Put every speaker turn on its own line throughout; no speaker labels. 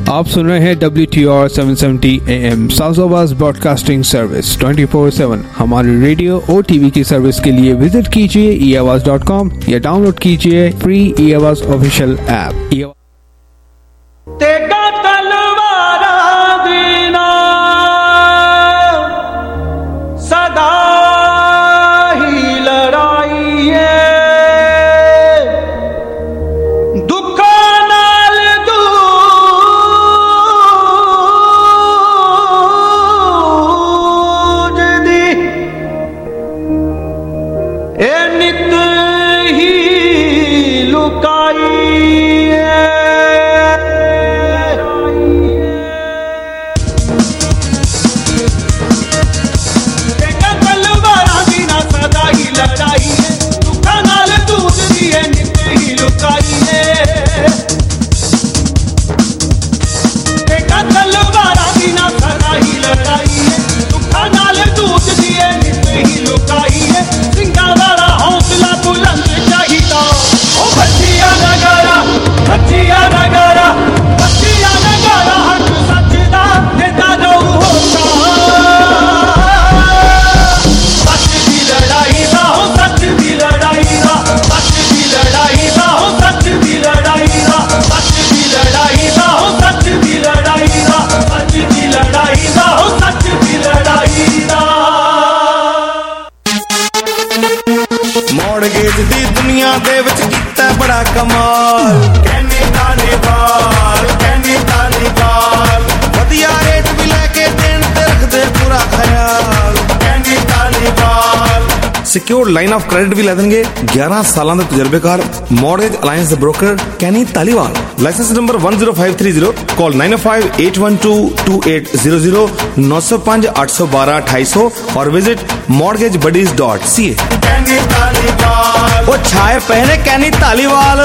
आप सुन रहे हैं WTR 770 AM South broadcasting service 24/7। हमारी रेडियो और टीवी की सर्विस के लिए विजिट कीजिए eAwaaz.com या डाउनलोड कीजिए फ्री eAwaaz ऑफिशियल ऐप।
तेगा तलवारा दीना सदा ही लड़ाई है, कमाल कहने तालीबाल वधिया रेट भी लैके देन ते रखदे पूरा ख्याल कहने Taliwal. Secure line of credit भी लै देंगे 11 साल के तजर्बेकार mortgage alliance broker Kenny Taliwal. Licence number 10530। Call 9058122800 905 812 2800 और विजिट mortgagebuddies.ca। कैनी तालीवाल वो छाए पहने कैनी तालीवाल।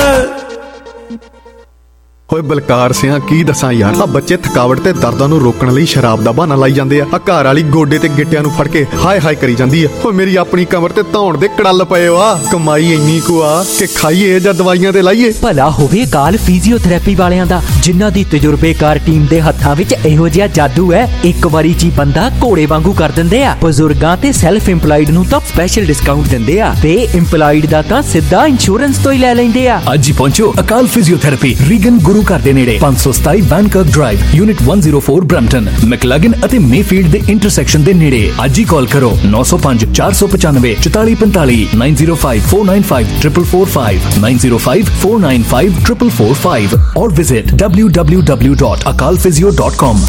ਹੋਏ ਬਲਕਾਰ ਸਿਆਂ ਕੀ ਦੱਸਾਂ ਯਾਰ, ਆ ਬੱਚੇ ਥਕਾਵਟ ਤੇ ਦਰਦਾਂ ਨੂੰ ਰੋਕਣ ਲਈ ਸ਼ਰਾਬ ਦਾ ਬਹਾਨਾ ਲਾਈ ਜਾਂਦੇ ਆ। ਘਰ ਵਾਲੀ ਗੋਡੇ ਤੇ ਗਿੱਟਿਆਂ ਨੂੰ ਫੜ ਕੇ ਹਾਏ ਹਾਏ ਕਰੀ ਜਾਂਦੀ ਆ। ਓਏ ਮੇਰੀ ਆਪਣੀ ਕਮਰ ਤੇ ਧੌਣ ਦੇ ਕੜਲ ਪਏ ਆ। ਕਮਾਈ ਇੰਨੀ ਕੁ ਆ ਕਿ ਖਾਈਏ ਜਾਂ ਦਵਾਈਆਂ ਤੇ ਲਾਈਏ।
ਭਲਾ ਹੋਵੇ ਕਾਲ ਫਿਜ਼ੀਓਥੈਰੇਪੀ ਵਾਲਿਆਂ ਦਾ, ਜਿਨ੍ਹਾਂ ਦੀ ਤਜਰਬੇਕਾਰ ਟੀਮ ਦੇ ਹੱਥਾਂ ਵਿੱਚ ਇਹੋ ਜਿਹਾ ਜਾਦੂ ਹੈ, ਇੱਕ ਵਾਰੀ ਚ ਹੀ ਬੰਦਾ ਘੋੜੇ ਵਾਂਗੂ ਕਰ ਦਿੰਦੇ ਆ। ਬਜ਼ੁਰਗਾਂ ਤੇ ਸੈਲਫ ਇੰਪਲਾਈਡ ਨੂੰ ਤਾਂ ਸਪੈਸ਼ਲ ਡਿਸਕਾਊਂਟ ਦਿੰਦੇ ਆ ਤੇ ਇੰਪਲਾਈਡ ਦਾ ਤਾਂ ਸਿੱਧਾ ਇੰਸ਼ੋਰੈਂਸ ਤੋਂ ਹੀ ਲੈ ਲੈਂਦੇ ਆ।
ਅੱਜ ਹੀ ਪਹੁੰਚੋ ਅਕਾਲ ਫਿਜ਼ੀਓਥੈਰੇਪੀ, ਰੀਗਨ ਗੁਰੂ ਘਰ ਦੇ ਨੇੜੇ 527 Vankirk drive, unit 104 Brampton, McLaughlin ਅਤੇ ਮੇਫੀਲਡ ਦੇ ਇੰਟਰਸੈਕਸ਼ਨ ਦੇ ਨੇੜੇ। ਅੱਜ ਹੀ ਕਾਲ ਕਰੋ 905 495 4445 905 495 445 905 495 445 or visit www.akalphysio.com।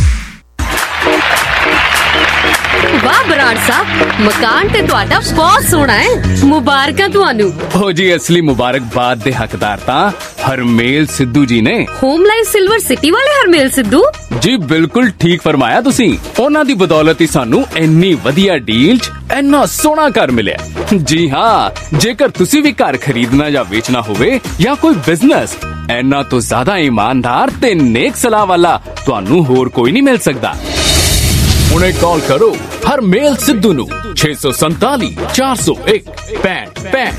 वाह बराड़ साहब, मकान ते तुहाडा बहुत सोहना है, मुबारकां तुहानू।
हो जी, असली मुबारकबाद दे हकदार तां हरमेल सिद्धू जी ने।
होम लाइफ सिल्वर सिटी वाले हरमेल सिद्धू
जी, बिल्कुल ठीक फरमाया तुसी। उन्हां दी बदौलत ही सानू इन्नी वधिया डील च इन्ना सोहना घर मिलिया। जी हाँ, जेकर तुसी भी घर खरीदना या बेचना होवे या कोई बिजनेस, इन्ना तो ज्यादा ईमानदार ते नेक सलाह वाला तुहानू होर कोई नहीं मिल सकदा। उन्हें कॉल करो हरमेल सिद्धू नू 647 401 6565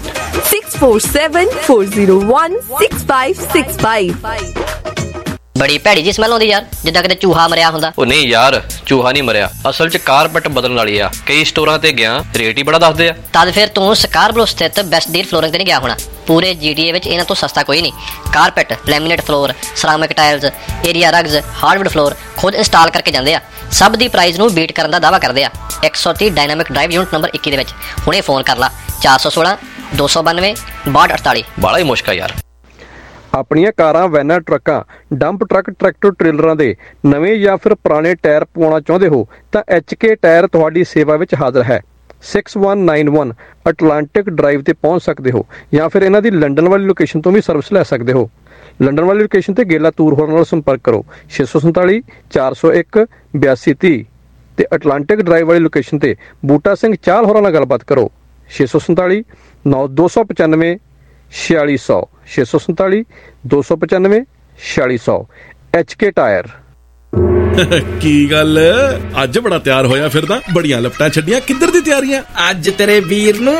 647-401-6565।
ਬੜੀ ਭੈੜੀ ਜੀ ਸਮੈਲ ਆਉਂਦੀ ਯਾਰ, ਜਿੱਦਾਂ ਕਿਤੇ ਚੂਹਾ ਮਰਿਆ ਹੁੰਦਾ।
ਉਹ ਨਹੀਂ ਯਾਰ, ਚੂਹਾ ਨਹੀਂ ਮਰਿਆ, ਅਸਲ 'ਚ ਕਾਰਪੈਟ ਬਦਲਣ ਵਾਲੀ ਆ। ਕਈ ਸਟੋਰਾਂ ਤੇ ਗਿਆ, ਰੇਟ ਹੀ ਬੜਾ ਦੱਸਦੇ ਆ।
ਤਦ ਫਿਰ ਤੂੰ ਸਕਾਰਬਰੋ ਸਥਿਤ ਬੈਸਟ ਡੀਲ ਫਲੋਰਿੰਗ ਤੇ ਨਹੀਂ ਗਿਆ ਹੋਣਾ। ਪੂਰੇ GTA ਵਿੱਚ ਇਹਨਾਂ ਤੋਂ ਸਸਤਾ ਕੋਈ ਨਹੀਂ। Carpet, laminate floor, ceramic tiles, area rugs, hardwood floor ਖੁਦ ਇੰਸਟਾਲ ਕਰਕੇ ਜਾਂਦੇ ਆ। ਸਭ ਦੀ ਪ੍ਰਾਈਸ ਨੂੰ ਬੀਟ ਕਰਨ ਦਾ ਦਾਅਵਾ ਕਰਦੇ ਆ। 130 ਡਾਇਨਾਮਿਕ ਡਰਾਈਵ ਯੂਨਿਟ ਨੰਬਰ 21 ਦੇ ਵਿੱਚ ਹੁਣੇ ਫੋਨ ਕਰ ਲਾ 416 292 6248।
ਬੜਾ ਹੀ ਮੁਸ਼ਕਲ ਯਾਰ।
ਆਪਣੀਆਂ ਕਾਰਾਂ, ਵੈਨਾਂ, ਟਰੱਕਾਂ, ਡੰਪ ਟਰੱਕ, ਟਰੈਕਟਰ ਟ੍ਰੇਲਰਾਂ ਦੇ ਨਵੇਂ ਜਾਂ ਫਿਰ ਪੁਰਾਣੇ ਟਾਇਰ ਪਵਾਉਣਾ ਚਾਹੁੰਦੇ ਹੋ ਤਾਂ HK ਟਾਇਰ ਤੁਹਾਡੀ ਸੇਵਾ ਵਿੱਚ ਹਾਜ਼ਰ ਹੈ। 6191 ਅਟਲਾਂਟਿਕ ਡਰਾਈਵ ਤੇ ਪਹੁੰਚ ਸਕਦੇ ਹੋ ਜਾਂ ਫਿਰ ਇਹਨਾਂ ਦੀ ਲੰਡਨ ਵਾਲੀ ਲੋਕੇਸ਼ਨ ਤੋਂ ਵੀ ਸਰਵਿਸ ਲੈ ਸਕਦੇ ਹੋ। ਲੰਡਨ ਵਾਲੀ ਲੋਕੇਸ਼ਨ ਤੇ ਗੇਲਾ ਤੂਰ ਹੋਰਾਂ ਨਾਲ ਸੰਪਰਕ ਕਰੋ 647 401 8230 ਤੇ ਅਟਲਾਂਟਿਕ ਡਰਾਈਵ ਵਾਲੀ ਲੋਕੇਸ਼ਨ ਤੇ ਬੂਟਾ ਸਿੰਘ ਚਾਹਲ ਹੋਰਾਂ ਨਾਲ ਗੱਲਬਾਤ ਕਰੋ 647 295 4600 647 295 4600। HK tyre.
ਕੀ ਗੱਲ ਅੱਜ ਬੜਾ ਤਿਆਰ ਹੋਇਆ ਫਿਰਦਾ, ਬੜੀਆਂ ਲਪਟਾਂ ਛੱਡੀਆਂ, ਕਿੱਧਰ ਦੀ ਤਿਆਰੀਆਂ?
ਅੱਜ ਤੇਰੇ ਵੀਰ ਨੂੰ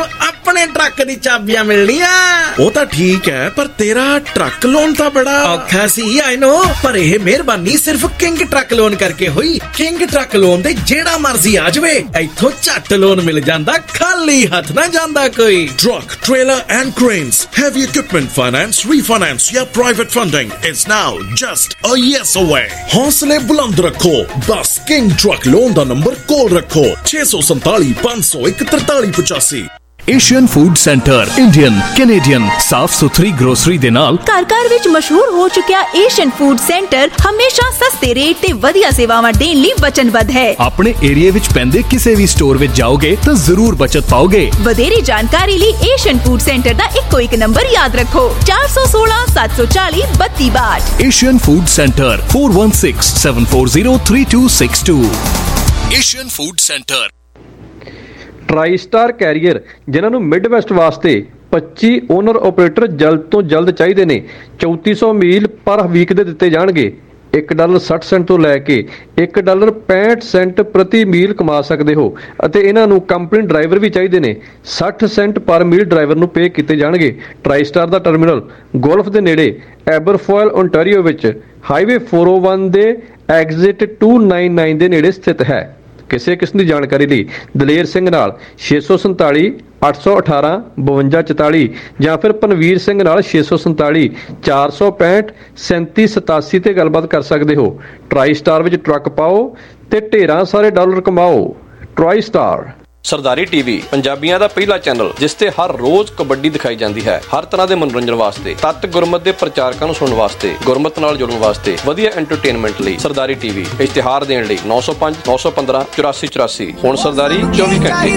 अपने ट्रक दी चाबियां मिलनियां। वो तो ठीक है पर तेरा ट्रक लोन तो बड़ा औखा सी। आई नो, पर यह मेहरबानी सिर्फ किंग ट्रक लोन करके हुई। किंग ट्रक लोन दे जेड़ा मर्जी आ जावे, इथों झट लोन मिल जांदा, खाली हाथ ना जांदा कोई।
Truck, trailer and cranes, heavy equipment finance, refinance या private funding is now just a yes away। हौसले बुलंद रखो, बस किंग ट्रक लोन दा नंबर कॉल रखो 647 501 4385।
Asian food centre Indian Canadian ਸਾਫ਼ ਸੁਥਰੀ ਗਰੋਸਰੀ ਦੇ ਨਾਲ
ਘਰ ਵਿੱਚ ਮਸ਼ਹੂਰ ਹੋ ਚੁੱਕਿਆ ਏਸ਼ੀਅਨ ਫੂਡ ਸੈਂਟਰ ਹਮੇਸ਼ਾ ਸਸਤੇ ਰੇਟ ਤੇ ਵਧੀਆ ਸੇਵਾਵਾਂ ਦੇਣ ਲਈ ਵਚਨਬੱਧ ਹੈ। ਆਪਣੇ ਏਰੀਆ ਵਿੱਚ ਪੈਂਦੇ ਕਿਸੇ ਵੀ ਸਟੋਰ ਵਿੱਚ ਜਾਓਗੇ ਤਾਂ ਜ਼ਰੂਰ ਬਚਤ ਪਾਓਗੇ। ਵਧੇਰੇ ਜਾਣਕਾਰੀ ਲਈ ਏਸ਼ੀਅਨ ਫੂਡ ਸੈਂਟਰ ਦਾ ਇੱਕੋ ਇੱਕ ਨੰਬਰ ਯਾਦ ਰੱਖੋ 416 740 3262।
Asian food centre 4167403262। Asian food centre.
Tri Star carrier ਜਿਨ੍ਹਾਂ ਨੂੰ ਮਿਡਵੈਸਟ ਵਾਸਤੇ 25 ਓਨਰ ਆਪਰੇਟਰ ਜਲਦ ਤੋਂ ਜਲਦ ਚਾਹੀਦੇ ਨੇ। 3400 ਮੀਲ ਪਰ ਵੀਕ ਦੇ ਦਿੱਤੇ ਜਾਣਗੇ। $1.60 ਤੋਂ ਲੈ ਕੇ $1.65 ਪ੍ਰਤੀ ਮੀਲ ਕਮਾ ਸਕਦੇ ਹੋ ਅਤੇ ਇਹਨਾਂ ਨੂੰ ਕੰਪਨੀ ਡਰਾਈਵਰ ਵੀ ਚਾਹੀਦੇ ਨੇ। 60 ਸੈਂਟ ਪਰ ਮੀਲ ਡਰਾਈਵਰ ਨੂੰ ਪੇ ਕੀਤੇ ਜਾਣਗੇ। ਟਰਾਈ ਸਟਾਰ ਦਾ ਟਰਮੀਨਲ ਗੋਲਫ ਦੇ ਨੇੜੇ ਐਬਰਫੋਇਲ ਓਨਟਾਰੀਓ ਵਿੱਚ ਹਾਈਵੇ 401 ਦੇ ਐਗਜ਼ਿਟ 299 ਦੇ ਨੇੜੇ ਸਥਿਤ ਹੈ। ਕਿਸੇ ਕਿਸਮ ਦੀ ਜਾਣਕਾਰੀ ਲਈ ਦਲੇਰ ਸਿੰਘ ਨਾਲ 647 818 5244 ਜਾਂ ਫਿਰ ਪਨਵੀਰ ਸਿੰਘ ਨਾਲ 647 465 3787 ਤੇ ਗੱਲਬਾਤ ਕਰ ਸਕਦੇ ਹੋ। ਟਰਾਈ ਸਟਾਰ ਵਿੱਚ ਟਰੱਕ ਪਾਓ ਤੇ ਢੇਰਾਂ ਸਾਰੇ ਡਾਲਰ ਕਮਾਓ। Tri Star.
ਸਰਦਾਰੀ ਟੀਵੀ ਪੰਜਾਬੀਆਂ ਦਾ ਪਹਿਲਾ ਚੈਨਲ ਜਿਸ ਤੇ ਹਰ ਰੋਜ਼ ਕਬੱਡੀ ਦਿਖਾਈ ਜਾਂਦੀ ਹੈ। ਹਰ ਤਰ੍ਹਾਂ ਦੇ ਮਨੋਰੰਜਨ ਵਾਸਤੇ, ਤੱਤ ਗੁਰਮਤ ਦੇ ਪ੍ਰਚਾਰਕਾਂ ਨੂੰ ਸੁਣਨ ਵਾਸਤੇ, ਗੁਰਮਤ ਨਾਲ ਜੁੜਨ ਵਾਸਤੇ, ਵਧੀਆ ਐਂਟਰਟੇਨਮੈਂਟ ਲਈ ਸਰਦਾਰੀ ਟੀਵੀ। ਇਸ਼ਤਿਹਾਰ ਦੇਣ ਲਈ 905 915 8484। ਹੁਣ ਸਰਦਾਰੀ 24 ਘੰਟੇ।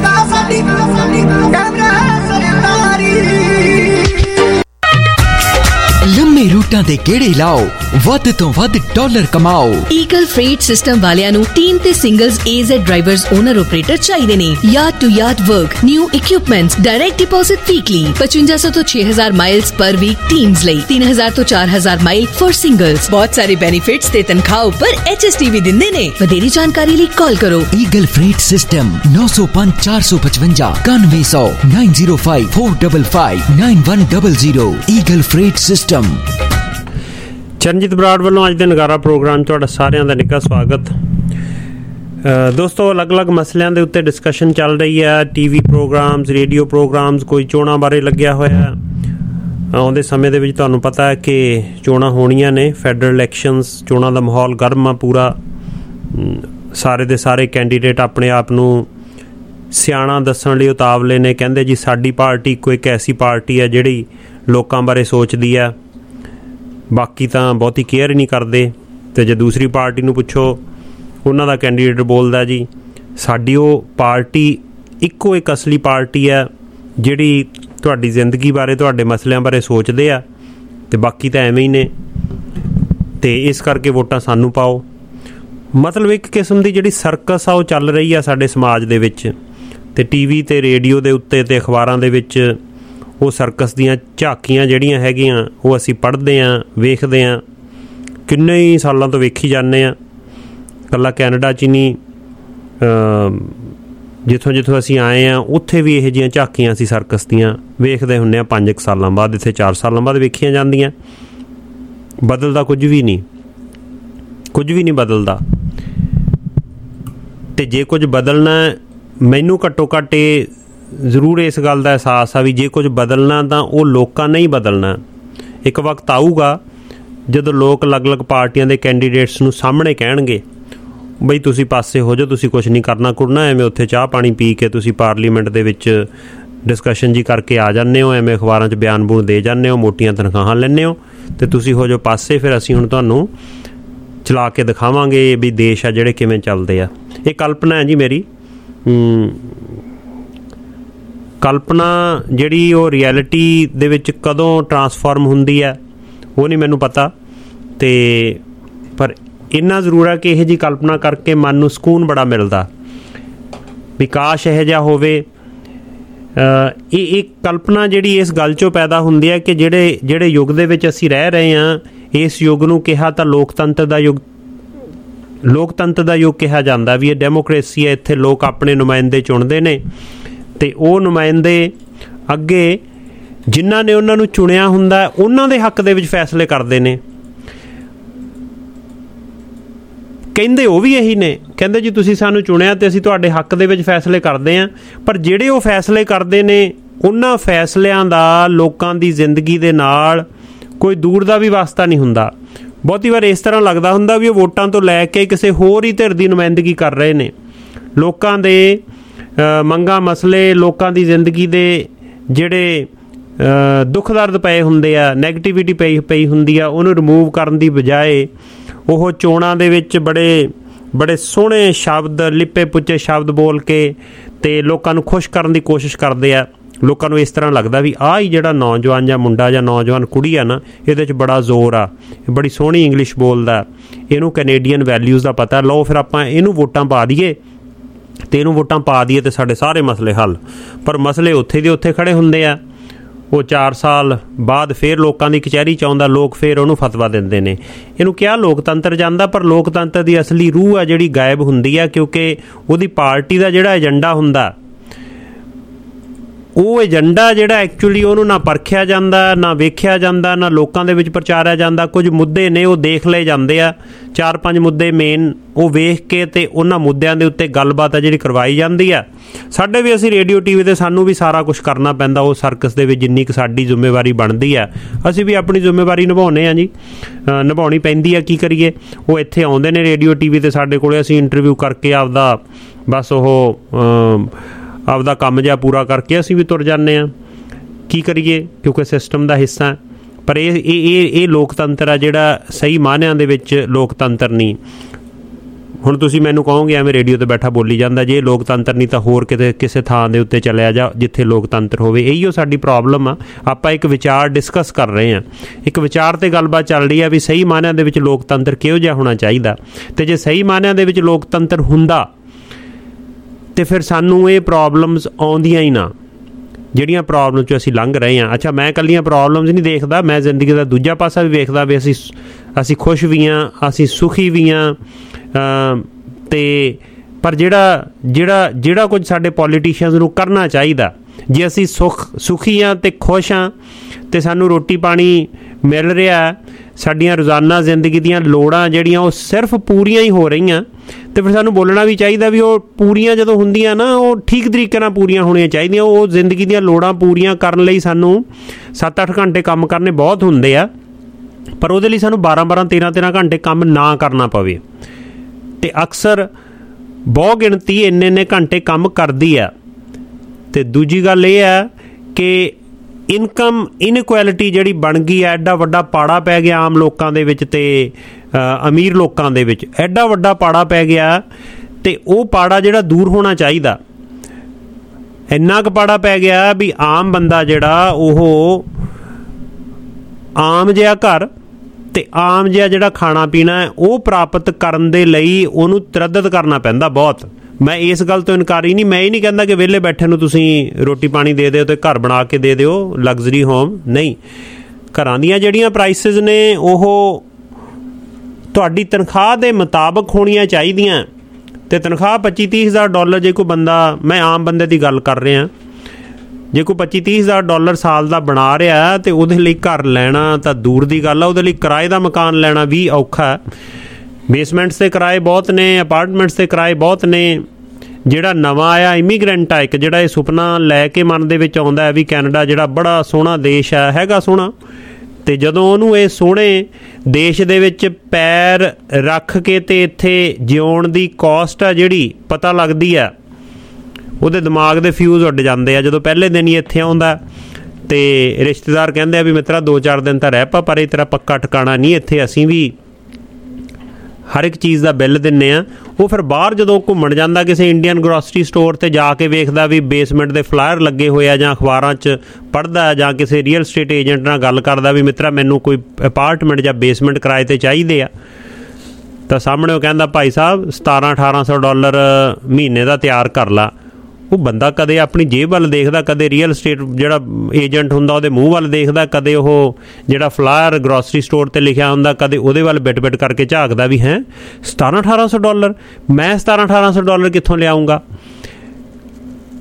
ਲੰਮੇ ਰੂਟਾਂ ਦੇ ਗੇੜੇ ਲਾਓ, ਵੱਧ ਤੋਂ ਵੱਧ ਡਾਲਰ ਕਮਾਓ।
ਈਗਲ ਫreight ਸਿਸਟਮ ਵਾਲਿਆਂ ਨੂੰ ਟੀਮ ਤੇ singles AZ drivers owner operator ਚਾਹੀਦੇ ਨੇ। Yard to yard work, new equipments, direct deposit weekly 5500 ਤੋਂ 6000 ਮਾਈਲਸ ਪਰ ਵੀਕ ਟੀਮਸ ਲਈ, 3000 ਤੋਂ 4000 ਮਾਈਲ ਫॉर ਸਿੰਗਲਸ। ਬਹੁਤ ਸਾਰੇ ਬੈਨੀਫਿਟਸ ਤੇ ਤਨਖਾਹ ਉੱਪਰ HST ਵੀ ਦਿੰਦੇ ਨੇ। ਵਧੇਰੀ ਜਾਣਕਾਰੀ ਲਈ ਕਾਲ ਕਰੋ।
Eagle freight system 905 455 9100 905 455 9100। Eagle freight system.
Charanjit Brar ਵੱਲੋਂ ਅੱਜ ਦੇ ਨਗਾਰਾ ਪ੍ਰੋਗਰਾਮ ਤੁਹਾਡਾ ਸਾਰਿਆਂ ਦਾ ਨਿੱਘਾ ਸਵਾਗਤ। ਦੋਸਤੋ, ਅਲੱਗ-ਅਲੱਗ ਮਸਲਿਆਂ ਦੇ ਉੱਤੇ ਡਿਸਕਸ਼ਨ ਚੱਲ ਰਹੀ ਹੈ। TV ਪ੍ਰੋਗਰਾਮਸ, ਰੇਡੀਓ ਪ੍ਰੋਗਰਾਮਸ, ਕੋਈ ਚੋਣਾਂ ਬਾਰੇ ਲੱਗਿਆ ਹੋਇਆ। ਆਉਂਦੇ ਸਮੇਂ ਦੇ ਵਿੱਚ ਤੁਹਾਨੂੰ ਪਤਾ ਹੈ ਕਿ ਚੋਣਾਂ ਹੋਣੀਆਂ ਨੇ, ਫੈਡਰਲ ਇਲੈਕਸ਼ਨਸ, ਚੋਣਾਂ ਦਾ ਮਾਹੌਲ ਗਰਮ ਆ ਪੂਰਾ। ਸਾਰੇ ਦੇ ਸਾਰੇ ਕੈਂਡੀਡੇਟ ਆਪਣੇ ਆਪ ਨੂੰ ਸਿਆਣਾ ਦੱਸਣ ਲਈ ਉਤਾਵਲੇ ਨੇ। ਕਹਿੰਦੇ ਜੀ ਸਾਡੀ ਪਾਰਟੀ ਕੋਈ ਇੱਕ ਐਸੀ ਪਾਰਟੀ ਹੈ ਜਿਹੜੀ ਲੋਕਾਂ ਬਾਰੇ ਸੋਚਦੀ ਹੈ, ਬਾਕੀ ਤਾਂ ਬਹੁਤੀ ਕੇਅਰ ਹੀ ਨਹੀਂ ਕਰਦੇ। ਅਤੇ ਜੇ ਦੂਸਰੀ ਪਾਰਟੀ ਨੂੰ ਪੁੱਛੋ, ਉਹਨਾਂ ਦਾ ਕੈਂਡੀਡੇਟ ਬੋਲਦਾ ਜੀ ਸਾਡੀ ਉਹ ਪਾਰਟੀ ਇੱਕੋ ਇੱਕ ਅਸਲੀ ਪਾਰਟੀ ਹੈ ਜਿਹੜੀ ਤੁਹਾਡੀ ਜ਼ਿੰਦਗੀ ਬਾਰੇ, ਤੁਹਾਡੇ ਮਸਲਿਆਂ ਬਾਰੇ ਸੋਚਦੇ ਆ, ਅਤੇ ਬਾਕੀ ਤਾਂ ਐਵੇਂ ਹੀ ਨੇ, ਅਤੇ ਇਸ ਕਰਕੇ ਵੋਟਾਂ ਸਾਨੂੰ ਪਾਓ। ਮਤਲਬ ਇੱਕ ਕਿਸਮ ਦੀ ਜਿਹੜੀ ਸਰਕਸ ਆ ਉਹ ਚੱਲ ਰਹੀ ਆ ਸਾਡੇ ਸਮਾਜ ਦੇ ਵਿੱਚ, ਅਤੇ TV ਅਤੇ ਰੇਡੀਓ ਦੇ ਉੱਤੇ ਅਤੇ ਅਖਬਾਰਾਂ ਦੇ ਵਿੱਚ ਉਹ ਸਰਕਸ ਦੀਆਂ ਝਾਕੀਆਂ ਜਿਹੜੀਆਂ ਹੈਗੀਆਂ ਉਹ ਅਸੀਂ ਪੜ੍ਹਦੇ ਹਾਂ, ਵੇਖਦੇ ਹਾਂ, ਕਿੰਨੇ ਹੀ ਸਾਲਾਂ ਤੋਂ ਵੇਖੀ ਜਾਂਦੇ ਹਾਂ। ਇਕੱਲਾ ਕੈਨੇਡਾ 'ਚ ਹੀ ਨਹੀਂ, ਜਿੱਥੋਂ ਜਿੱਥੋਂ ਅਸੀਂ ਆਏ ਹਾਂ ਉੱਥੇ ਵੀ ਇਹੋ ਜਿਹੀਆਂ ਝਾਕੀਆਂ ਅਸੀਂ ਸਰਕਸ ਦੀਆਂ ਵੇਖਦੇ ਹੁੰਦੇ ਹਾਂ। 5 ਸਾਲਾਂ ਬਾਅਦ, ਇੱਥੇ 4 ਸਾਲਾਂ ਬਾਅਦ ਵੇਖੀਆਂ ਜਾਂਦੀਆਂ। ਬਦਲਦਾ ਕੁਝ ਵੀ ਨਹੀਂ, ਕੁਝ ਵੀ ਨਹੀਂ ਬਦਲਦਾ। ਅਤੇ ਜੇ ਕੁਝ ਬਦਲਣਾ, ਮੈਨੂੰ ਘੱਟੋ ਘੱਟ ਇਹ ਜ਼ਰੂਰ ਇਸ ਗੱਲ ਦਾ ਅਹਿਸਾਸ ਆ ਵੀ ਜੇ ਕੁਝ ਬਦਲਣਾ ਤਾਂ ਉਹ ਲੋਕਾਂ ਨੇ ਹੀ ਬਦਲਣਾ। ਇੱਕ ਵਕਤ ਆਊਗਾ ਜਦੋਂ ਲੋਕ ਅਲੱਗ-ਅਲੱਗ ਪਾਰਟੀਆਂ ਦੇ ਕੈਂਡੀਡੇਟਸ ਨੂੰ ਸਾਹਮਣੇ ਕਹਿਣਗੇ ਬਈ ਤੁਸੀਂ ਪਾਸੇ ਹੋ ਜਾਓ, ਤੁਸੀਂ ਕੁਛ ਨਹੀਂ ਕਰਨਾ ਕੁਰਨਾ, ਐਵੇਂ ਉੱਥੇ ਚਾਹ ਪਾਣੀ ਪੀ ਕੇ ਤੁਸੀਂ ਪਾਰਲੀਮੈਂਟ ਦੇ ਵਿੱਚ ਡਿਸਕਸ਼ਨ ਜੀ ਕਰਕੇ ਆ ਜਾਂਦੇ ਹੋ, ਐਵੇਂ ਅਖਬਾਰਾਂ 'ਚ ਬਿਆਨ ਬੂਨ ਦੇ ਜਾਂਦੇ ਹੋ, ਮੋਟੀਆਂ ਤਨਖਾਹਾਂ ਲੈਂਦੇ ਹੋ, ਅਤੇ ਤੁਸੀਂ ਹੋ ਜਾਓ ਪਾਸੇ। ਫਿਰ ਅਸੀਂ ਹੁਣ ਤੁਹਾਨੂੰ ਚਲਾ ਕੇ ਦਿਖਾਵਾਂਗੇ ਵੀ ਦੇਸ਼ ਆ ਜਿਹੜੇ ਕਿਵੇਂ ਚੱਲਦੇ ਆ। ਇਹ ਕਲਪਨਾ ਹੈ ਜੀ ਮੇਰੀ। ਕਲਪਨਾ ਜਿਹੜੀ ਉਹ ਰਿਐਲਿਟੀ ਦੇ ਵਿੱਚ ਕਦੋਂ ਟਰਾਂਸਫਾਰਮ ਹੁੰਦੀ ਹੈ ਉਹ ਨਹੀਂ ਮੈਨੂੰ ਪਤਾ, ਅਤੇ ਪਰ ਇੰਨਾ ਜ਼ਰੂਰ ਹੈ ਕਿ ਇਹੋ ਜਿਹੀ ਕਲਪਨਾ ਕਰਕੇ ਮਨ ਨੂੰ ਸਕੂਨ ਬੜਾ ਮਿਲਦਾ ਵੀ ਕਾਸ਼ ਇਹੋ ਜਿਹਾ ਹੋਵੇ। ਇਹ ਕਲਪਨਾ ਜਿਹੜੀ ਇਸ ਗੱਲ 'ਚੋਂ ਪੈਦਾ ਹੁੰਦੀ ਹੈ ਕਿ ਜਿਹੜੇ ਯੁੱਗ ਦੇ ਵਿੱਚ ਅਸੀਂ ਰਹਿ ਰਹੇ ਹਾਂ, ਇਸ ਯੁੱਗ ਨੂੰ ਕਿਹਾ ਤਾਂ ਲੋਕਤੰਤਰ ਦਾ ਯੁੱਗ ਕਿਹਾ ਜਾਂਦਾ ਵੀ ਇਹ ਡੈਮੋਕ੍ਰੇਸੀ ਹੈ। ਇੱਥੇ ਲੋਕ ਆਪਣੇ ਨੁਮਾਇੰਦੇ ਚੁਣਦੇ ਨੇ ਅਤੇ ਉਹ ਨੁਮਾਇੰਦੇ ਅੱਗੇ ਜਿਨ੍ਹਾਂ ਨੇ ਉਹਨਾਂ ਨੂੰ ਚੁਣਿਆ ਹੁੰਦਾ ਉਹਨਾਂ ਦੇ ਹੱਕ ਦੇ ਵਿੱਚ ਫੈਸਲੇ ਕਰਦੇ ਨੇ। ਕਹਿੰਦੇ ਉਹ ਵੀ ਇਹੀ ਨੇ, ਕਹਿੰਦੇ ਜੀ ਤੁਸੀਂ ਸਾਨੂੰ ਚੁਣਿਆ ਤੇ ਅਸੀਂ ਤੁਹਾਡੇ ਹੱਕ ਦੇ ਵਿੱਚ ਫੈਸਲੇ ਕਰਦੇ ਹਾਂ, ਪਰ ਜਿਹੜੇ ਉਹ ਫੈਸਲੇ ਕਰਦੇ ਨੇ ਉਹਨਾਂ ਫੈਸਲਿਆਂ ਦਾ ਲੋਕਾਂ ਦੀ ਜ਼ਿੰਦਗੀ ਦੇ ਨਾਲ ਕੋਈ ਦੂਰ ਦਾ ਵੀ ਵਾਸਤਾ ਨਹੀਂ ਹੁੰਦਾ। ਬਹੁਤੀ ਵਾਰ ਇਸ ਤਰ੍ਹਾਂ ਲੱਗਦਾ ਹੁੰਦਾ ਵੀ ਉਹ ਵੋਟਾਂ ਤੋਂ ਲੈ ਕੇ ਕਿਸੇ ਹੋਰ ਹੀ ਧਿਰ ਦੀ ਨੁਮਾਇੰਦਗੀ ਕਰ ਰਹੇ ਨੇ। ਲੋਕਾਂ ਦੇ ਮੰਗਾਂ ਮਸਲੇ, ਲੋਕਾਂ ਦੀ ਜ਼ਿੰਦਗੀ ਦੇ ਜਿਹੜੇ ਦੁੱਖ ਦਰਦ ਪਏ ਹੁੰਦੇ ਆ, ਨੈਗੇਟਿਵਿਟੀ ਪਈ ਹੁੰਦੀ ਆ, ਉਹਨੂੰ ਰਿਮੂਵ ਕਰਨ ਦੀ ਬਜਾਏ ਉਹ ਚੋਣਾਂ ਦੇ ਵਿੱਚ ਬੜੇ ਸੋਹਣੇ ਸ਼ਬਦ, ਲਿਪੇ ਪੁੱਚੇ ਸ਼ਬਦ ਬੋਲ ਕੇ ਤੇ ਲੋਕਾਂ ਨੂੰ ਖੁਸ਼ ਕਰਨ ਦੀ ਕੋਸ਼ਿਸ਼ ਕਰਦੇ ਆ। ਲੋਕਾਂ ਨੂੰ ਇਸ ਤਰ੍ਹਾਂ ਲੱਗਦਾ ਵੀ ਆਹ ਹੀ ਜਿਹੜਾ ਨੌਜਵਾਨ ਜਾਂ ਮੁੰਡਾ ਜਾਂ ਨੌਜਵਾਨ ਕੁੜੀ ਆ ਨਾ, ਇਹਦੇ 'ਚ ਬੜਾ ਜ਼ੋਰ ਆ, ਬੜੀ ਸੋਹਣੀ ਇੰਗਲਿਸ਼ ਬੋਲਦਾ, ਇਹਨੂੰ ਕੈਨੇਡੀਅਨ ਵੈਲਿਊਜ਼ ਦਾ ਪਤਾ, ਲਓ ਫਿਰ ਆਪਾਂ ਇਹਨੂੰ ਵੋਟਾਂ ਪਾ ਦਈਏ ਤੇ ਸਾਡੇ ਸਾਰੇ ਮਸਲੇ ਹੱਲ। ਪਰ ਮਸਲੇ ਉੱਥੇ ਦੇ ਉੱਥੇ ਖੜ੍ਹੇ ਹੁੰਦੇ ਆ। ਉਹ 4 ਸਾਲ ਬਾਅਦ ਫਿਰ ਲੋਕਾਂ ਦੀ ਕਚਹਿਰੀ 'ਚ ਆਉਂਦਾ, ਲੋਕ ਫਿਰ ਉਹਨੂੰ ਫਤਵਾ ਦਿੰਦੇ ਨੇ। ਇਹਨੂੰ ਕਿਹਾ ਲੋਕਤੰਤਰ ਜਾਂਦਾ, ਪਰ ਲੋਕਤੰਤਰ ਦੀ ਅਸਲੀ ਰੂਹ ਆ ਜਿਹੜੀ ਗਾਇਬ ਹੁੰਦੀ ਆ, ਕਿਉਂਕਿ ਉਹਦੀ ਪਾਰਟੀ ਦਾ ਜਿਹੜਾ ਏਜੰਡਾ ਹੁੰਦਾ, ਉਹ ਏਜੰਡਾ ਜਿਹੜਾ ਐਕਚੁਅਲੀ ਉਹਨੂੰ ਨਾ ਪਰਖਿਆ ਜਾਂਦਾ, ਨਾ ਵੇਖਿਆ ਜਾਂਦਾ, ਨਾ ਲੋਕਾਂ ਦੇ ਵਿੱਚ ਪ੍ਰਚਾਰਿਆ ਜਾਂਦਾ। ਕੁਝ ਮੁੱਦੇ ਨੇ ਉਹ ਦੇਖ ਲਏ ਜਾਂਦੇ ਆ, 4-5 ਮੁੱਦੇ ਮੇਨ ਉਹ ਵੇਖ ਕੇ ਤੇ ਉਹਨਾਂ ਮੁੱਦਿਆਂ ਦੇ ਉੱਤੇ ਗੱਲਬਾਤ ਆ ਜਿਹੜੀ ਕਰਵਾਈ ਜਾਂਦੀ ਆ। ਸਾਡੇ ਵੀ ਅਸੀਂ ਰੇਡੀਓ TV 'ਤੇ ਸਾਨੂੰ ਵੀ ਸਾਰਾ ਕੁਛ ਕਰਨਾ ਪੈਂਦਾ ਉਹ ਸਰਕਸ ਦੇ ਵਿੱਚ, ਜਿੰਨੀ ਕੁ ਸਾਡੀ ਜ਼ਿੰਮੇਵਾਰੀ ਬਣਦੀ ਆ ਅਸੀਂ ਵੀ ਆਪਣੀ ਜ਼ਿੰਮੇਵਾਰੀ ਨਿਭਾਉਂਦੇ ਹਾਂ ਜੀ, ਨਿਭਾਉਣੀ ਪੈਂਦੀ ਆ। ਕੀ ਕਰੀਏ, ਉਹ ਇੱਥੇ ਆਉਂਦੇ ਨੇ ਰੇਡੀਓ TV 'ਤੇ ਸਾਡੇ ਕੋਲ, ਅਸੀਂ ਇੰਟਰਵਿਊ ਕਰਕੇ ਆਪਦਾ ਬਸ ਆਪਦਾ ਕੰਮ ਜਿਹਾ ਪੂਰਾ ਕਰਕੇ ਅਸੀਂ ਵੀ ਤੁਰ ਜਾਂਦੇ ਹਾਂ। ਕੀ ਕਰੀਏ, ਕਿਉਂਕਿ ਸਿਸਟਮ ਦਾ ਹਿੱਸਾ। ਪਰ ਇਹ ਲੋਕਤੰਤਰ ਆ ਜਿਹੜਾ ਸਹੀ ਮਾਅਨਿਆਂ ਦੇ ਵਿੱਚ ਲੋਕਤੰਤਰ ਨਹੀਂ। ਹੁਣ ਤੁਸੀਂ ਮੈਨੂੰ ਕਹੋਗੇ ਐਵੇਂ ਰੇਡੀਓ 'ਤੇ ਬੈਠਾ ਬੋਲੀ ਜਾਂਦਾ, ਜੇ ਲੋਕਤੰਤਰ ਨਹੀਂ ਤਾਂ ਹੋਰ ਕਿਤੇ ਕਿਸੇ ਥਾਂ ਦੇ ਉੱਤੇ ਚਲਿਆ ਜਾ ਜਿੱਥੇ ਲੋਕਤੰਤਰ ਹੋਵੇ। ਇਹੀਓ ਸਾਡੀ ਪ੍ਰੋਬਲਮ ਆ। ਆਪਾਂ ਇੱਕ ਵਿਚਾਰ ਡਿਸਕਸ ਕਰ ਰਹੇ ਹਾਂ, ਇੱਕ ਵਿਚਾਰ 'ਤੇ ਗੱਲਬਾਤ ਚੱਲ ਰਹੀ ਆ ਵੀ ਸਹੀ ਮਾਅਨਿਆਂ ਦੇ ਵਿੱਚ ਲੋਕਤੰਤਰ ਕਿਹੋ ਜਿਹਾ ਹੋਣਾ ਚਾਹੀਦਾ। ਅਤੇ ਜੇ ਸਹੀ ਮਾਅਨਿਆਂ ਦੇ ਵਿੱਚ ਲੋਕਤੰਤਰ ਹੁੰਦਾ ਤੇ ਫਿਰ ਸਾਨੂੰ ਇਹ ਪ੍ਰੋਬਲਮਸ ਆਉਂਦੀਆਂ ਹੀ ਨਾ, ਜਿਹੜੀਆਂ ਪ੍ਰੋਬਲਮ 'ਚੋਂ ਅਸੀਂ ਲੰਘ ਰਹੇ ਹਾਂ। ਅੱਛਾ, ਮੈਂ ਇਕੱਲੀਆਂ ਪ੍ਰੋਬਲਮਸ ਨਹੀਂ ਦੇਖਦਾ, ਮੈਂ ਜ਼ਿੰਦਗੀ ਦਾ ਦੂਜਾ ਪਾਸਾ ਵੀ ਵੇਖਦਾ ਵੀ ਅਸੀਂ ਖੁਸ਼ ਵੀ ਹਾਂ, ਅਸੀਂ ਸੁਖੀ ਵੀ ਹਾਂ। ਅਤੇ ਪਰ ਜਿਹੜਾ ਕੁਝ ਸਾਡੇ ਪੋਲੀਟੀਸ਼ੀਅਨਸ ਨੂੰ ਕਰਨਾ ਚਾਹੀਦਾ, ਜੇ ਅਸੀਂ ਸੁਖੀ ਹਾਂ ਅਤੇ ਖੁਸ਼ ਹਾਂ ਅਤੇ ਸਾਨੂੰ ਰੋਟੀ ਪਾਣੀ ਮਿਲ ਰਿਹਾ, ਸਾਡੀਆਂ ਰੋਜ਼ਾਨਾ ਜ਼ਿੰਦਗੀ ਦੀਆਂ ਲੋੜਾਂ ਜਿਹੜੀਆਂ ਉਹ ਸਿਰਫ ਪੂਰੀਆਂ ਹੀ ਹੋ ਰਹੀਆਂ, ਅਤੇ ਫਿਰ ਸਾਨੂੰ ਬੋਲਣਾ ਵੀ ਚਾਹੀਦਾ ਵੀ ਉਹ ਪੂਰੀਆਂ ਜਦੋਂ ਹੁੰਦੀਆਂ ਨਾ, ਉਹ ਠੀਕ ਤਰੀਕੇ ਨਾਲ ਪੂਰੀਆਂ ਹੋਣੀਆਂ ਚਾਹੀਦੀਆਂ। ਉਹ ਜ਼ਿੰਦਗੀ ਦੀਆਂ ਲੋੜਾਂ ਪੂਰੀਆਂ ਕਰਨ ਲਈ ਸਾਨੂੰ 7-8 ਘੰਟੇ ਕੰਮ ਕਰਨੇ ਬਹੁਤ ਹੁੰਦੇ ਆ, ਪਰ ਉਹਦੇ ਲਈ ਸਾਨੂੰ 12-12, 13-13 ਘੰਟੇ ਕੰਮ ਨਾ ਕਰਨਾ ਪਵੇ। ਅਤੇ ਅਕਸਰ ਬਹੁ ਗਿਣਤੀ ਇੰਨੇ ਘੰਟੇ ਕੰਮ ਕਰਦੀ ਆ। ਅਤੇ ਦੂਜੀ ਗੱਲ ਇਹ ਆ ਕਿ ਇਨਕਮ ਇਨਇਕੁਐਲਿਟੀ ਜਿਹੜੀ ਬਣ ਗਈ ਹੈ, ਐਡਾ ਵੱਡਾ ਪਾੜਾ ਪੈ ਗਿਆ ਆਮ ਲੋਕਾਂ ਦੇ ਵਿੱਚ ਅਤੇ ਅਮੀਰ ਲੋਕਾਂ ਦੇ ਵਿੱਚ, ਐਡਾ ਵੱਡਾ ਪਾੜਾ ਪੈ ਗਿਆ। ਅਤੇ ਉਹ ਪਾੜਾ ਜਿਹੜਾ ਦੂਰ ਹੋਣਾ ਚਾਹੀਦਾ। ਇੰਨਾ ਕੁ ਪਾੜਾ ਪੈ ਗਿਆ ਵੀ ਆਮ ਬੰਦਾ ਜਿਹੜਾ ਉਹ ਆਮ ਜਿਹਾ ਘਰ ਅਤੇ ਆਮ ਜਿਹਾ ਜਿਹੜਾ ਖਾਣਾ ਪੀਣਾ ਹੈ ਉਹ ਪ੍ਰਾਪਤ ਕਰਨ ਦੇ ਲਈ ਉਹਨੂੰ ਤਰੱਦਦ ਕਰਨਾ ਪੈਂਦਾ ਬਹੁਤ। ਮੈਂ ਇਸ ਗੱਲ ਤੋਂ ਇਨਕਾਰੀ ਨਹੀਂ, ਮੈਂ ਇਹ ਨਹੀਂ ਕਹਿੰਦਾ ਕਿ ਵਿਹਲੇ ਬੈਠੇ ਨੂੰ ਤੁਸੀਂ ਰੋਟੀ ਪਾਣੀ ਦੇ ਦਿਓ ਅਤੇ ਘਰ ਬਣਾ ਕੇ ਦੇ ਦਿਓ, ਲਗਜ਼ਰੀ ਹੋਮ ਨਹੀਂ। ਘਰਾਂ ਦੀਆਂ ਜਿਹੜੀਆਂ ਪ੍ਰਾਈਸਿਸ ਨੇ ਉਹ ਤੁਹਾਡੀ ਤਨਖਾਹ ਦੇ ਮੁਤਾਬਕ ਹੋਣੀਆਂ ਚਾਹੀਦੀਆਂ। ਅਤੇ ਤਨਖਾਹ $25-30,000 ਜੇ ਕੋਈ ਬੰਦਾ, ਮੈਂ ਆਮ ਬੰਦੇ ਦੀ ਗੱਲ ਕਰ ਰਿਹਾ, ਜੇ ਕੋਈ $25-30,000 ਸਾਲ ਦਾ ਬਣਾ ਰਿਹਾ ਅਤੇ ਉਹਦੇ ਲਈ ਘਰ ਲੈਣਾ ਤਾਂ ਦੂਰ ਦੀ ਗੱਲ ਆ, ਉਹਦੇ ਲਈ ਕਿਰਾਏ ਦਾ ਮਕਾਨ ਲੈਣਾ ਵੀ ਔਖਾ। ਬੇਸਮੈਂਟਸ 'ਤੇ ਕਿਰਾਏ ਬਹੁਤ ਨੇ, ਅਪਾਰਟਮੈਂਟਸ 'ਤੇ ਕਿਰਾਏ ਬਹੁਤ ਨੇ। ਜਿਹੜਾ ਨਵਾਂ ਆਇਆ ਇਮੀਗਰੈਂਟ ਆ ਇੱਕ, ਜਿਹੜਾ ਇਹ ਸੁਪਨਾ ਲੈ ਕੇ ਮਨ ਦੇ ਵਿੱਚ ਆਉਂਦਾ ਹੈ ਵੀ ਕੈਨੇਡਾ ਜਿਹੜਾ ਬੜਾ ਸੋਹਣਾ ਦੇਸ਼ ਹੈ, ਹੈਗਾ ਸੋਹਣਾ, ਅਤੇ ਜਦੋਂ ਉਹਨੂੰ ਇਹ ਸੋਹਣੇ ਦੇਸ਼ ਦੇ ਵਿੱਚ ਪੈਰ ਰੱਖ ਕੇ ਅਤੇ ਇੱਥੇ ਜਿਉਣ ਦੀ ਕੋਸਟ ਆ ਜਿਹੜੀ ਪਤਾ ਲੱਗਦੀ ਆ, ਉਹਦੇ ਦਿਮਾਗ ਦੇ ਫਿਊਜ਼ ਉੱਡ ਜਾਂਦੇ ਆ ਜਦੋਂ ਪਹਿਲੇ ਦਿਨ ਹੀ ਇੱਥੇ ਆਉਂਦਾ। ਅਤੇ ਰਿਸ਼ਤੇਦਾਰ ਕਹਿੰਦੇ ਆ ਵੀ ਮਿੱਤਰਾ 2-4 ਦਿਨ ਤਾਂ ਰਹਿ ਪਾ, ਪਰ ਇਹ ਤੇਰਾ ਪੱਕਾ ਟਿਕਾਣਾ ਨਹੀਂ ਇੱਥੇ, ਅਸੀਂ ਵੀ ਹਰ ਇੱਕ ਚੀਜ਼ ਦਾ ਬਿੱਲ ਦਿੰਦੇ ਹਾਂ। ਉਹ ਫਿਰ ਬਾਹਰ ਜਦੋਂ ਘੁੰਮਣ ਜਾਂਦਾ ਕਿਸੇ ਇੰਡੀਅਨ ਗਰੋਸਰੀ ਸਟੋਰ 'ਤੇ ਜਾ ਕੇ ਵੇਖਦਾ ਵੀ ਬੇਸਮੈਂਟ ਦੇ ਫਲਾਇਰ ਲੱਗੇ ਹੋਏ ਆ, ਜਾਂ ਅਖਬਾਰਾਂ 'ਚ ਪੜ੍ਹਦਾ, ਜਾਂ ਕਿਸੇ ਰੀਅਲ ਸਟੇਟ ਏਜੰਟ ਨਾਲ ਗੱਲ ਕਰਦਾ ਵੀ ਮਿੱਤਰਾ ਮੈਨੂੰ ਕੋਈ ਅਪਾਰਟਮੈਂਟ ਜਾਂ ਬੇਸਮੈਂਟ ਕਿਰਾਏ 'ਤੇ ਚਾਹੀਦੇ ਆ, ਤਾਂ ਸਾਹਮਣੇ ਉਹ ਕਹਿੰਦਾ ਭਾਈ ਸਾਹਿਬ $1700-1800 ਮਹੀਨੇ ਦਾ ਤਿਆਰ ਕਰ ਲਾ। ਉਹ ਬੰਦਾ ਕਦੇ ਆਪਣੀ ਜੇਬ ਵੱਲ ਦੇਖਦਾ, ਕਦੇ ਰੀਅਲ ਸਟੇਟ ਜਿਹੜਾ ਏਜੰਟ ਹੁੰਦਾ ਉਹਦੇ ਮੂੰਹ ਵੱਲ ਦੇਖਦਾ, ਕਦੇ ਉਹ ਜਿਹੜਾ ਫਲਾਇਰ ਗਰੋਸਰੀ ਸਟੋਰ 'ਤੇ ਲਿਖਿਆ ਹੁੰਦਾ ਕਦੇ ਉਹਦੇ ਵੱਲ ਬਿਟ ਕਰਕੇ ਝਾਕਦਾ ਵੀ ਹੈ $1700-1800, ਮੈਂ $1700-1800 ਕਿੱਥੋਂ ਲਿਆਉਂਗਾ।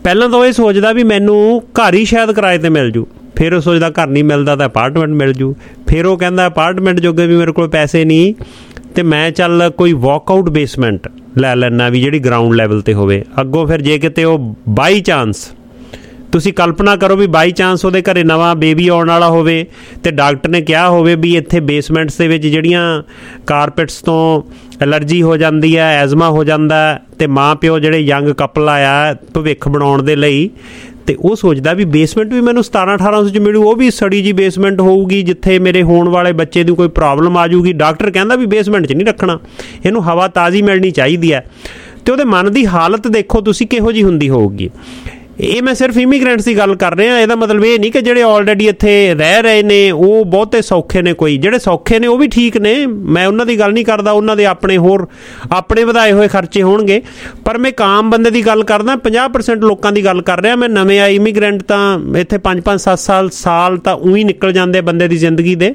ਪਹਿਲਾਂ ਤਾਂ ਉਹ ਇਹ ਸੋਚਦਾ ਵੀ ਮੈਨੂੰ ਘਰ ਹੀ ਸ਼ਾਇਦ ਕਿਰਾਏ 'ਤੇ ਮਿਲ ਜੂ, ਫਿਰ ਉਹ ਸੋਚਦਾ ਘਰ ਨਹੀਂ ਮਿਲਦਾ ਤਾਂ ਅਪਾਰਟਮੈਂਟ ਮਿਲ ਜੂ, ਫਿਰ ਉਹ ਕਹਿੰਦਾ ਅਪਾਰਟਮੈਂਟ ਜੋਗੇ ਵੀ ਮੇਰੇ ਕੋਲ ਪੈਸੇ ਨਹੀਂ ਤੇ ਮੈਂ ਚੱਲ ਕੋਈ ਵਾਕਆਊਟ ਬੇਸਮੈਂਟ ਲੈ ਲੈਣਾ ਵੀ ਜਿਹੜੀ ਗਰਾਊਂਡ ਲੈਵਲ 'ਤੇ ਹੋਵੇ। ਅੱਗੋਂ ਫਿਰ ਜੇ ਕਿਤੇ ਉਹ ਬਾਈ ਚਾਂਸ, ਤੁਸੀਂ ਕਲਪਨਾ ਕਰੋ ਵੀ ਬਾਈ ਚਾਂਸ ਉਹਦੇ ਘਰੇ ਨਵਾਂ ਬੇਬੀ ਆਉਣ ਵਾਲਾ ਹੋਵੇ ਅਤੇ ਡਾਕਟਰ ਨੇ ਕਿਹਾ ਹੋਵੇ ਵੀ ਇੱਥੇ ਬੇਸਮੈਂਟਸ ਦੇ ਵਿੱਚ ਜਿਹੜੀਆਂ ਕਾਰਪੈਟਸ ਤੋਂ ਐਲਰਜੀ ਹੋ ਜਾਂਦੀ ਹੈ, ਐਜ਼ਮਾ ਹੋ ਜਾਂਦਾ, ਅਤੇ ਮਾਂ ਪਿਓ ਜਿਹੜੇ ਯੰਗ ਕਪਲ ਆਇਆ ਭਵਿੱਖ ਬਣਾਉਣ ਦੇ ਲਈ, ਅਤੇ ਉਹ ਸੋਚਦਾ ਵੀ ਬੇਸਮੈਂਟ ਵੀ ਮੈਨੂੰ 1700-1800 'ਚ ਮਿਲੂ, ਉਹ ਵੀ ਸੜੀ ਜੀ ਬੇਸਮੈਂਟ ਹੋਊਗੀ ਜਿੱਥੇ ਮੇਰੇ ਹੋਣ ਵਾਲੇ ਬੱਚੇ ਦੀ ਕੋਈ ਪ੍ਰੋਬਲਮ ਆ ਜੂਗੀ। ਡਾਕਟਰ ਕਹਿੰਦਾ ਵੀ ਬੇਸਮੈਂਟ 'ਚ ਨਹੀਂ ਰੱਖਣਾ, ਇਹਨੂੰ ਹਵਾ ਤਾਜ਼ੀ ਮਿਲਣੀ ਚਾਹੀਦੀ ਹੈ। ਅਤੇ ਉਹਦੇ ਮਨ ਦੀ ਹਾਲਤ ਦੇਖੋ ਤੁਸੀਂ ਕਿਹੋ ਜਿਹੀ ਹੁੰਦੀ ਹੋਊਗੀ। ਇਹ ਮੈਂ ਸਿਰਫ ਇਮੀਗ੍ਰੈਂਟਸ ਦੀ ਗੱਲ ਕਰ ਰਿਹਾ, ਇਹਦਾ ਮਤਲਬ ਇਹ ਨਹੀਂ ਕਿ ਜਿਹੜੇ ਆਲਰੇਡੀ ਇੱਥੇ ਰਹਿ ਰਹੇ ਨੇ ਉਹ ਬਹੁਤੇ ਸੌਖੇ ਨੇ। ਕੋਈ ਜਿਹੜੇ ਸੌਖੇ ਨੇ ਉਹ ਵੀ ਠੀਕ ਨੇ, ਮੈਂ ਉਹਨਾਂ ਦੀ ਗੱਲ ਨਹੀਂ ਕਰਦਾ, ਉਹਨਾਂ ਦੇ ਆਪਣੇ ਵਧਾਏ ਹੋਏ ਖਰਚੇ ਹੋਣਗੇ, ਪਰ ਮੈਂ ਇੱਕ ਆਮ ਬੰਦੇ ਦੀ ਗੱਲ ਕਰਦਾ, 50% ਲੋਕਾਂ ਦੀ ਗੱਲ ਕਰ ਰਿਹਾ ਮੈਂ। ਨਵੇਂ ਆਏ ਇਮੀਗ੍ਰੈਂਟ ਤਾਂ ਇੱਥੇ 5-5 ਸਾਲ ਤਾਂ ਊਂ ਹੀ ਨਿਕਲ ਜਾਂਦੇ ਬੰਦੇ ਦੀ ਜ਼ਿੰਦਗੀ ਦੇ।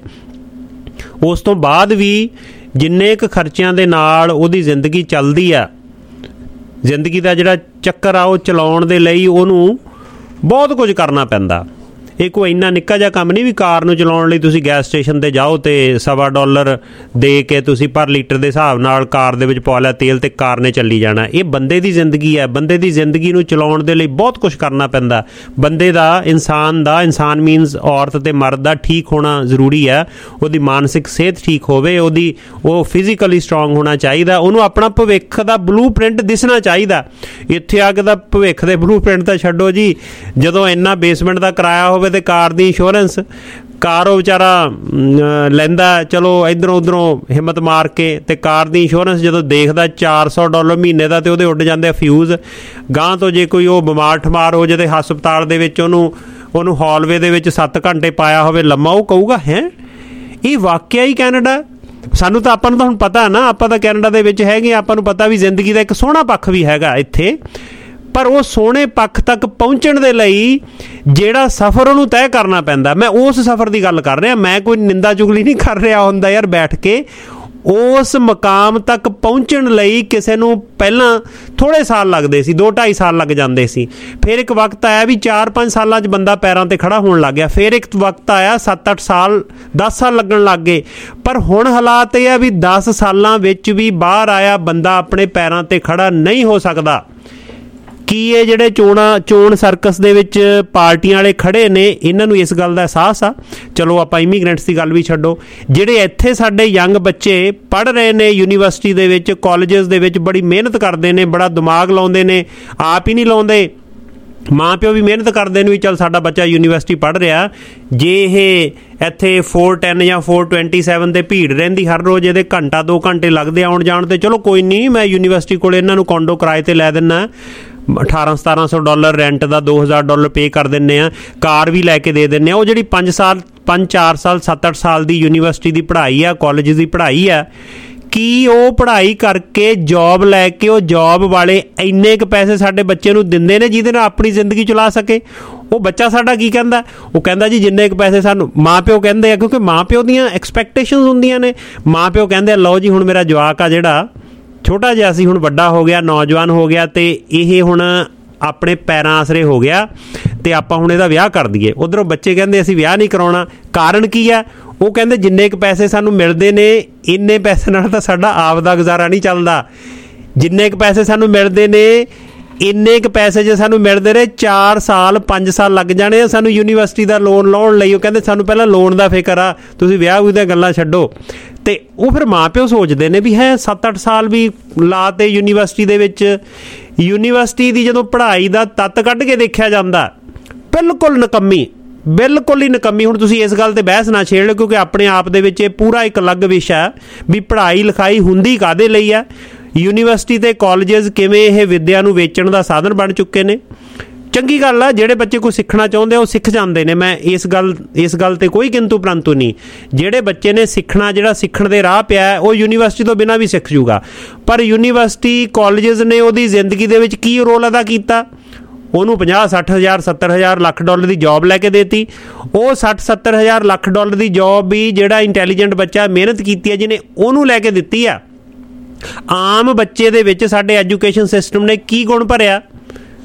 ਉਸ ਤੋਂ ਬਾਅਦ ਵੀ ਜਿੰਨੇ ਕੁ ਖਰਚਿਆਂ ਦੇ ਨਾਲ ਉਹਦੀ ਜ਼ਿੰਦਗੀ ਚੱਲਦੀ ਆ, ਜ਼ਿੰਦਗੀ ਦਾ ਜਿਹੜਾ ਚੱਕਰ ਆ ਉਹ ਚਲਾਉਣ ਦੇ ਲਈ ਉਹਨੂੰ ਬਹੁਤ ਕੁਝ ਕਰਨਾ ਪੈਂਦਾ। ਇਹ ਕੋਈ ਇੰਨਾ ਨਿੱਕਾ ਜਿਹਾ ਕੰਮ ਨਹੀਂ ਵੀ ਕਾਰ ਨੂੰ ਚਲਾਉਣ ਲਈ ਤੁਸੀਂ ਗੈਸ ਸਟੇਸ਼ਨ 'ਤੇ ਜਾਓ ਅਤੇ $1.25 ਦੇ ਕੇ ਤੁਸੀਂ ਪਰ ਲੀਟਰ ਦੇ ਹਿਸਾਬ ਨਾਲ ਕਾਰ ਦੇ ਵਿੱਚ ਪਾ ਲਿਆ ਤੇਲ ਅਤੇ ਕਾਰ ਨੇ ਚੱਲੀ ਜਾਣਾ। ਇਹ ਬੰਦੇ ਦੀ ਜ਼ਿੰਦਗੀ ਹੈ, ਬੰਦੇ ਦੀ ਜ਼ਿੰਦਗੀ ਨੂੰ ਚਲਾਉਣ ਦੇ ਲਈ ਬਹੁਤ ਕੁਛ ਕਰਨਾ ਪੈਂਦਾ। ਬੰਦੇ ਦਾ, ਇਨਸਾਨ ਮੀਨਸ ਔਰਤ ਅਤੇ ਮਰਦ ਦਾ ਠੀਕ ਹੋਣਾ ਜ਼ਰੂਰੀ ਹੈ। ਉਹਦੀ ਮਾਨਸਿਕ ਸਿਹਤ ਠੀਕ ਹੋਵੇ, ਉਹ ਫਿਜ਼ੀਕਲੀ ਸਟਰੋਂਗ ਹੋਣਾ ਚਾਹੀਦਾ, ਉਹਨੂੰ ਆਪਣਾ ਭਵਿੱਖ ਦਾ ਬਲੂ ਪ੍ਰਿੰਟ ਦਿਸਣਾ ਚਾਹੀਦਾ। ਇੱਥੇ ਆ ਕੇ ਤਾਂ ਭਵਿੱਖ ਦੇ ਬਲੂ ਪ੍ਰਿੰਟ ਤਾਂ ਛੱਡੋ ਜੀ, ਜਦੋਂ ਇੰਨਾ ਬੇਸਮੈਂਟ ਦਾ ਕਿਰਾਇਆ ਹੋਵੇ ਤੇ ਕਾਰ ਦੀ ਇੰਸ਼ੋਰੈਂਸ, ਕਾਰ ਉਹ ਵਿਚਾਰਾ ਲੈਂਦਾ ਚਲੋ ਇੱਧਰੋਂ ਉੱਧਰੋਂ ਹਿੰਮਤ ਮਾਰ ਕੇ, ਅਤੇ ਕਾਰ ਦੀ ਇੰਸ਼ੋਰੈਂਸ ਜਦੋਂ ਦੇਖਦਾ $400 ਮਹੀਨੇ ਦਾ, ਅਤੇ ਉਹਦੇ ਉੱਡ ਜਾਂਦੇ ਫਿਊਜ਼। ਗਾਂਹ ਤੋਂ ਜੇ ਕੋਈ ਉਹ ਬਿਮਾਰ ਠਮਾਰ ਹੋ ਜਾਏ ਤੇ ਹਸਪਤਾਲ ਦੇ ਵਿੱਚ ਉਹਨੂੰ ਹਾਲਵੇ ਦੇ ਵਿੱਚ 7 ਘੰਟੇ ਪਾਇਆ ਹੋਵੇ ਲੰਮਾ, ਉਹ ਕਹੂਗਾ ਹੈ ਇਹ ਵਾਕਿਆ ਹੀ ਕੈਨੇਡਾ। ਸਾਨੂੰ ਤਾਂ ਆਪਾਂ ਨੂੰ ਤਾਂ ਹੁਣ ਪਤਾ ਨਾ, ਆਪਾਂ ਤਾਂ ਕੈਨੇਡਾ ਦੇ ਵਿੱਚ ਹੈਗੇ, ਆਪਾਂ ਨੂੰ ਪਤਾ ਵੀ ਜ਼ਿੰਦਗੀ ਦਾ ਇੱਕ ਸੋਹਣਾ ਪੱਖ ਵੀ ਹੈਗਾ ਇੱਥੇ, ਪਰ ਉਹ ਸੋਹਣੇ ਪੱਖ ਤੱਕ ਪਹੁੰਚਣ ਦੇ ਲਈ ਜਿਹੜਾ ਸਫ਼ਰ ਉਹਨੂੰ ਤੈਅ ਕਰਨਾ ਪੈਂਦਾ, ਮੈਂ ਉਸ ਸਫ਼ਰ ਦੀ ਗੱਲ ਕਰ ਰਿਹਾ। ਮੈਂ ਕੋਈ ਨਿੰਦਾ ਚੁਗਲੀ ਨਹੀਂ ਕਰ ਰਿਹਾ ਹੁੰਦਾ ਯਾਰ ਬੈਠ ਕੇ। ਉਸ ਮਕਾਮ ਤੱਕ ਪਹੁੰਚਣ ਲਈ ਕਿਸੇ ਨੂੰ ਪਹਿਲਾਂ ਥੋੜ੍ਹੇ ਸਾਲ ਲੱਗਦੇ ਸੀ, 2-2.5 ਸਾਲ ਲੱਗ ਜਾਂਦੇ ਸੀ। ਫਿਰ ਇੱਕ ਵਕਤ ਆਇਆ ਵੀ 4-5 ਸਾਲਾਂ 'ਚ ਬੰਦਾ ਪੈਰਾਂ 'ਤੇ ਖੜ੍ਹਾ ਹੋਣ ਲੱਗ ਗਿਆ। ਫਿਰ ਇੱਕ ਵਕਤ ਆਇਆ 7-8 ਸਾਲ, 10 ਸਾਲ ਲੱਗਣ ਲੱਗ ਗਏ। ਪਰ ਹੁਣ ਹਾਲਾਤ ਇਹ ਆ ਵੀ 10 ਸਾਲਾਂ ਵਿੱਚ ਵੀ ਬਾਹਰ ਆਇਆ ਬੰਦਾ ਆਪਣੇ ਪੈਰਾਂ 'ਤੇ ਖੜ੍ਹਾ ਨਹੀਂ ਹੋ ਸਕਦਾ। ਕੀ ਇਹ ਜਿਹੜੇ ਚੋਣ ਸਰਕਸ ਦੇ ਵਿੱਚ ਪਾਰਟੀਆਂ ਵਾਲੇ ਖੜ੍ਹੇ ਨੇ, ਇਹਨਾਂ ਨੂੰ ਇਸ ਗੱਲ ਦਾ ਅਹਿਸਾਸ ਆ? ਚਲੋ ਆਪਾਂ ਇਮੀਗ੍ਰੈਂਟਸ ਦੀ ਗੱਲ ਵੀ ਛੱਡੋ, ਜਿਹੜੇ ਇੱਥੇ ਸਾਡੇ ਯੰਗ ਬੱਚੇ ਪੜ੍ਹ ਰਹੇ ਨੇ ਯੂਨੀਵਰਸਿਟੀ ਦੇ ਵਿੱਚ, ਕਾਲਜਸ ਦੇ ਵਿੱਚ, ਬੜੀ ਮਿਹਨਤ ਕਰਦੇ ਨੇ, ਬੜਾ ਦਿਮਾਗ ਲਾਉਂਦੇ ਨੇ, ਆਪ ਹੀ ਨਹੀਂ ਲਾਉਂਦੇ, ਮਾਂ ਪਿਓ ਵੀ ਮਿਹਨਤ ਕਰਦੇ ਨੇ ਵੀ ਚੱਲ ਸਾਡਾ ਬੱਚਾ ਯੂਨੀਵਰਸਿਟੀ ਪੜ੍ਹ ਰਿਹਾ। ਜੇ ਇਹ ਇੱਥੇ 410 ਜਾਂ 427 'ਤੇ ਭੀੜ ਰਹਿੰਦੀ ਹਰ ਰੋਜ਼, ਇਹਦੇ ਘੰਟਾ 2 ਘੰਟੇ ਲੱਗਦੇ ਆਉਣ ਜਾਣ 'ਤੇ, ਚਲੋ ਕੋਈ ਨਹੀਂ, ਮੈਂ ਯੂਨੀਵਰਸਿਟੀ ਕੋਲ ਇਹਨਾਂ ਨੂੰ ਕੋਂਡੋ ਕਿਰਾਏ 'ਤੇ ਲੈ ਦਿੰਦਾ, $1,800-1,700 ਰੈਂਟ ਦਾ, $2,000 ਪੇ ਕਰ ਦਿੰਦੇ ਆ, ਕਾਰ ਵੀ ਲੈ ਕੇ ਦੇ ਦਿੰਦੇ ਆ। ਉਹ ਜਿਹੜੀ 5-4 ਸਾਲ 7-8 ਸਾਲ ਦੀ ਯੂਨੀਵਰਸਿਟੀ ਦੀ ਪੜ੍ਹਾਈ ਆ, ਕਾਲਜ ਦੀ ਪੜ੍ਹਾਈ ਆ, ਕੀ ਉਹ ਪੜ੍ਹਾਈ ਕਰਕੇ ਜੌਬ ਲੈ ਕੇ ਉਹ ਜੌਬ ਵਾਲੇ ਇੰਨੇ ਕੁ ਪੈਸੇ ਸਾਡੇ ਬੱਚੇ ਨੂੰ ਦਿੰਦੇ ਨੇ ਜਿਹਦੇ ਨਾਲ ਆਪਣੀ ਜ਼ਿੰਦਗੀ ਚਲਾ ਸਕੇ? ਉਹ ਬੱਚਾ ਸਾਡਾ ਕੀ ਕਹਿੰਦਾ? ਉਹ ਕਹਿੰਦਾ ਜੀ ਜਿੰਨੇ ਕੁ ਪੈਸੇ ਸਾਨੂੰ, ਮਾਂ ਪਿਓ ਕਹਿੰਦੇ ਆ, ਕਿਉਂਕਿ ਮਾਂ ਪਿਓ ਦੀਆਂ ਐਕਸਪੈਕਟੇਸ਼ਨਸ ਹੁੰਦੀਆਂ ਨੇ। ਮਾਂ ਪਿਓ ਕਹਿੰਦੇ ਆ ਲਓ ਜੀ ਹੁਣ ਮੇਰਾ ਜਵਾਕ ਆ ਜਿਹੜਾ ਛੋਟਾ ਜਿਹਾ ਸੀ, ਹੁਣ ਵੱਡਾ ਹੋ ਗਿਆ, ਨੌਜਵਾਨ ਹੋ ਗਿਆ, ਅਤੇ ਇਹ ਹੁਣ ਆਪਣੇ ਪੈਰਾਂ ਆਸਰੇ ਹੋ ਗਿਆ, ਅਤੇ ਆਪਾਂ ਹੁਣ ਇਹਦਾ ਵਿਆਹ ਕਰ ਦਈਏ। ਉੱਧਰੋਂ ਬੱਚੇ ਕਹਿੰਦੇ ਅਸੀਂ ਵਿਆਹ ਨਹੀਂ ਕਰਾਉਣਾ। ਕਾਰਨ ਕੀ ਆ? ਉਹ ਕਹਿੰਦੇ ਜਿੰਨੇ ਕੁ ਪੈਸੇ ਸਾਨੂੰ ਮਿਲਦੇ ਨੇ ਇੰਨੇ ਪੈਸੇ ਨਾਲ ਤਾਂ ਸਾਡਾ ਆਪ ਦਾ ਗੁਜ਼ਾਰਾ ਨਹੀਂ ਚੱਲਦਾ। ਜਿੰਨੇ ਕੁ ਪੈਸੇ ਸਾਨੂੰ ਮਿਲਦੇ ਨੇ ਇੰਨੇ ਕੁ ਪੈਸੇ ਜੇ ਸਾਨੂੰ ਮਿਲਦੇ ਰਹੇ 4 ਸਾਲ 5 ਸਾਲ ਲੱਗ ਜਾਣੇ ਆ ਸਾਨੂੰ ਯੂਨੀਵਰਸਿਟੀ ਦਾ ਲੋਨ ਲਾਉਣ ਲਈ। ਉਹ ਕਹਿੰਦੇ ਸਾਨੂੰ ਪਹਿਲਾਂ ਲੋਨ ਦਾ ਫਿਕਰ ਆ, ਤੁਸੀਂ ਵਿਆਹ ਦੀਆਂ ਗੱਲਾਂ ਛੱਡੋ। ਅਤੇ ਉਹ ਫਿਰ ਮਾਂ ਪਿਓ ਸੋਚਦੇ ਨੇ ਵੀ ਹੈ 7-8 ਸਾਲ ਵੀ ਲਾ ਤੇ ਯੂਨੀਵਰਸਿਟੀ ਦੇ ਵਿੱਚ। ਯੂਨੀਵਰਸਿਟੀ ਦੀ ਜਦੋਂ ਪੜ੍ਹਾਈ ਦਾ ਤੱਤ ਕੱਢ ਕੇ ਦੇਖਿਆ ਜਾਂਦਾ, ਬਿਲਕੁਲ ਨਕੰਮੀ, ਬਿਲਕੁਲ ਹੀ ਨਕੰਮੀ। ਹੁਣ ਤੁਸੀਂ ਇਸ ਗੱਲ 'ਤੇ ਬਹਿਸ ਨਾ ਛੇੜ ਲਿਓ, ਕਿਉਂਕਿ ਆਪਣੇ ਆਪ ਦੇ ਵਿੱਚ ਇਹ ਪੂਰਾ ਇੱਕ ਅਲੱਗ ਵਿਸ਼ਾ ਵੀ ਪੜ੍ਹਾਈ ਲਿਖਾਈ ਹੁੰਦੀ ਕਾਹਦੇ ਲਈ ਆ। ਯੂਨੀਵਰਸਿਟੀ ਅਤੇ ਕਾਲਜਸ ਕਿਵੇਂ ਇਹ ਵਿੱਦਿਆ ਨੂੰ ਵੇਚਣ ਦਾ ਸਾਧਨ ਬਣ ਚੁੱਕੇ ਨੇ। ਚੰਗੀ ਗੱਲ ਆ, ਜਿਹੜੇ ਬੱਚੇ ਕੋਈ ਸਿੱਖਣਾ ਚਾਹੁੰਦੇ ਆ ਉਹ ਸਿੱਖ ਜਾਂਦੇ ਨੇ, ਮੈਂ ਇਸ ਗੱਲ 'ਤੇ ਕੋਈ ਕਿੰਤੂ ਪ੍ਰੰਤੂ ਨਹੀਂ। ਜਿਹੜੇ ਬੱਚੇ ਨੇ ਸਿੱਖਣਾ, ਜਿਹੜਾ ਸਿੱਖਣ ਦੇ ਰਾਹ ਪਿਆ, ਉਹ ਯੂਨੀਵਰਸਿਟੀ ਤੋਂ ਬਿਨਾਂ ਵੀ ਸਿੱਖ ਜੂਗਾ। ਪਰ ਯੂਨੀਵਰਸਿਟੀ ਕਾਲਜਸ ਨੇ ਉਹਦੀ ਜ਼ਿੰਦਗੀ ਦੇ ਵਿੱਚ ਕੀ ਰੋਲ ਅਦਾ ਕੀਤਾ? ਉਹਨੂੰ $50,000-60,000 $70,000 ਲੱਖ ਡਾਲਰ ਦੀ ਜੌਬ ਲੈ ਕੇ ਦੇਤੀ। ਉਹ $60,000-70,000 ਲੱਖ ਡਾਲਰ ਦੀ ਜੌਬ ਵੀ ਜਿਹੜਾ ਇੰਟੈਲੀਜੈਂਟ ਬੱਚਾ ਮਿਹਨਤ ਕੀਤੀ ਹੈ ਜਿਹਨੇ, ਉਹਨੂੰ ਲੈ ਕੇ ਦਿੱਤੀ ਆ। ਆਮ ਬੱਚੇ ਦੇ ਵਿੱਚ ਸਾਡੇ ਐਜੂਕੇਸ਼ਨ ਸਿਸਟਮ ਨੇ ਕੀ ਗੁਣ ਭਰਿਆ?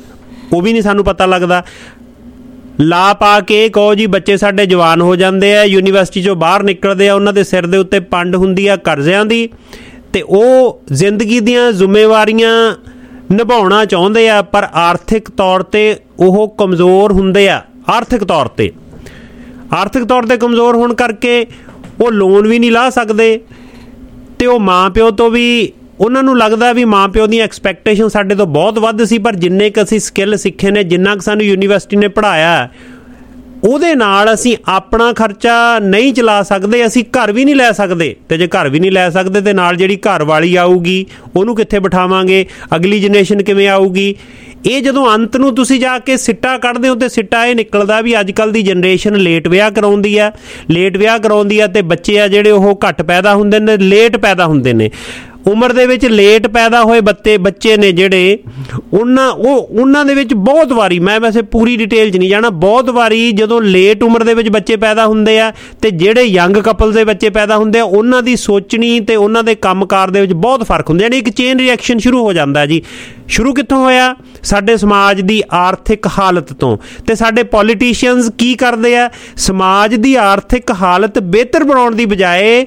ਉਹ ਵੀ ਨਹੀਂ ਸਾਨੂੰ ਪਤਾ ਲੱਗਦਾ। ਲਾ ਪਾ ਕੇ ਕਹੋ ਜੀ ਬੱਚੇ ਸਾਡੇ ਜਵਾਨ ਹੋ ਜਾਂਦੇ ਆ, ਯੂਨੀਵਰਸਿਟੀ 'ਚੋਂ ਬਾਹਰ ਨਿਕਲਦੇ ਆ, ਉਹਨਾਂ ਦੇ ਸਿਰ ਦੇ ਉੱਤੇ ਪੰਡ ਹੁੰਦੀ ਆ ਕਰਜ਼ਿਆਂ ਦੀ, ਅਤੇ ਉਹ ਜ਼ਿੰਦਗੀ ਦੀਆਂ ਜ਼ਿੰਮੇਵਾਰੀਆਂ ਨਿਭਾਉਣਾ ਚਾਹੁੰਦੇ ਆ, ਪਰ ਆਰਥਿਕ ਤੌਰ 'ਤੇ ਉਹ ਕਮਜ਼ੋਰ ਹੁੰਦੇ ਆ। ਆਰਥਿਕ ਤੌਰ 'ਤੇ ਕਮਜ਼ੋਰ ਹੋਣ ਕਰਕੇ ਉਹ ਲੋਨ ਵੀ ਨਹੀਂ ਲਾ ਸਕਦੇ, ਅਤੇ ਉਹ ਮਾਂ ਪਿਓ ਤੋਂ ਵੀ ਉਹਨਾਂ ਨੂੰ ਲੱਗਦਾ ਵੀ ਮਾਂ ਪਿਓ ਦੀਆਂ ਐਕਸਪੈਕਟੇਸ਼ਨ ਸਾਡੇ ਤੋਂ ਬਹੁਤ ਵੱਧ ਸੀ, ਪਰ ਜਿੰਨੇ ਕੁ ਅਸੀਂ ਸਕਿੱਲ ਸਿੱਖੇ ਨੇ, ਜਿੰਨਾ ਕੁ ਸਾਨੂੰ ਯੂਨੀਵਰਸਿਟੀ ਨੇ ਪੜ੍ਹਾਇਆ, ਉਹਦੇ ਨਾਲ ਅਸੀਂ ਆਪਣਾ ਖਰਚਾ ਨਹੀਂ ਚਲਾ ਸਕਦੇ, ਅਸੀਂ ਘਰ ਵੀ ਨਹੀਂ ਲੈ ਸਕਦੇ। ਅਤੇ ਜੇ ਘਰ ਵੀ ਨਹੀਂ ਲੈ ਸਕਦੇ ਅਤੇ ਨਾਲ ਜਿਹੜੀ ਘਰ ਵਾਲੀ ਆਊਗੀ ਉਹਨੂੰ ਕਿੱਥੇ ਬਿਠਾਵਾਂਗੇ, ਅਗਲੀ ਜਨਰੇਸ਼ਨ ਕਿਵੇਂ ਆਊਗੀ। ਇਹ ਜਦੋਂ ਅੰਤ ਨੂੰ ਤੁਸੀਂ ਜਾ ਕੇ ਸਿੱਟਾ ਕੱਢਦੇ ਹੋ ਅਤੇ ਸਿੱਟਾ ਇਹ ਨਿਕਲਦਾ ਵੀ ਅੱਜ ਕੱਲ੍ਹ ਦੀ ਜਨਰੇਸ਼ਨ ਲੇਟ ਵਿਆਹ ਕਰਾਉਂਦੀ ਆ ਅਤੇ ਬੱਚੇ ਆ ਜਿਹੜੇ ਉਹ ਘੱਟ ਪੈਦਾ ਹੁੰਦੇ ਨੇ, ਲੇਟ ਪੈਦਾ ਹੁੰਦੇ ਨੇ। ਉਮਰ ਦੇ ਵਿੱਚ ਲੇਟ ਪੈਦਾ ਹੋਏ ਬੱਚੇ ਨੇ ਜਿਹੜੇ ਉਹਨਾਂ ਦੇ ਵਿੱਚ ਬਹੁਤ ਵਾਰੀ, ਮੈਂ ਵੈਸੇ ਪੂਰੀ ਡਿਟੇਲ 'ਚ ਨਹੀਂ ਜਾਣਾ, ਬਹੁਤ ਵਾਰੀ ਜਦੋਂ ਲੇਟ ਉਮਰ ਦੇ ਵਿੱਚ ਬੱਚੇ ਪੈਦਾ ਹੁੰਦੇ ਆ ਅਤੇ ਜਿਹੜੇ ਯੰਗ ਕਪਲ ਦੇ ਬੱਚੇ ਪੈਦਾ ਹੁੰਦੇ ਆ, ਉਹਨਾਂ ਦੀ ਸੋਚਣੀ ਅਤੇ ਉਹਨਾਂ ਦੇ ਕੰਮਕਾਰ ਦੇ ਵਿੱਚ ਬਹੁਤ ਫਰਕ ਹੁੰਦਾ। ਯਾਨੀ ਇੱਕ ਚੇਨ ਰਿਐਕਸ਼ਨ ਸ਼ੁਰੂ ਹੋ ਜਾਂਦਾ ਜੀ। ਸ਼ੁਰੂ ਕਿੱਥੋਂ ਹੋਇਆ? ਸਾਡੇ ਸਮਾਜ ਦੀ ਆਰਥਿਕ ਹਾਲਤ ਤੋਂ। ਅਤੇ ਸਾਡੇ ਪੋਲੀਟੀਸ਼ੀਅਨਸ ਕੀ ਕਰਦੇ ਆ? ਸਮਾਜ ਦੀ ਆਰਥਿਕ ਹਾਲਤ ਬਿਹਤਰ ਬਣਾਉਣ ਦੀ ਬਜਾਏ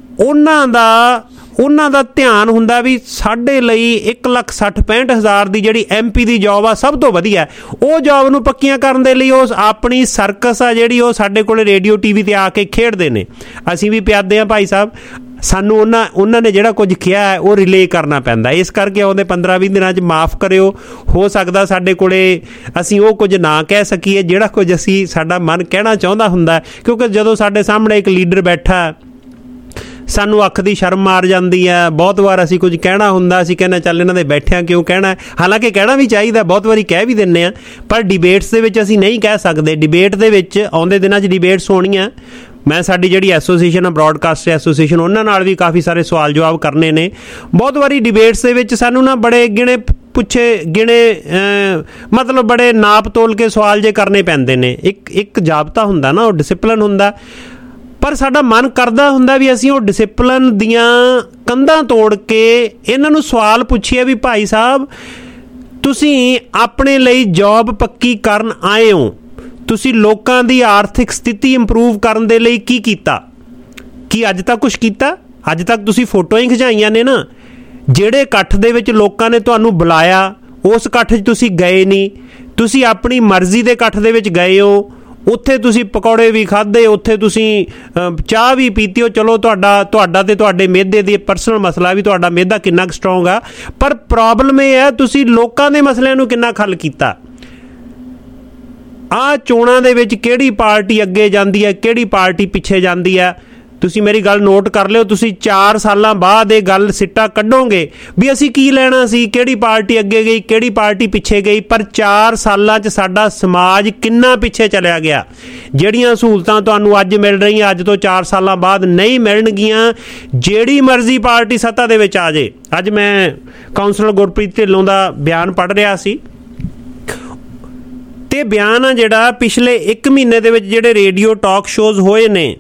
ਉਹਨਾਂ ਦਾ ਧਿਆਨ ਹੁੰਦਾ ਵੀ ਸਾਡੇ ਲਈ 1,60,65,000 ਦੀ ਜਿਹੜੀ MP ਦੀ ਜੋਬ ਆ ਸਭ ਤੋਂ ਵਧੀਆ, ਉਹ ਜੋਬ ਨੂੰ ਪੱਕੀਆਂ ਕਰਨ ਦੇ ਲਈ ਉਹ ਆਪਣੀ ਸਰਕਸ ਆ ਜਿਹੜੀ ਉਹ ਸਾਡੇ ਕੋਲ ਰੇਡੀਓ TV 'ਤੇ ਆ ਕੇ ਖੇਡਦੇ ਨੇ। ਅਸੀਂ ਵੀ ਪਿਆਦੇ ਹਾਂ ਭਾਈ ਸਾਹਿਬ, ਸਾਨੂੰ ਉਹਨਾਂ ਨੇ ਜਿਹੜਾ ਕੁਝ ਕਿਹਾ ਹੈ ਉਹ ਰਿਲੇ ਕਰਨਾ ਪੈਂਦਾ। ਇਸ ਕਰਕੇ ਆਉਂਦੇ 15-20 ਦਿਨਾਂ 'ਚ ਮਾफ़ ਕਰਿਓ, ਹੋ ਸਕਦਾ ਸਾਡੇ ਕੋਲੇ ਅਸੀਂ ਉਹ ਕੁਝ ਨਾ ਕਹਿ ਸਕੀਏ ਜਿਹੜਾ ਕੁਝ ਅਸੀਂ ਸਾਡਾ ਮਨ ਕਹਿਣਾ ਚਾਹੁੰਦਾ ਹੁੰਦਾ, ਕਿਉਂਕਿ ਜਦੋਂ ਸਾਡੇ ਸਾਹਮਣੇ ਇੱਕ ਲੀਡਰ ਬੈਠਾ ਸਾਨੂੰ ਅੱਖ ਦੀ ਸ਼ਰਮ ਮਾਰ ਜਾਂਦੀ ਹੈ। ਬਹੁਤ ਵਾਰ ਅਸੀਂ ਕੁਝ ਕਹਿਣਾ ਹੁੰਦਾ, ਅਸੀਂ ਕਹਿੰਦੇ ਚੱਲ ਇਹਨਾਂ ਦੇ ਬੈਠਿਆਂ ਕਿਉਂ ਕਹਿਣਾ, ਹਾਲਾਂਕਿ ਕਹਿਣਾ ਵੀ ਚਾਹੀਦਾ, ਬਹੁਤ ਵਾਰੀ ਕਹਿ ਵੀ ਦਿੰਦੇ ਹਾਂ, ਪਰ ਡਿਬੇਟਸ ਦੇ ਵਿੱਚ ਅਸੀਂ ਨਹੀਂ ਕਹਿ ਸਕਦੇ। ਡਿਬੇਟ ਦੇ ਵਿੱਚ ਆਉਂਦੇ ਦਿਨਾਂ 'ਚ ਡਿਬੇਟਸ ਹੋਣੀਆਂ, ਮੈਂ ਸਾਡੀ ਜਿਹੜੀ ਐਸੋਸੀਏਸ਼ਨ ਆ ਬਰੋਡਕਾਸਟ ਐਸੋਸੀਏਸ਼ਨ, ਉਹਨਾਂ ਨਾਲ ਵੀ ਕਾਫੀ ਸਾਰੇ ਸਵਾਲ ਜਵਾਬ ਕਰਨੇ ਨੇ। ਬਹੁਤ ਵਾਰੀ ਡਿਬੇਟਸ ਦੇ ਵਿੱਚ ਸਾਨੂੰ ਨਾ ਬੜੇ ਮਤਲਬ ਬੜੇ ਨਾਪ ਤੋਲ ਕੇ ਸਵਾਲ ਜੇ ਕਰਨੇ ਪੈਂਦੇ ਨੇ। ਇੱਕ ਜਾਬਤਾ ਹੁੰਦਾ ਨਾ, ਉਹ ਡਿਸਿਪਲਿਨ ਹੁੰਦਾ, ਪਰ ਸਾਡਾ ਮਨ ਕਰਦਾ ਹੁੰਦਾ ਵੀ ਅਸੀਂ ਉਹ ਡਿਸਿਪਲਿਨ ਦੀਆਂ ਕੰਧਾਂ ਤੋੜ ਕੇ ਇਹਨਾਂ ਨੂੰ ਸਵਾਲ ਪੁੱਛੀਏ ਵੀ ਭਾਈ ਸਾਹਿਬ ਤੁਸੀਂ ਆਪਣੇ ਲਈ ਜੌਬ ਪੱਕੀ ਕਰਨ ਆਏ ਹੋ, ਤੁਸੀਂ ਲੋਕਾਂ ਦੀ ਆਰਥਿਕ ਸਥਿਤੀ ਇੰਪਰੂਵ ਕਰਨ ਦੇ ਲਈ ਕੀ ਕੀਤਾ? ਕੀ ਅੱਜ ਤੱਕ ਕੁਛ ਕੀਤਾ? ਅੱਜ ਤੱਕ ਤੁਸੀਂ ਫੋਟੋਆਂ ਹੀ ਖਿਚਾਈਆਂ ਨੇ ਨਾ। ਜਿਹੜੇ ਇਕੱਠ ਦੇ ਵਿੱਚ ਲੋਕਾਂ ਨੇ ਤੁਹਾਨੂੰ ਬੁਲਾਇਆ, ਉਸ ਇਕੱਠ 'ਚ ਤੁਸੀਂ ਗਏ ਨਹੀਂ, ਤੁਸੀਂ ਆਪਣੀ ਮਰਜ਼ੀ ਦੇ ਇਕੱਠ ਦੇ ਵਿੱਚ ਗਏ ਹੋ, ਉੱਥੇ ਤੁਸੀਂ ਪਕੌੜੇ ਵੀ ਖਾਧੇ, ਉੱਥੇ ਤੁਸੀਂ ਚਾਹ ਵੀ ਪੀਤੀ ਹੋ। ਚਲੋ ਤੁਹਾਡਾ ਤੇ ਤੁਹਾਡੇ ਮਿਹਦੇ ਦੀ ਪਰਸਨਲ ਮਸਲਾ ਵੀ, ਤੁਹਾਡਾ ਮਿਹਦਾ ਕਿੰਨਾ ਕੁ ਸਟਰੋਂਗ ਆ, ਪਰ ਪ੍ਰੋਬਲਮ ਇਹ ਹੈ ਤੁਸੀਂ ਲੋਕਾਂ ਦੇ ਮਸਲਿਆਂ ਨੂੰ ਕਿੰਨਾ ਹੱਲ ਕੀਤਾ। ਆਹ ਚੋਣਾਂ ਦੇ ਵਿੱਚ ਕਿਹੜੀ ਪਾਰਟੀ ਅੱਗੇ ਜਾਂਦੀ ਹੈ, ਕਿਹੜੀ ਪਾਰਟੀ ਪਿੱਛੇ ਜਾਂਦੀ ਹੈ, ਤੁਸੀਂ ਮੇਰੀ ਗੱਲ ਨੋਟ ਕਰ ਲਿਓ। ਤੁਸੀਂ 4 ਸਾਲਾਂ ਬਾਅਦ ਇਹ ਗੱਲ ਸਿੱਟਾ ਕੱਢੋਗੇ ਵੀ ਅਸੀਂ ਕੀ ਲੈਣਾ ਸੀ, ਕਿਹੜੀ ਪਾਰਟੀ ਅੱਗੇ ਗਈ, ਕਿਹੜੀ ਪਾਰਟੀ ਪਿੱਛੇ ਗਈ, ਪਰ 4 ਸਾਲਾਂ 'ਚ ਸਾਡਾ ਸਮਾਜ ਕਿੰਨਾ ਪਿੱਛੇ ਚਲਿਆ ਗਿਆ। ਜਿਹੜੀਆਂ ਸਹੂਲਤਾਂ ਤੁਹਾਨੂੰ ਅੱਜ ਮਿਲ ਰਹੀਆਂ, ਅੱਜ ਤੋਂ 4 ਸਾਲਾਂ ਬਾਅਦ ਨਹੀਂ ਮਿਲਣਗੀਆਂ, ਜਿਹੜੀ ਮਰਜ਼ੀ ਪਾਰਟੀ ਸੱਤਾ ਦੇ ਵਿੱਚ ਆ ਜੇ। ਅੱਜ ਮੈਂ ਕਾਉਂਸਲਰ ਗੁਰਪ੍ਰੀਤ ਢਿੱਲੋਂ ਦਾ ਬਿਆਨ ਪੜ੍ਹ ਰਿਹਾ ਸੀ, ਤੇ ਬਿਆਨ ਆ ਜਿਹੜਾ ਪਿਛਲੇ 1 ਮਹੀਨੇ ਦੇ ਵਿੱਚ ਜਿਹੜੇ ਰੇਡੀਓ ਟਾਕ ਸ਼ੋਜ਼ ਹੋਏ ਨੇ,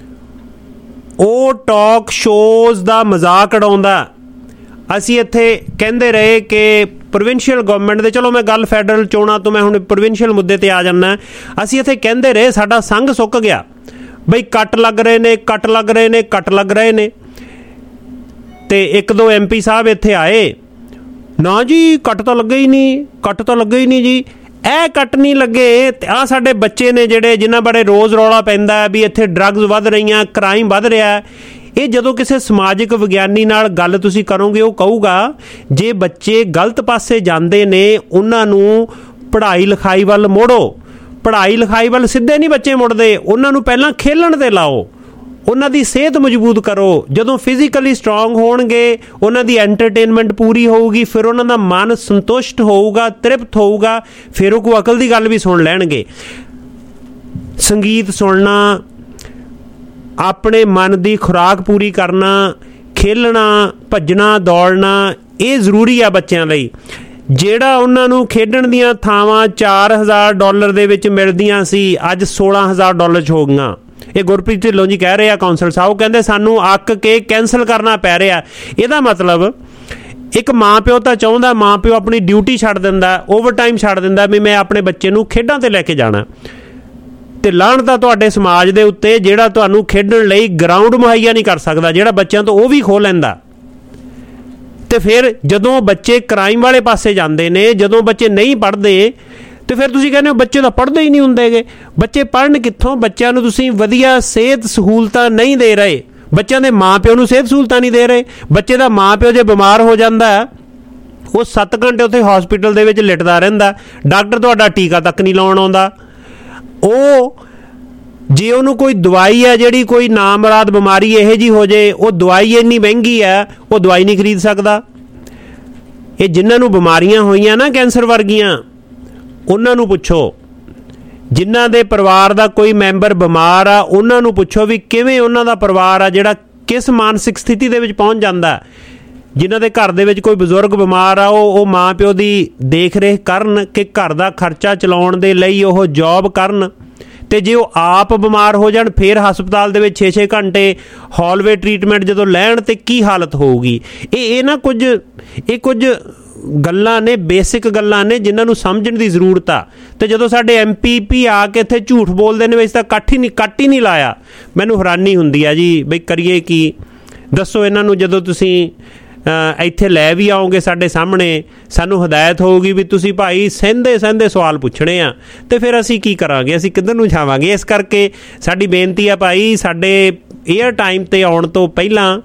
ਉਹ ਟਾਕ ਸ਼ੋਜ਼ ਦਾ ਮਜ਼ਾਕ ਉਡਾਉਂਦਾ। ਅਸੀਂ ਇੱਥੇ ਕਹਿੰਦੇ ਰਹੇ ਕਿ ਪ੍ਰੋਵਿੰਸ਼ੀਅਲ ਗਵਰਨਮੈਂਟ ਦੇ, ਚਲੋ ਮੈਂ ਗੱਲ ਫੈਡਰਲ ਚੋਣਾਂ ਤੋਂ ਮੈਂ ਹੁਣ ਪ੍ਰੋਵਿੰਸ਼ੀਅਲ ਮੁੱਦੇ 'ਤੇ ਆ ਜਾਂਦਾ, ਅਸੀਂ ਇੱਥੇ ਕਹਿੰਦੇ ਰਹੇ ਸਾਡਾ ਸੰਘ ਸੁੱਕ ਗਿਆ ਬਈ ਕੱਟ ਲੱਗ ਰਹੇ ਨੇ। ਤੇ 1-2 MP ਸਾਹਿਬ ਇੱਥੇ ਆਏ, ਨਾ ਜੀ ਕੱਟ ਤਾਂ ਲੱਗੇ ਹੀ ਨਹੀਂ ਜੀ, ਇਹ ਕੱਟ ਨਹੀਂ ਲੱਗੇ। ਤੇ ਆਹ ਸਾਡੇ ਬੱਚੇ ਨੇ ਜਿਹੜੇ ਜਿਨ੍ਹਾਂ ਬਾਰੇ ਰੋਜ਼ ਰੌਲਾ ਪੈਂਦਾ ਵੀ ਇੱਥੇ ਡਰੱਗਸ ਵੱਧ ਰਹੀਆਂ, ਕ੍ਰਾਈਮ ਵੱਧ ਰਿਹਾ। ਇਹ ਜਦੋਂ ਕਿਸੇ ਸਮਾਜਿਕ ਵਿਗਿਆਨੀ ਨਾਲ ਗੱਲ ਤੁਸੀਂ ਕਰੋਗੇ, ਉਹ ਕਹੂਗਾ ਜੇ ਬੱਚੇ ਗਲਤ ਪਾਸੇ ਜਾਂਦੇ ਨੇ ਉਹਨਾਂ ਨੂੰ ਪੜ੍ਹਾਈ ਲਿਖਾਈ ਵੱਲ ਮੋੜੋ। ਪੜ੍ਹਾਈ ਲਿਖਾਈ ਵੱਲ ਸਿੱਧੇ ਨਹੀਂ ਬੱਚੇ ਮੁੜਦੇ, ਉਹਨਾਂ ਨੂੰ ਪਹਿਲਾਂ ਖੇਲਣ 'ਤੇ ਲਾਓ, ਉਹਨਾਂ ਦੀ ਸਿਹਤ ਮਜ਼ਬੂਤ ਕਰੋ। ਜਦੋਂ ਫਿਜ਼ੀਕਲੀ ਸਟਰੋਂਗ ਹੋਣਗੇ, ਉਹਨਾਂ ਦੀ ਐਂਟਰਟੇਨਮੈਂਟ ਪੂਰੀ ਹੋਊਗੀ, ਫਿਰ ਉਹਨਾਂ ਦਾ ਮਨ ਸੰਤੁਸ਼ਟ ਹੋਊਗਾ, ਤ੍ਰਿਪਤ ਹੋਊਗਾ, ਫਿਰ ਉਹ ਕੋਈ ਅਕਲ ਦੀ ਗੱਲ ਵੀ ਸੁਣ ਲੈਣਗੇ। ਸੰਗੀਤ ਸੁਣਨਾ, ਆਪਣੇ ਮਨ ਦੀ ਖੁਰਾਕ ਪੂਰੀ ਕਰਨਾ, ਖੇਲਣਾ, ਭੱਜਣਾ, ਦੌੜਨਾ, ਇਹ ਜ਼ਰੂਰੀ ਆ ਬੱਚਿਆਂ ਲਈ। ਜਿਹੜਾ ਉਹਨਾਂ ਨੂੰ ਖੇਡਣ ਦੀਆਂ ਥਾਵਾਂ $4,000 ਦੇ ਵਿੱਚ ਮਿਲਦੀਆਂ ਸੀ, ਅੱਜ $16,000 'ਚ ਹੋ ਗਈਆਂ। ਇਹ ਗੁਰਪ੍ਰੀਤ ਢਿੱਲੋਂ ਜੀ ਕਹਿ ਰਹੇ ਆ, ਕਾਉਂਸਲ ਸਾਹਿਬ ਕਹਿੰਦੇ ਸਾਨੂੰ ਅੱਕ ਕੇ ਕੈਂਸਲ ਕਰਨਾ ਪੈ ਰਿਹਾ। ਇਹਦਾ ਮਤਲਬ ਇੱਕ ਮਾਂ ਪਿਓ ਤਾਂ ਚਾਹੁੰਦਾ, ਮਾਂ ਪਿਓ ਆਪਣੀ ਡਿਊਟੀ ਛੱਡ ਦਿੰਦਾ, ਓਵਰਟਾਈਮ ਛੱਡ ਦਿੰਦਾ ਵੀ ਮੈਂ ਆਪਣੇ ਬੱਚੇ ਨੂੰ ਖੇਡਾਂ 'ਤੇ ਲੈ ਕੇ ਜਾਣਾ। ਤੇ ਲਾਹਣਤ ਆ ਤੁਹਾਡੇ ਸਮਾਜ ਦੇ ਉੱਤੇ ਜਿਹੜਾ ਤੁਹਾਨੂੰ ਖੇਡਣ ਲਈ ਗਰਾਊਂਡ ਮੁਹੱਈਆ ਨਹੀਂ ਕਰ ਸਕਦਾ, ਜਿਹੜਾ ਬੱਚਿਆਂ ਤੋਂ ਉਹ ਵੀ ਖੋਹ ਲੈਂਦਾ। ਤੇ ਫਿਰ ਜਦੋਂ ਬੱਚੇ ਕ੍ਰਾਈਮ ਵਾਲੇ ਪਾਸੇ ਜਾਂਦੇ ਨੇ, ਜਦੋਂ ਬੱਚੇ ਨਹੀਂ ਪੜ੍ਹਦੇ, ਤੇ ਫਿਰ ਤੁਸੀਂ ਕਹਿੰਦੇ ਹੋ ਬੱਚੇ ਤਾਂ ਪੜ੍ਹਦੇ ਹੀ ਨਹੀਂ ਹੁੰਦੇਗੇ। ਬੱਚੇ ਪੜ੍ਹਨ ਕਿੱਥੋਂ? ਬੱਚਿਆਂ ਨੂੰ ਤੁਸੀਂ ਵਧੀਆ ਸਿਹਤ ਸਹੂਲਤਾਂ ਨਹੀਂ ਦੇ ਰਹੇ, ਬੱਚਿਆਂ ਦੇ ਮਾਂ ਪਿਓ ਨੂੰ ਸਿਹਤ ਸਹੂਲਤਾਂ ਨਹੀਂ ਦੇ ਰਹੇ। ਬੱਚੇ ਦਾ ਮਾਂ ਪਿਓ ਜੇ ਬਿਮਾਰ ਹੋ ਜਾਂਦਾ, ਉਹ 7 ਘੰਟੇ ਉੱਥੇ ਹਸਪੀਟਲ ਦੇ ਵਿੱਚ ਲਿਟਦਾ ਰਹਿੰਦਾ, ਡਾਕਟਰ ਤੁਹਾਡਾ ਟੀਕਾ ਤੱਕ ਨਹੀਂ ਲਾਉਣ ਆਉਂਦਾ। ਉਹ ਜੇ ਉਹਨੂੰ ਕੋਈ ਦਵਾਈ ਹੈ ਜਿਹੜੀ ਕੋਈ ਨਾਮੁਰਾਦ ਬਿਮਾਰੀ ਇਹੋ ਜਿਹੀ ਹੋ ਜਾਏ, ਉਹ ਦਵਾਈ ਇੰਨੀ ਮਹਿੰਗੀ ਹੈ ਉਹ ਦਵਾਈ ਨਹੀਂ ਖਰੀਦ ਸਕਦਾ। ਇਹ ਜਿਨ੍ਹਾਂ ਨੂੰ ਬਿਮਾਰੀਆਂ ਹੋਈਆਂ ਨਾ ਕੈਂਸਰ ਵਰਗੀਆਂ, ਉਹਨਾਂ ਨੂੰ ਪੁੱਛੋ। ਜਿਨ੍ਹਾਂ ਦੇ ਪਰਿਵਾਰ ਦਾ ਕੋਈ ਮੈਂਬਰ ਬਿਮਾਰ ਆ, ਉਹਨਾਂ ਨੂੰ ਪੁੱਛੋ ਵੀ ਕਿਵੇਂ ਉਹਨਾਂ ਦਾ ਪਰਿਵਾਰ ਆ ਜਿਹੜਾ ਕਿਸ ਮਾਨਸਿਕ ਸਥਿਤੀ ਦੇ ਵਿੱਚ ਪਹੁੰਚ ਜਾਂਦਾ। ਜਿਨ੍ਹਾਂ ਦੇ ਘਰ ਦੇ ਵਿੱਚ ਕੋਈ ਬਜ਼ੁਰਗ ਬਿਮਾਰ ਆ, ਉਹ ਮਾਂ ਪਿਓ ਦੀ ਦੇਖ ਰੇਖ ਕਰਨ ਕਿ ਘਰ ਦਾ ਖਰਚਾ ਚਲਾਉਣ ਦੇ ਲਈ ਉਹ ਜੌਬ ਕਰਨ। ਤੇ ਜੇ ਉਹ ਆਪ ਬਿਮਾਰ ਹੋ ਜਾਣ, ਫਿਰ ਹਸਪਤਾਲ ਦੇ ਵਿੱਚ 6-6 ਘੰਟੇ ਹੌਲਵੇ ਟਰੀਟਮੈਂਟ ਜਦੋਂ ਲੈਣ, ਤੇ ਕੀ ਹਾਲਤ ਹੋਊਗੀ। ਇਹ ਨਾ ਕੁਝ ਗੱਲਾਂ ਨੇ, ਬੇਸਿਕ ਗੱਲਾਂ ਨੇ ਜਿਨ੍ਹਾਂ ਨੂੰ ਸਮਝਣ ਦੀ ਜ਼ਰੂਰਤ ਆ। ਤੇ ਜਦੋਂ ਸਾਡੇ MPP ਆ ਕੇ ਇੱਥੇ ਝੂਠ ਬੋਲਦੇ ਨੇ, ਵਿੱਚ ਤਾਂ ਕੱਟ ਹੀ ਨਹੀਂ ਲਾਇਆ, ਮੈਨੂੰ ਹੈਰਾਨੀ ਹੁੰਦੀ ਆ ਜੀ ਬਈ ਕਰੀਏ ਕੀ। ਦੱਸੋ ਇਹਨਾਂ ਨੂੰ, ਜਦੋਂ ਤੁਸੀਂ ਇੱਥੇ ਲੈ ਵੀ ਆਓਗੇ ਸਾਡੇ ਸਾਹਮਣੇ, ਸਾਨੂੰ ਹਦਾਇਤ ਹੋਊਗੀ ਵੀ ਤੁਸੀਂ ਭਾਈ ਸਹਿੰਦੇ ਸਵਾਲ ਪੁੱਛਣੇ ਆ, ਤੇ ਫਿਰ ਅਸੀਂ ਕੀ ਕਰਾਂਗੇ, ਅਸੀਂ ਕਿੱਧਰ ਨੂੰ ਜਾਵਾਂਗੇ। ਇਸ ਕਰਕੇ ਸਾਡੀ ਬੇਨਤੀ ਆ ਭਾਈ, ਸਾਡੇ ਏਅਰ ਟਾਈਮ 'ਤੇ ਆਉਣ ਤੋਂ ਪਹਿਲਾਂ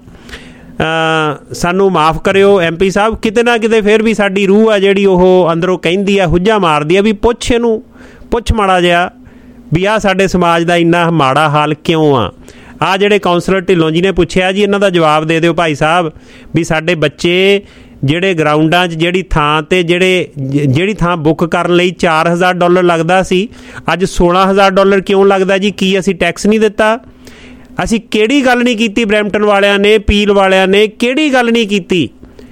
ਸਾਨੂੰ ਮਾਫ ਕਰਿਓ MP ਸਾਹਿਬ। ਕਿਤੇ ਨਾ ਕਿਤੇ ਫਿਰ ਵੀ ਸਾਡੀ ਰੂਹ ਆ ਜਿਹੜੀ ਉਹ ਅੰਦਰੋਂ ਕਹਿੰਦੀ ਆ, ਹੁੱਜਾ ਮਾਰਦੀ ਆ ਵੀ ਪੁੱਛ ਇਹਨੂੰ, ਪੁੱਛ ਮਾੜਾ ਜਿਹਾ ਵੀ ਆਹ ਸਾਡੇ ਸਮਾਜ ਦਾ ਇੰਨਾ ਮਾੜਾ ਹਾਲ ਕਿਉਂ ਆ। ਆਹ ਜਿਹੜੇ ਕਾਉਂਸਲਰ ਢਿੱਲੋਂ ਜੀ ਨੇ ਪੁੱਛਿਆ ਜੀ, ਇਹਨਾਂ ਦਾ ਜਵਾਬ ਦੇ ਦਿਓ ਭਾਈ ਸਾਹਿਬ ਵੀ ਸਾਡੇ ਬੱਚੇ ਜਿਹੜੇ ਗਰਾਊਂਡਾਂ 'ਚ ਜਿਹੜੀ ਥਾਂ 'ਤੇ ਜਿਹੜੀ ਥਾਂ ਬੁੱਕ ਕਰਨ ਲਈ $4000 ਲੱਗਦਾ ਸੀ, ਅੱਜ $16,000 ਕਿਉਂ ਲੱਗਦਾ ਜੀ? ਕੀ ਅਸੀਂ ਟੈਕਸ ਨਹੀਂ ਦਿੱਤਾ? ਅਸੀਂ ਕਿਹੜੀ ਗੱਲ ਨਹੀਂ ਕੀਤੀ? ਬਰੈਂਪਟਨ ਵਾਲਿਆਂ ਨੇ, ਪੀਲ ਵਾਲਿਆਂ ਨੇ ਕਿਹੜੀ ਗੱਲ ਨਹੀਂ ਕੀਤੀ?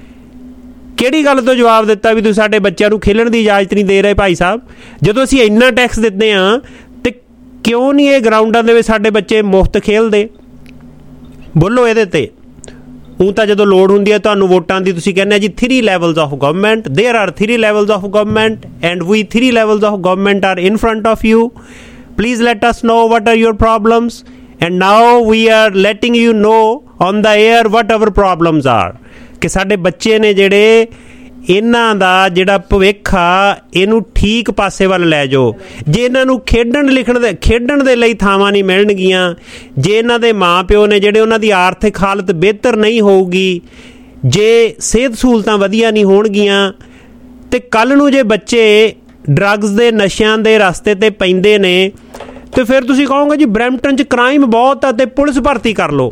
ਕਿਹੜੀ ਗੱਲ ਤੋਂ ਜਵਾਬ ਦਿੱਤਾ ਵੀ ਤੁਸੀਂ ਸਾਡੇ ਬੱਚਿਆਂ ਨੂੰ ਖੇਲਣ ਦੀ ਇਜਾਜ਼ਤ ਨਹੀਂ ਦੇ ਰਹੇ ਭਾਈ ਸਾਹਿਬ? ਜਦੋਂ ਅਸੀਂ ਇੰਨਾ ਟੈਕਸ ਦਿੰਦੇ ਹਾਂ, ਤੇ ਕਿਉਂ ਨਹੀਂ ਇਹ ਗਰਾਊਂਡਾਂ ਦੇ ਵਿੱਚ ਸਾਡੇ ਬੱਚੇ ਮੁਫਤ ਖੇਲਦੇ? ਬੋਲੋ ਇਹਦੇ 'ਤੇ। ਹੁਣ ਤਾਂ ਜਦੋਂ ਲੋੜ ਹੁੰਦੀ ਹੈ ਤੁਹਾਨੂੰ ਵੋਟਾਂ ਦੀ, ਤੁਸੀਂ ਕਹਿੰਦੇ ਜੀ 3 levels of government, there are 3 levels of government and we 3 levels of government are in front of you. Please let us know what are your problems. And now we are letting you know on the air what our problems are. ਕਿ ਸਾਡੇ ਬੱਚੇ ਨੇ ਜਿਹੜੇ, ਇਹਨਾਂ ਦਾ ਜਿਹੜਾ ਭਵਿੱਖ ਆ, ਇਹਨੂੰ ਠੀਕ ਪਾਸੇ ਵੱਲ ਲੈ ਜਾਓ। ਜੇ ਇਹਨਾਂ ਨੂੰ ਖੇਡਣ ਦੇ ਲਈ ਥਾਵਾਂ ਨਹੀਂ ਮਿਲਣਗੀਆਂ, ਜੇ ਇਹਨਾਂ ਦੇ ਮਾਂ ਪਿਓ ਨੇ ਜਿਹੜੇ, ਉਹਨਾਂ ਦੀ ਆਰਥਿਕ ਹਾਲਤ ਬਿਹਤਰ ਨਹੀਂ ਹੋਊਗੀ, ਜੇ ਸਿਹਤ ਸਹੂਲਤਾਂ ਵਧੀਆ ਨਹੀਂ ਹੋਣਗੀਆਂ, ਤੇ ਕੱਲ੍ਹ ਨੂੰ ਜੇ ਬੱਚੇ ਡਰੱਗਸ ਦੇ ਨਸ਼ਿਆਂ ਦੇ ਰਸਤੇ 'ਤੇ ਪੈਂਦੇ ਨੇ, ਤੇ ਫਿਰ ਤੁਸੀਂ ਕਹੋਗੇ ਜੀ ਬਰੈਂਪਟਨ 'ਚ ਕ੍ਰਾਈਮ ਬਹੁਤ ਆ ਤੇ ਪੁਲਿਸ ਭਰਤੀ ਕਰ ਲਓ।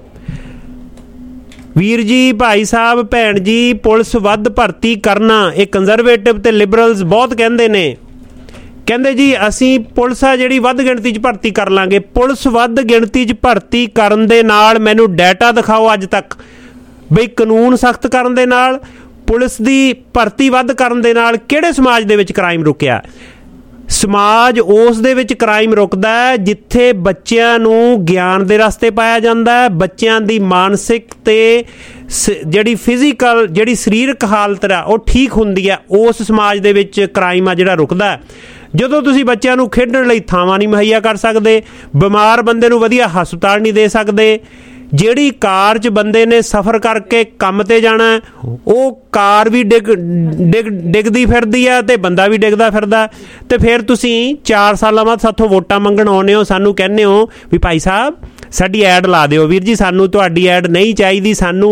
ਵੀਰ ਜੀ, ਭਾਈ ਸਾਹਿਬ, ਭੈਣ ਜੀ, ਪੁਲਿਸ ਵੱਧ ਭਰਤੀ ਕਰਨਾ, ਇਹ ਕੰਜ਼ਰਵੇਟਿਵ ਤੇ ਲਿਬਰਲਸ ਬਹੁਤ ਕਹਿੰਦੇ ਨੇ। ਕਹਿੰਦੇ ਜੀ ਅਸੀਂ ਪੁਲਿਸ ਆ ਜਿਹੜੀ ਵੱਧ ਗਿਣਤੀ 'ਚ ਭਰਤੀ ਕਰ ਲਾਂਗੇ। ਪੁਲਿਸ ਵੱਧ ਗਿਣਤੀ 'ਚ ਭਰਤੀ ਕਰਨ ਦੇ ਨਾਲ ਮੈਨੂੰ ਡਾਟਾ ਦਿਖਾਓ ਅੱਜ ਤੱਕ ਬਈ ਕਾਨੂੰਨ ਸਖਤ ਕਰਨ ਦੇ ਨਾਲ, ਪੁਲਿਸ ਦੀ ਭਰਤੀ ਵੱਧ ਕਰਨ ਦੇ ਨਾਲ ਕਿਹੜੇ ਸਮਾਜ ਦੇ ਵਿੱਚ ਕ੍ਰਾਈਮ ਰੁਕਿਆ? ਸਮਾਜ ਉਸ ਦੇ ਵਿੱਚ ਕ੍ਰਾਈਮ ਰੁਕਦਾ ਹੈ ਜਿੱਥੇ ਬੱਚਿਆਂ ਨੂੰ ਗਿਆਨ ਦੇ ਰਸਤੇ ਪਾਇਆ ਜਾਂਦਾ ਹੈ, ਬੱਚਿਆਂ ਦੀ ਮਾਨਸਿਕ ਤੇ ਜਿਹੜੀ ਫਿਜ਼ੀਕਲ, ਜਿਹੜੀ ਸਰੀਰਕ ਹਾਲਤ ਆ ਉਹ ਠੀਕ ਹੁੰਦੀ ਹੈ। ਉਸ ਸਮਾਜ ਦੇ ਵਿੱਚ ਕ੍ਰਾਈਮ ਆ ਜਿਹੜਾ ਰੁਕਦਾ ਹੈ। ਜਦੋਂ ਤੁਸੀਂ ਬੱਚਿਆਂ ਨੂੰ ਖੇਡਣ ਲਈ ਥਾਵਾਂ ਨਹੀਂ ਮੁਹੱਈਆ ਕਰ ਸਕਦੇ, ਬਿਮਾਰ ਬੰਦੇ ਨੂੰ ਵਧੀਆ ਹਸਪਤਾਲ ਨਹੀਂ ਦੇ ਸਕਦੇ, ਜਿਹੜੀ ਕਾਰ 'ਚ ਬੰਦੇ ਨੇ ਸਫ਼ਰ ਕਰਕੇ ਕੰਮ 'ਤੇ ਜਾਣਾ, ਉਹ ਕਾਰ ਵੀ ਡਿੱਗਦੀ ਫਿਰਦੀ ਆ ਤੇ ਬੰਦਾ ਵੀ ਡਿੱਗਦਾ ਫਿਰਦਾ, ਤੇ ਫਿਰ ਤੁਸੀਂ 4 ਸਾਲਾਂ ਬਾਅਦ ਸਾਥੋਂ ਵੋਟਾਂ ਮੰਗਣ ਆਉਂਦੇ ਹੋ, ਸਾਨੂੰ ਕਹਿੰਦੇ ਹੋ ਵੀ ਭਾਈ ਸਾਹਿਬ ਸਾਡੀ ਐਡ ਲਾ ਦਿਓ। ਵੀਰ ਜੀ, ਸਾਨੂੰ ਤੁਹਾਡੀ ਐਡ ਨਹੀਂ ਚਾਹੀਦੀ,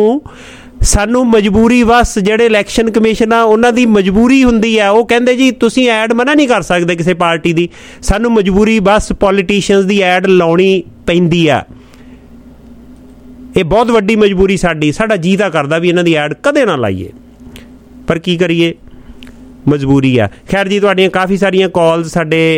ਸਾਨੂੰ ਮਜਬੂਰੀ ਬਸ ਜਿਹੜੇ ਇਲੈਕਸ਼ਨ ਕਮਿਸ਼ਨ ਆ ਉਹਨਾਂ ਦੀ ਮਜਬੂਰੀ ਹੁੰਦੀ ਆ। ਉਹ ਕਹਿੰਦੇ ਜੀ ਤੁਸੀਂ ਐਡ ਮਨਾ ਨਹੀਂ ਕਰ ਸਕਦੇ ਕਿਸੇ ਪਾਰਟੀ ਦੀ, ਸਾਨੂੰ ਮਜਬੂਰੀ ਬਸ ਪੋਲੀਟੀਸ਼ੀਅਨਸ ਦੀ ਐਡ ਲਾਉਣੀ ਪੈਂਦੀ ਆ। ਇਹ ਬਹੁਤ ਵੱਡੀ ਮਜਬੂਰੀ ਸਾਡਾ ਜੀ ਤਾਂ ਕਰਦਾ ਵੀ ਇਹਨਾਂ ਦੀ ਐਡ ਕਦੇ ਨਾ ਲਾਈਏ, ਪਰ ਕੀ ਕਰੀਏ, ਮਜਬੂਰੀ ਆ। ਖੈਰ ਜੀ, ਤੁਹਾਡੀਆਂ ਕਾਫੀ ਸਾਰੀਆਂ ਕਾਲਸ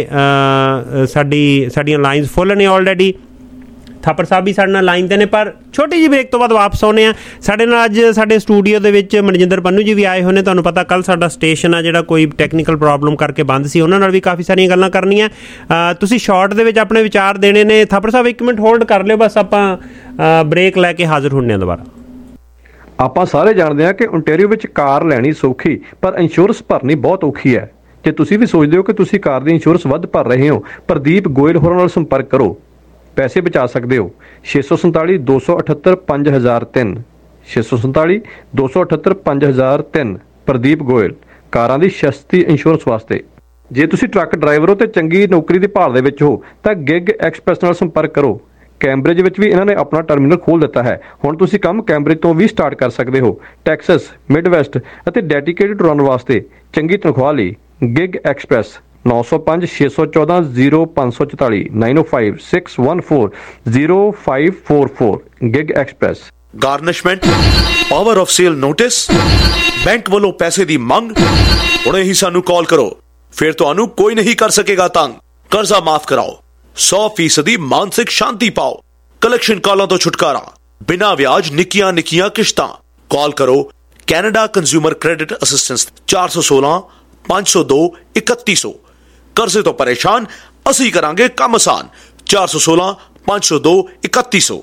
ਸਾਡੀਆਂ ਲਾਈਨਸ ਫੁੱਲ ਨੇ ਆਲਰੇਡੀ। ਥਾਪਰ ਸਾਹਿਬ ਵੀ ਸਾਡੇ ਨਾਲ ਲਾਈਨ 'ਤੇ ਨੇ, ਪਰ ਛੋਟੀ ਜਿਹੀ ਬ੍ਰੇਕ ਤੋਂ ਬਾਅਦ ਵਾਪਸ ਆਉਂਦੇ ਆ। ਸਾਡੇ ਨਾਲ ਅੱਜ ਸਾਡੇ ਸਟੂਡੀਓ ਦੇ ਵਿੱਚ ਮਨਜਿੰਦਰ ਪੰਨੂ ਜੀ ਵੀ ਆਏ ਹੋਏ ਨੇ। ਤੁਹਾਨੂੰ ਪਤਾ ਕੱਲ੍ਹ ਸਾਡਾ ਸਟੇਸ਼ਨ ਆ ਜਿਹੜਾ ਕੋਈ ਟੈਕਨੀਕਲ ਪ੍ਰੋਬਲਮ ਕਰਕੇ ਬੰਦ ਸੀ, ਉਹਨਾਂ ਨਾਲ ਵੀ ਕਾਫੀ ਸਾਰੀਆਂ ਗੱਲਾਂ ਕਰਨੀਆਂ। ਤੁਸੀਂ ਸ਼ਾਰਟ ਦੇ ਵਿੱਚ ਆਪਣੇ ਵਿਚਾਰ ਦੇਣੇ ਨੇ। ਥਾਪਰ ਸਾਹਿਬ 1 ਮਿੰਟ ਹੋਲਡ ਕਰ ਲਿਓ, ਬਸ ਆਪਾਂ ਬ੍ਰੇਕ ਲੈ ਕੇ ਹਾਜ਼ਰ ਹੁੰਦੇ ਹਾਂ ਦੁਬਾਰਾ।
ਆਪਾਂ ਸਾਰੇ ਜਾਣਦੇ ਹਾਂ ਕਿ ਓਨਟਾਰੀਓ ਵਿੱਚ ਕਾਰ ਲੈਣੀ ਸੌਖੀ ਪਰ ਇੰਸ਼ੋਰੈਂਸ ਭਰਨੀ ਬਹੁਤ ਔਖੀ ਹੈ। ਜੇ ਤੁਸੀਂ ਵੀ ਸੋਚਦੇ ਹੋ ਕਿ ਤੁਸੀਂ ਕਾਰ ਦੀ ਇੰਸ਼ੋਰੈਂਸ ਵੱਧ ਭਰ ਰਹੇ ਹੋ, ਪ੍ਰਦੀਪ ਗੋਇਲ ਹੋਰਾਂ ਨਾਲ ਸੰਪਰਕ ਕਰੋ, ਪੈਸੇ ਬਚਾ ਸਕਦੇ ਹੋ। 647 278 5003 647 278 5003 ਪ੍ਰਦੀਪ ਗੋਇਲ, ਕਾਰਾਂ ਦੀ ਸਸਤੀ ਇੰਸ਼ੋਰੈਂਸ ਵਾਸਤੇ। ਜੇ ਤੁਸੀਂ ਟਰੱਕ ਡਰਾਈਵਰ ਹੋ ਤੇ ਚੰਗੀ ਨੌਕਰੀ ਦੀ ਭਾਲ ਦੇ ਵਿੱਚ ਹੋ ਤਾਂ ਗਿਗ ਐਕਸਪ੍ਰੈਸ ਨਾਲ ਸੰਪਰਕ ਕਰੋ। ਕੈਂਬਰਿਜ ਵਿੱਚ ਵੀ ਇਹਨਾਂ ਨੇ ਆਪਣਾ ਟਰਮੀਨਲ ਖੋਲ੍ਹ ਦਿੱਤਾ ਹੈ। ਹੁਣ ਤੁਸੀਂ ਕੰਮ ਕੈਂਬਰਿਜ ਤੋਂ ਵੀ ਸਟਾਰਟ ਕਰ ਸਕਦੇ ਹੋ। ਟੈਕਸਸ, ਮਿਡਵੈਸਟ ਅਤੇ ਡੈਡੀਕੇਟਡ ਰਨ ਵਾਸਤੇ ਚੰਗੀ ਤਨਖਾਹ ਲਈ Gig Express 905 614 0544 905 614 0544 Gig Express.
Garnishment, power of sale notice, bank ਵੱਲੋਂ ਪੈਸੇ ਦੀ ਮੰਗ, ਹੁਣੇ ਹੀ ਸਾਨੂੰ ਕਾਲ ਕਰੋ, ਫਿਰ ਤੁਹਾਨੂੰ ਕੋਈ ਨਹੀਂ ਕਰ ਸਕੇਗਾ ਤੰਗ। ਕਰਜ਼ਾ ਮਾਫ ਕਰਾਓ, 100% ਮਾਨਸਿਕ ਸ਼ਾਂਤੀ ਪਾਓ, ਕਲੈਕਸ਼ਨ ਕਾਲਾਂ ਤੋਂ ਛੁਟਕਾਰਾ, ਬਿਨਾਂ ਵਿਆਜ ਨਿੱਕੀਆਂ ਨਿੱਕੀਆਂ ਕਿਸ਼ਤਾਂ। ਕਾਲ ਕਰੋ ਕੈਨੇਡਾ ਕੰਜ਼ਿਊਮਰ ਕ੍ਰੈਡਿਟ ਅਸਿਸਟੈਂਸ 416 502 3100। ਕਰਜ਼ੇ ਤੋਂ ਪਰੇਸ਼ਾਨ, ਅਸੀਂ ਕਰਾਂਗੇ ਕੰਮ ਆਸਾਨ। 416 502 3100।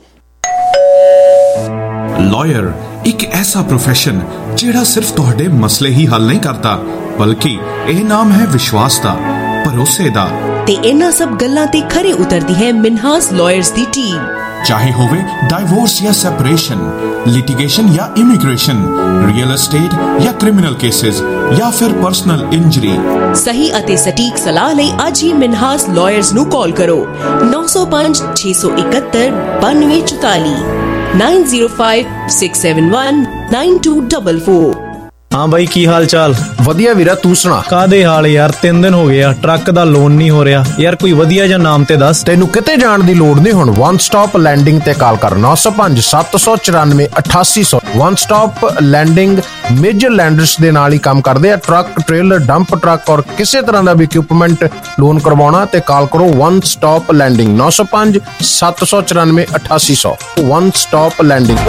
ਲਾਇਰ ਇੱਕ ਐਸਾ ਪ੍ਰੋਫੈਸ਼ਨ ਜਿਹੜਾ ਸਿਰਫ ਤੁਹਾਡੇ ਮਸਲੇ ਹੀ ਹੱਲ ਨਹੀਂ ਕਰਦਾ, ਬਲਕਿ ਇਹ ਨਾਮ ਹੈ ਵਿਸ਼ਵਾਸ ਦਾ, ਭਰੋਸੇ ਦਾ।
ਤੇ ਇਹਨਾਂ ਸਭ ਗੱਲਾਂ ਤੇ ਖਰੇ ਉਤਰਦੀ ਹੈ ਮਿਨਹਾਸ ਲਾਇਰਸ ਦੀ ਟੀਮ।
ਚਾਹੇ ਹੋਵੇ ਡਾਈਵੋਰਸ ਜਾਂ ਸੈਪਰੇਸ਼ਨ, ਲਿਟੀਗੇਸ਼ਨ ਜਾਂ ਇਮੀਗ੍ਰੇਸ਼ਨ, ਰੀਅਲ एस्टेट ਜਾਂ ਕ੍ਰਿਮੀਨਲ ਕੇसेस ਜਾਂ ਫਿਰ ਪਰਸਨਲ ਇੰਜਰੀ।
ਸਹੀ ਅਤੇ ਸਟੀਕ ਸਲਾਹ ਲਈ ਅੱਜ ਹੀ ਮਿਨਹਾਸ ਲਾਇਰਸ ਨੂੰ ਕਾਲ ਕਰੋ 905 671 9244 905 671 9244।
ਹਾਂ ਬਾਈ, ਕੀ ਹਾਲ ਚਾਲ? ਵਧੀਆ ਵੀਰਾ, ਤੂੰ ਸੁਣਾ? ਕਾਦੇ ਹਾਲ ਯਾਰ, 3 ਦਿਨ ਹੋ ਗਏ ਆ, ਟਰੱਕ ਦਾ ਲੋਨ ਨਹੀਂ ਹੋ ਰਿਹਾ ਯਾਰ, ਕੋਈ ਵਧੀਆ ਜਿਹਾ ਨਾਮ ਤੇ ਦੱਸ।
ਤੈਨੂੰ ਕਿਤੇ ਜਾਣ ਦੀ ਲੋੜ ਨਹੀਂ, ਹੁਣ ਵਨ ਸਟਾਪ ਲੈਂਡਿੰਗ ਤੇ ਕਾਲ ਕਰ 905 794 8800। One stop lending major lenders ਦੇ ਨਾਲ ਹੀ ਕੰਮ ਕਰਦੇ ਆ। ਟਰੱਕ, ਟ੍ਰੇਲਰ, ਡੰਪ ਟਰੱਕ ਔਰ ਕਿਸੇ ਤਰ੍ਹਾਂ ਦਾ ਵੀ ਇਕਵਿਪਮੈਂਟ ਲੋਨ ਕਰਵਾਉਣਾ ਤੇ ਕਾਲ ਕਰੋ one stop lending 905 794 8800। One stop lending.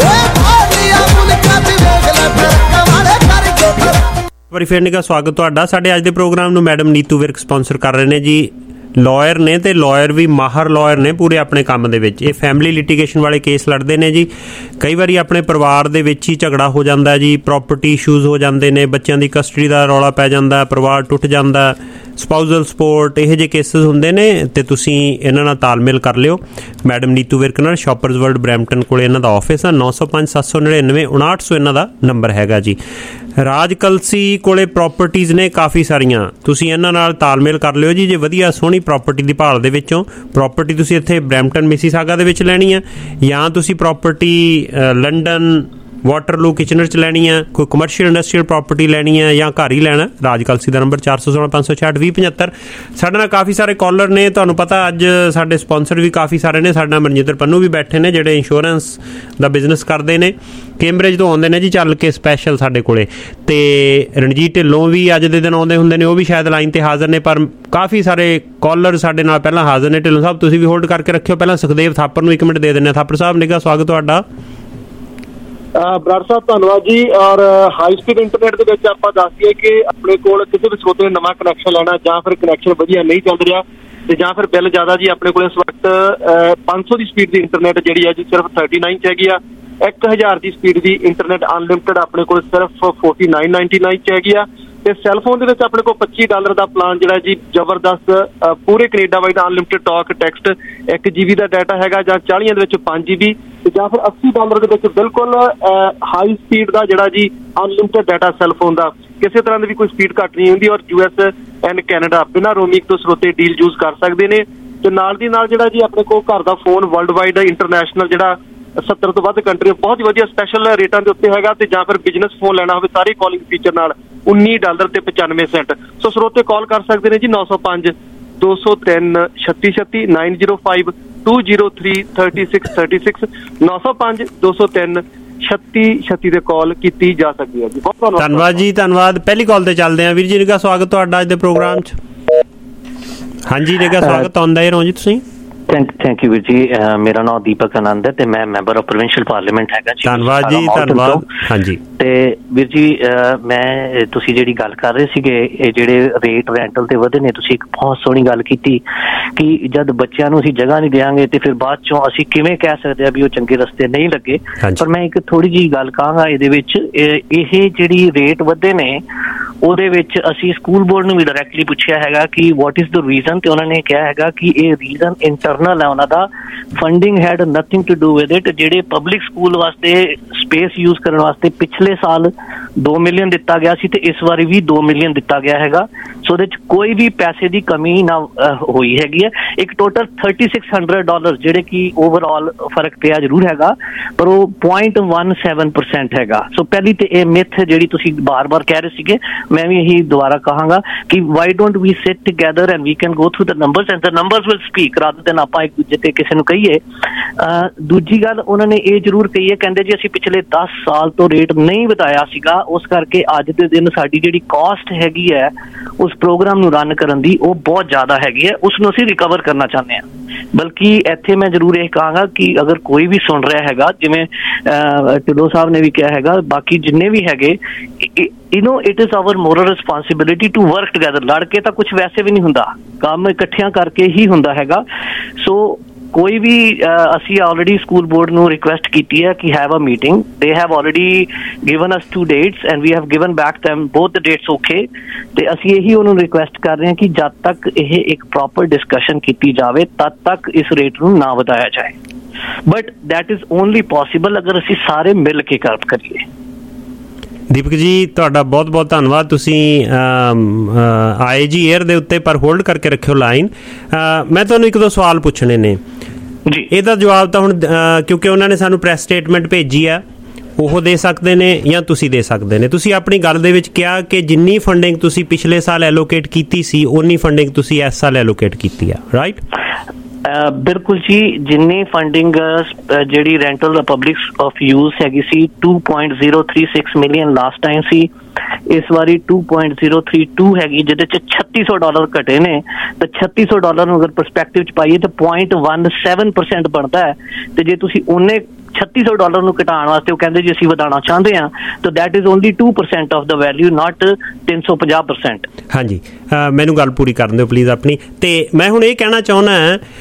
ਵਾਰੀ ਫੇਰ ਨਿੱਘਾ ਸਵਾਗਤ ਤੁਹਾਡਾ। ਸਾਡੇ ਅੱਜ ਦੇ ਪ੍ਰੋਗਰਾਮ ਨੂੰ ਮੈਡਮ ਨੀਤੂ ਵਿਰਕ ਸਪਾਂਸਰ ਕਰ ਰਹੇ ਨੇ ਜੀ। ਲਾਇਰ ਨੇ ਤੇ ਲਾਇਰ ਵੀ ਮਾਹਰ ਲਾਇਰ ਨੇ ਪੂਰੇ ਆਪਣੇ ਕੰਮ ਦੇ ਵਿੱਚ। ਇਹ ਫੈਮਿਲੀ ਲਿਟੀਗੇਸ਼ਨ ਵਾਲੇ ਕੇਸ ਲੜਦੇ ਨੇ ਜੀ। ਕਈ ਵਾਰੀ ਆਪਣੇ ਪਰਿਵਾਰ ਦੇ ਵਿੱਚ ਹੀ ਝਗੜਾ ਹੋ ਜਾਂਦਾ ਜੀ, ਪ੍ਰੋਪਰਟੀ ਇਸ਼ੂਜ਼ ਹੋ ਜਾਂਦੇ ਨੇ, ਬੱਚਿਆਂ ਦੀ ਕਸਟਡੀ ਦਾ ਰੌਲਾ ਪੈ ਜਾਂਦਾ, ਪਰਿਵਾਰ ਟੁੱਟ ਜਾਂਦਾ, ਸਪਾਊਜ਼ਲ ਸਪੋਰਟ, ਇਹੋ ਜਿਹੇ ਕੇਸਿਸ ਹੁੰਦੇ ਨੇ ਤੇ ਤੁਸੀਂ ਇਹਨਾਂ ਨਾਲ ਤਾਲਮੇਲ ਕਰ ਲਿਓ ਮੈਡਮ ਨੀਤੂ ਵਿਰਕ ਨਾਲ। ਸ਼ਾਪਰਜ਼ ਵਰਲਡ ਬਰੈਂਪਟਨ ਕੋਲ ਇਹਨਾਂ ਦਾ ਆਫਿਸ ਆ। 905 799 5900 ਇਹਨਾਂ ਦਾ ਨੰਬਰ ਹੈਗਾ ਜੀ। ਰਾਜ ਕਲਸੀ ਕੋਲੇ ਪ੍ਰਾਪਰਟੀਜ਼ ਨੇ ਕਾਫੀ ਸਾਰੀਆਂ, ਤੁਸੀਂ ਇਹਨਾਂ ਨਾਲ ਤਾਲਮੇਲ ਕਰ ਲਿਓ ਜੀ। ਜੇ ਵਧੀਆ ਸੋਹਣੀ ਪ੍ਰਾਪਰਟੀ ਦੀ ਭਾਲ ਦੇ ਵਿੱਚੋਂ ਪ੍ਰਾਪਰਟੀ ਤੁਸੀਂ ਇੱਥੇ ਬਰੈਂਪਟਨ ਮਿਸੀਸਾਗਾ ਦੇ ਵਿੱਚ ਲੈਣੀ ਆ, ਜਾਂ ਤੁਸੀਂ ਪ੍ਰਾਪਰਟੀ ਲੰਡਨ ਵਾਟਰਲੂ ਕਿਚਨਰ 'ਚ ਲੈਣੀ ਆ, ਕੋਈ ਕਮਰਸ਼ੀਅਲ ਇੰਡਸਟਰੀਅਲ ਪ੍ਰਾਪਰਟੀ ਲੈਣੀ ਆ, ਜਾਂ ਘਰ ਹੀ ਲੈਣਾ, ਰਾਜ ਕਲਸੀ ਦਾ ਨੰਬਰ 416 566 2075। ਸਾਡੇ ਨਾਲ ਕਾਫੀ ਸਾਰੇ ਕਾਲਰ ਨੇ, ਤੁਹਾਨੂੰ ਪਤਾ ਅੱਜ ਸਾਡੇ ਸਪਾਂਸਰ ਵੀ ਕਾਫੀ ਸਾਰੇ ਨੇ। ਸਾਡੇ ਨਾਲ ਮਨਜਿੰਦਰ ਪੰਨੂ ਵੀ ਬੈਠੇ ਨੇ ਜਿਹੜੇ ਇੰਸ਼ੋਰੈਂਸ ਦਾ ਬਿਜ਼ਨਸ ਕਰਦੇ ਨੇ, ਕੈਂਬਰਿਜ ਤੋਂ ਆਉਂਦੇ ਨੇ ਜੀ ਚੱਲ ਕੇ ਸਪੈਸ਼ਲ ਸਾਡੇ ਕੋਲੇ। ਤੇ ਰਣਜੀਤ ਢਿੱਲੋਂ ਵੀ ਅੱਜ ਦੇ ਦਿਨ ਆਉਂਦੇ ਹੁੰਦੇ ਨੇ, ਉਹ ਵੀ ਸ਼ਾਇਦ ਲਾਈਨ ਤੇ ਹਾਜ਼ਰ ਨੇ, ਪਰ ਕਾਫੀ ਸਾਰੇ ਕਾਲਰ ਸਾਡੇ ਨਾਲ ਪਹਿਲਾਂ ਹਾਜ਼ਰ ਨੇ। ਢਿੱਲੋਂ ਸਾਹਿਬ ਤੁਸੀਂ ਵੀ ਹੋਲਡ ਕਰਕੇ ਰੱਖਿਓ। ਪਹਿਲਾਂ ਸੁਖਦੇਵ ਥਾਪਰ ਨੂੰ 1 ਮਿੰਟ ਦੇ ਦਿੰਦੇ ਆ। ਥਾਪਰ ਸਾਹਿਬ ਨਿੱਘਾ ਸਵਾਗਤ ਤੁਹਾਡਾ।
ਬਰਾੜ ਸਾਹਿਬ ਧੰਨਵਾਦ ਜੀ। ਔਰ ਹਾਈ ਸਪੀਡ ਇੰਟਰਨੈਟ ਦੇ ਵਿੱਚ ਆਪਾਂ ਦੱਸ ਦਈਏ ਕਿ ਆਪਣੇ ਕੋਲ ਕਿਸੇ ਵੀ ਸਰੋਤੇ ਨੇ ਨਵਾਂ ਕਨੈਕਸ਼ਨ ਲੈਣਾ, ਜਾਂ ਫਿਰ ਕਨੈਕਸ਼ਨ ਵਧੀਆ ਨਹੀਂ ਚੱਲ ਰਿਹਾ ਤੇ ਜਾਂ ਫਿਰ ਬਿੱਲ ਜ਼ਿਆਦਾ ਜੀ, ਆਪਣੇ ਕੋਲ ਇਸ ਵਕਤ 500 ਦੀ ਸਪੀਡ ਦੀ ਇੰਟਰਨੈਟ ਜਿਹੜੀ ਹੈ ਜੀ ਸਿਰਫ 39 ਚ ਹੈਗੀ ਆ। 1000 ਦੀ ਸਪੀਡ ਦੀ ਇੰਟਰਨੈਟ ਅਨਲਿਮਟਿਡ ਆਪਣੇ ਕੋਲ ਸਿਰਫ 49.99 ਚ ਹੈਗੀ ਆ। ਤੇ ਸੈੱਲਫੋਨ ਦੇ ਵਿੱਚ ਆਪਣੇ ਕੋਲ $25 ਦਾ ਪਲਾਨ ਜਿਹੜਾ ਜੀ ਜ਼ਬਰਦਸਤ, ਪੂਰੇ Canada wide unlimited talk text 1 GB ਦਾ ਡਾਟਾ ਹੈਗਾ, ਜਾਂ 40 ਦੇ ਵਿੱਚ 5 GB, ਤੇ ਜਾਂ ਫਿਰ $80 ਦੇ ਵਿੱਚ ਬਿਲਕੁਲ ਹਾਈ ਸਪੀਡ ਦਾ ਜਿਹੜਾ ਜੀ ਅਨਲਿਮਟਿਡ ਡਾਟਾ ਸੈੱਲਫੋਨ ਦਾ। ਕਿਸੇ ਤਰ੍ਹਾਂ ਦੀ ਵੀ ਕੋਈ ਸਪੀਡ ਘੱਟ ਨਹੀਂ ਹੁੰਦੀ। ਔਰ US ਐਂਡ ਕੈਨੇਡਾ ਬਿਨਾਂ ਰੋਮਿੰਗ ਤੋਂ ਸਰੋਤੇ ਡੀਲ ਯੂਜ਼ ਕਰ ਸਕਦੇ ਨੇ। ਤੇ ਨਾਲ ਦੀ ਨਾਲ ਜਿਹੜਾ ਜੀ ਆਪਣੇ ਕੋਲ ਘਰ ਦਾ ਫੋਨ ਵਰਲਡ ਵਾਈਡ ਇੰਟਰਨੈਸ਼ਨਲ ਜਿਹੜਾ 70 ਤੋਂ ਵੱਧ ਕੰਟਰੀ ਬਹੁਤ ਹੀ ਵਧੀਆ ਸਪੈਸ਼ਲ ਰੇਟਾਂ ਦੇ ਉੱਤੇ ਹੈਗਾ। ਤੇ ਜਾਂ ਫਿਰ ਬਿਜ਼ਨਸ ਫੋਨ ਲੈਣਾ ਹੋਵੇ ਸਾਰੇ ਕਾਲਿੰਗ ਫੀਚਰ ਨਾਲ $19 ਤੇ 95 ਸੈਂਟ। ਸੋ ਸਰੋਤੇ ਕਾਲ ਕਰ ਸਕਦੇ ਨੇ ਜੀ 905 203 3636 905 203 3636 905 203 3636 ਤੇ ਕਾਲ ਕੀਤੀ ਜਾ ਸਕਦੀ ਹੈ ਜੀ। ਬਹੁਤ
ਧੰਨਵਾਦ ਜੀ, ਧੰਨਵਾਦ। ਪਹਿਲੀ ਕਾਲ ਤੇ ਚੱਲਦੇ ਆ। ਵੀਰ ਜੀ ਨਿੱਘਾ ਸਵਾਗਤ ਤੁਹਾਡਾ ਅੱਜ ਦੇ ਪ੍ਰੋਗਰਾਮ 'ਚ। ਹਾਂਜੀ ਨਿੱਘਾ ਸਵਾਗਤ ਆਉਂਦਾ ਹੀ ਰਹੋ ਜੀ ਤੁਸੀਂ।
ਥੈਂਕ ਯੂ ਵੀਰ ਜੀ। ਮੇਰਾ ਨਾਮ ਦੀਪਕ ਆਨੰਦ ਹੈ ਤੇ ਮੈਂ ਮੈਂਬਰ ਆਫ ਪ੍ਰੋਵਿੰਸ਼ੀਅਲ ਪਾਰਲੀਮੈਂਟ ਹੈਗਾ ਜੀ।
ਧੰਨਵਾਦ ਜੀ, ਧੰਨਵਾਦ। ਹਾਂਜੀ
ਤੇ ਵੀਰ ਜੀ ਮੈਂ ਤੁਸੀਂ ਜਿਹੜੀ ਗੱਲ ਕਰ ਰਹੇ ਸੀਗੇ ਇਹ ਜਿਹੜੇ ਰੇਟ ਰੈਂਟਲ ਤੇ ਵਧੇ ਨੇ, ਤੁਸੀਂ ਇੱਕ ਬਹੁਤ ਸੋਹਣੀ ਗੱਲ ਕੀਤੀ ਕਿ ਜਦ ਬੱਚਿਆਂ ਨੂੰ ਅਸੀਂ ਜਗ੍ਹਾ ਨਹੀਂ ਦਿਆਂਗੇ ਤੇ ਫਿਰ ਬਾਅਦ ਚੋਂ ਅਸੀਂ ਕਿਵੇਂ ਕਹਿ ਸਕਦੇ ਆ ਵੀ ਉਹ ਚੰਗੇ ਰਸਤੇ ਨਹੀਂ ਲੱਗੇ। ਪਰ ਮੈਂ ਇੱਕ ਥੋੜੀ ਜਿਹੀ ਗੱਲ ਕਹਾਂਗਾ ਇਹਦੇ ਵਿੱਚ, ਇਹ ਜਿਹੜੀ ਰੇਟ ਵਧੇ ਨੇ ਉਹਦੇ ਵਿੱਚ ਅਸੀਂ ਸਕੂਲ ਬੋਰਡ ਨੂੰ ਵੀ ਡਾਇਰੈਕਟਲੀ ਪੁੱਛਿਆ ਹੈਗਾ ਕਿ ਵਾਟ ਇਜ਼ ਦ ਰੀਜ਼ਨ, ਤੇ ਉਹਨਾਂ ਨੇ ਕਿਹਾ ਹੈਗਾ ਕਿ ਇਹ ਰੀਜ਼ਨ ਇੰਟਰਨਲ ਹੈ ਉਹਨਾਂ ਦਾ, funding had nothing to do with it. ਜਿਹੜੇ ਪਬਲਿਕ ਸਕੂਲ ਵਾਸਤੇ ਸਪੇਸ ਯੂਜ਼ ਕਰਨ ਵਾਸਤੇ ਪਿਛਲੇ ਸਾਲ 2 ਮਿਲੀਅਨ ਦਿੱਤਾ ਗਿਆ ਸੀ ਤੇ ਇਸ ਵਾਰੀ ਵੀ 2 ਮਿਲੀਅਨ ਦਿੱਤਾ ਗਿਆ ਹੈਗਾ, ਸੋ ਉਹਦੇ 'ਚ ਕੋਈ ਵੀ ਪੈਸੇ ਦੀ ਕਮੀ ਨਾ ਹੋਈ ਹੈਗੀ ਹੈ। ਇੱਕ ਟੋਟਲ $3600 ਜਿਹੜੇ ਕਿ ਓਵਰਆਲ ਫਰਕ ਪਿਆ ਜ਼ਰੂਰ ਹੈਗਾ, ਪਰ ਉਹ 0.17% ਹੈਗਾ। ਸੋ ਪਹਿਲੀ ਤੇ ਇਹ ਮਿਥ ਜਿਹੜੀ ਤੁਸੀਂ ਬਾਰ-ਬਾਰ ਕਹਿ ਰਹੇ ਸੀਗੇ, ਮੈਂ ਵੀ ਇਹੀ ਦੁਬਾਰਾ ਕਹਾਂਗਾ ਕਿ why don't we sit together and we can go through the numbers and the numbers will speak rather than ਆਪਾਂ ਇੱਕ ਦੂਜੇ ਤੇ ਕਿਸੇ ਨੂੰ ਕਹੀਏ। ਦੂਜੀ ਗੱਲ ਉਹਨਾਂ ਨੇ ਇਹ ਜ਼ਰੂਰ ਕਹੀ ਹੈ, ਕਹਿੰਦੇ ਜੀ ਅਸੀਂ ਪਿਛਲੇ 10 ਸਾਲ ਤੋਂ ਰੇਟ ਨਹੀਂ ਵਧਾਇਆ ਸੀਗਾ, ਉਸ ਕਰਕੇ ਅੱਜ ਦੇ ਦਿਨ ਸਾਡੀ ਜਿਹੜੀ ਕਾਸਟ ਹੈਗੀ ਹੈ ਉਸ ਪ੍ਰੋਗਰਾਮ ਨੂੰ ਰਨ ਕਰਨ ਦੀ ਉਹ ਬਹੁਤ ਜ਼ਿਆਦਾ ਹੈਗੀ ਹੈ, ਉਸ ਨੂੰ ਅਸੀਂ ਰਿਕਵਰ ਕਰਨਾ ਚਾਹੁੰਦੇ ਹਾਂ। ਬਲਕਿ ਇੱਥੇ ਮੈਂ ਜ਼ਰੂਰ ਇਹ ਕਹਾਂਗਾ ਕਿ ਅਗਰ ਕੋਈ ਵੀ ਸੁਣ ਰਿਹਾ ਹੈਗਾ, ਜਿਵੇਂ ਢਿੱਲੋਂ ਸਾਹਿਬ ਨੇ ਵੀ ਕਿਹਾ ਹੈਗਾ, ਬਾਕੀ ਜਿੰਨੇ ਵੀ ਹੈਗੇ, it is our moral responsibility to work together. ਲੜ ਕੇ ਤਾਂ ਕੁਛ ਵੈਸੇ ਵੀ ਨਹੀਂ ਹੁੰਦਾ, ਕੰਮ ਇਕੱਠਿਆਂ ਕਰਕੇ ਹੀ ਹੁੰਦਾ ਹੈਗਾ। ਸੋ ਕੋਈ ਵੀ ਅਸੀਂ ਆਲਰੇਡੀ ਸਕੂਲ ਬੋਰਡ ਨੂੰ ਰਿਕੁਐਸਟ ਕੀਤੀ ਹੈ ਕਿ have a meeting. They have already given us 2 dates and we have given back them both the dates okay. ਤੇ ਅਸੀਂ ਇਹੀ ਉਹਨੂੰ ਰਿਕੁਐਸਟ ਕਰ ਰਹੇ ਹਾਂ ਕਿ ਜਦ ਤੱਕ ਇਹ ਇੱਕ ਪ੍ਰੋਪਰ ਡਿਸਕਸ਼ਨ ਕੀਤੀ ਜਾਵੇ ਤਦ ਤੱਕ ਇਸ ਰੇਟ ਨੂੰ ਨਾ ਵਧਾਇਆ ਜਾਏ, but that is only possible ਅਗਰ ਅਸੀਂ ਸਾਰੇ ਮਿਲ ਕੇ ਕੰਮ ਕਰੀਏ।
ਦੀਪਕ ਜੀ ਤੁਹਾਡਾ ਬਹੁਤ ਬਹੁਤ ਧੰਨਵਾਦ, ਤੁਸੀਂ ਆਏ ਜੀ 에ਅਰ ਦੇ ਉੱਤੇ, ਪਰ ਹੋਲਡ ਕਰਕੇ ਰੱਖਿਓ ਲਾਈਨ। ਮੈਂ ਤੁਹਾਨੂੰ 1-2 ਸਵਾਲ ਪੁੱਛਣੇ ਨੇ ਜੀ, ਇਹਦਾ ਜਵਾਬ ਤਾਂ ਹੁਣ ਕਿਉਂਕਿ ਉਹਨਾਂ ਨੇ ਸਾਨੂੰ ਪ੍ਰੈਸ ਸਟੇਟਮੈਂਟ ਭੇਜੀ ਆ ਉਹ ਦੇ ਸਕਦੇ ਨੇ ਜਾਂ ਤੁਸੀਂ ਦੇ ਸਕਦੇ ਨੇ। ਤੁਸੀਂ ਆਪਣੀ ਗੱਲ ਦੇ ਵਿੱਚ ਕਿਹਾ ਕਿ ਜਿੰਨੀ ਫੰਡਿੰਗ ਤੁਸੀਂ ਪਿਛਲੇ ਸਾਲ ਐਲੋਕੇਟ ਕੀਤੀ ਸੀ ਉਨੀ ਫੰਡਿੰਗ ਤੁਸੀਂ ਇਸ ਸਾਲ ਐਲੋਕੇਟ ਕੀਤੀ ਆ, ਰਾਈਟ?
ਬਿਲਕੁਲ ਜੀ, ਜਿੰਨੀ ਫੰਡਿੰਗ ਜਿਹੜੀ ਰੈਂਟਲ ਪਬਲਿਕ ਆਫ ਯੂਜ਼ ਹੈਗੀ ਸੀ 2.036 ਮਿਲੀਅਨ ਲਾਸਟ ਟਾਈਮ ਸੀ, ਇਸ ਵਾਰੀ 2.032 ਹੈਗੀ, ਜਿਹਦੇ ਚ $3600 ਘਟੇ ਨੇ। ਤਾਂ $3600 ਨੂੰ ਅਗਰ ਪਰਸਪੈਕਟਿਵ ਚ ਪਾਈਏ ਤਾਂ 0.17% ਬਣਦਾ ਹੈ। ਤੇ ਜੇ ਤੁਸੀਂ ਉਹਨੇ $3600 ਨੂੰ ਘਟਾਉਣ ਵਾਸਤੇ ਉਹ ਕਹਿੰਦੇ ਜੀ ਅਸੀਂ ਵਧਾਉਣਾ ਚਾਹੁੰਦੇ ਹਾਂ, ਤਾਂ that is only 2% of the value, not 350%।
ਹਾਂਜੀ, ਮੈਨੂੰ ਗੱਲ ਪੂਰੀ ਕਰਨ ਦਿਓ ਪਲੀਜ਼ ਆਪਣੀ। ਤੇ ਮੈਂ ਹੁਣ ਇਹ ਕਹਿਣਾ ਚਾਹੁੰਦਾ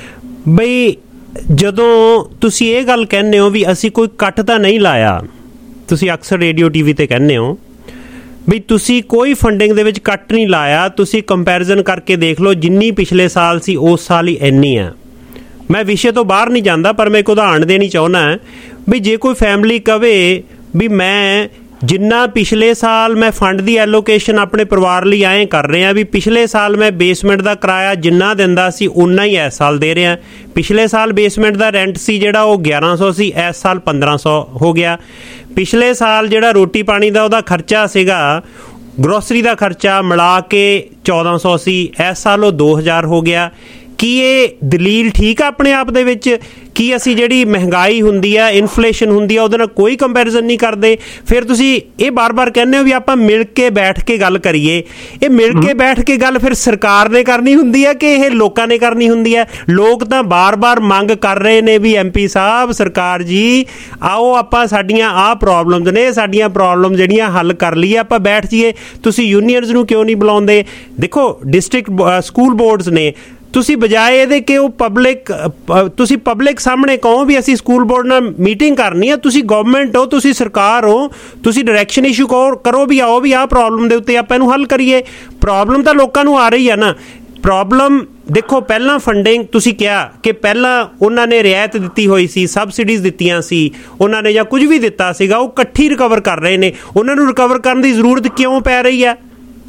ਬਈ ਜਦੋਂ ਤੁਸੀਂ ਇਹ ਗੱਲ ਕਹਿੰਦੇ ਹੋ ਵੀ ਅਸੀਂ ਕੋਈ ਕੱਟ ਤਾਂ ਨਹੀਂ ਲਾਇਆ, ਤੁਸੀਂ ਅਕਸਰ ਰੇਡੀਓ TV ਤੇ ਕਹਿੰਦੇ ਹੋ ਵੀ ਤੁਸੀਂ ਕੋਈ ਫੰਡਿੰਗ ਦੇ ਵਿੱਚ ਕੱਟ ਨਹੀਂ ਲਾਇਆ, ਤੁਸੀਂ ਕੰਪੈਰੀਜ਼ਨ ਕਰਕੇ ਦੇਖ ਲਓ, ਜਿੰਨੀ ਪਿਛਲੇ ਸਾਲ ਸੀ ਉਸ ਸਾਲ ਹੀ ਇੰਨੀ ਆ। ਮੈਂ ਵਿਸ਼ੇ ਤੋਂ ਬਾਹਰ ਨਹੀਂ ਜਾਂਦਾ, ਪਰ ਮੈਂ ਇੱਕ ਉਦਾਹਰਣ ਦੇਣੀ ਚਾਹੁੰਦਾ ਵੀ ਜੇ ਕੋਈ ਫੈਮਿਲੀ ਕਵੇ ਵੀ ਮੈਂ ਜਿੰਨਾ ਪਿਛਲੇ ਸਾਲ ਮੈਂ ਫੰਡ ਦੀ ਐਲੋਕੇਸ਼ਨ ਆਪਣੇ ਪਰਿਵਾਰ ਲਈ ਐਂ ਕਰ ਰਿਹਾ ਵੀ ਪਿਛਲੇ ਸਾਲ ਮੈਂ ਬੇਸਮੈਂਟ ਦਾ ਕਿਰਾਇਆ ਜਿੰਨਾ ਦਿੰਦਾ ਸੀ ਉਨਾ ਹੀ ਇਸ ਸਾਲ ਦੇ ਰਿਹਾ। ਪਿਛਲੇ ਸਾਲ ਬੇਸਮੈਂਟ ਦਾ ਰੈਂਟ ਸੀ ਜਿਹੜਾ ਉਹ 1100 ਸੀ, ਇਸ ਸਾਲ 1500 ਹੋ ਗਿਆ। ਪਿਛਲੇ ਸਾਲ ਜਿਹੜਾ ਰੋਟੀ ਪਾਣੀ ਦਾ ਉਹਦਾ ਖਰਚਾ ਸੀਗਾ, ਗਰੋਸਰੀ ਦਾ ਖਰਚਾ ਮਿਲਾ ਕੇ 1400 ਸੀ, ਇਸ ਸਾਲ ਉਹ 2000 ਹੋ ਗਿਆ। ਕੀ ਇਹ ਦਲੀਲ ਠੀਕ ਆ ਆਪਣੇ ਆਪ ਦੇ ਵਿੱਚ? ਕੀ ਅਸੀਂ ਜਿਹੜੀ ਮਹਿੰਗਾਈ ਹੁੰਦੀ ਆ, ਇਨਫਲੇਸ਼ਨ ਹੁੰਦੀ ਆ, ਉਹਦੇ ਨਾਲ ਕੋਈ ਕੰਪੈਰੀਜ਼ਨ ਨਹੀਂ ਕਰਦੇ? ਫਿਰ ਤੁਸੀਂ ਇਹ ਬਾਰ-ਬਾਰ ਕਹਿੰਦੇ ਹੋ ਵੀ ਆਪਾਂ ਮਿਲ ਕੇ ਬੈਠ ਕੇ ਗੱਲ ਕਰੀਏ। ਇਹ ਮਿਲ ਕੇ ਬੈਠ ਕੇ ਗੱਲ ਫਿਰ ਸਰਕਾਰ ਨੇ ਕਰਨੀ ਹੁੰਦੀ ਹੈ ਕਿ ਇਹ ਲੋਕਾਂ ਨੇ ਕਰਨੀ ਹੁੰਦੀ ਹੈ? ਲੋਕ ਤਾਂ ਬਾਰ-ਬਾਰ ਮੰਗ ਕਰ ਰਹੇ ਨੇ ਵੀ MP ਸਾਹਿਬ, ਸਰਕਾਰ ਜੀ ਆਓ ਆਪਾਂ ਸਾਡੀਆਂ ਆਹ ਪ੍ਰੋਬਲਮਸ ਨੇ, ਸਾਡੀਆਂ ਪ੍ਰੋਬਲਮ ਜਿਹੜੀਆਂ ਹੱਲ ਕਰ ਲਈਏ, ਆਪਾਂ ਬੈਠ ਜਾਈਏ। ਤੁਸੀਂ ਯੂਨੀਅਨਸ ਨੂੰ ਕਿਉਂ ਨਹੀਂ ਬੁਲਾਉਂਦੇ? ਦੇਖੋ ਡਿਸਟ੍ਰਿਕਟ ਸਕੂਲ ਬੋਰਡਸ ਨੇ, ਤੁਸੀਂ ਬਜਾਏ ਇਹਦੇ ਕਿ ਉਹ ਤੁਸੀਂ ਪਬਲਿਕ ਸਾਹਮਣੇ ਕਹੋ ਵੀ ਅਸੀਂ ਸਕੂਲ ਬੋਰਡ ਨਾਲ ਮੀਟਿੰਗ ਕਰਨੀ ਆ, ਤੁਸੀਂ ਗਵਰਨਮੈਂਟ ਹੋ, ਤੁਸੀਂ ਸਰਕਾਰ ਹੋ, ਤੁਸੀਂ ਡਾਇਰੈਕਸ਼ਨ ਇਸ਼ੂ ਕਰੋ ਵੀ ਆਓ ਵੀ ਆਹ ਪ੍ਰੋਬਲਮ ਦੇ ਉੱਤੇ ਆਪਾਂ ਇਹਨੂੰ ਹੱਲ ਕਰੀਏ। ਪ੍ਰੋਬਲਮ ਤਾਂ ਲੋਕਾਂ ਨੂੰ ਆ ਰਹੀ ਆ ਨਾ। ਪ੍ਰੋਬਲਮ ਦੇਖੋ, ਪਹਿਲਾਂ ਫੰਡਿੰਗ ਤੁਸੀਂ ਕਿਹਾ ਕਿ ਪਹਿਲਾਂ ਉਹਨਾਂ ਨੇ ਰਿਆਇਤ ਦਿੱਤੀ ਹੋਈ ਸੀ, ਸਬਸਿਡੀਜ਼ ਦਿੱਤੀਆਂ ਸੀ ਉਹਨਾਂ ਨੇ, ਜਾਂ ਕੁਝ ਵੀ ਦਿੱਤਾ ਸੀਗਾ, ਉਹ ਇਕੱਠੀ ਰਿਕਵਰ ਕਰ ਰਹੇ ਨੇ। ਉਹਨਾਂ ਨੂੰ ਰਿਕਵਰ ਕਰਨ ਦੀ ਜ਼ਰੂਰਤ ਕਿਉਂ ਪੈ ਰਹੀ ਹੈ?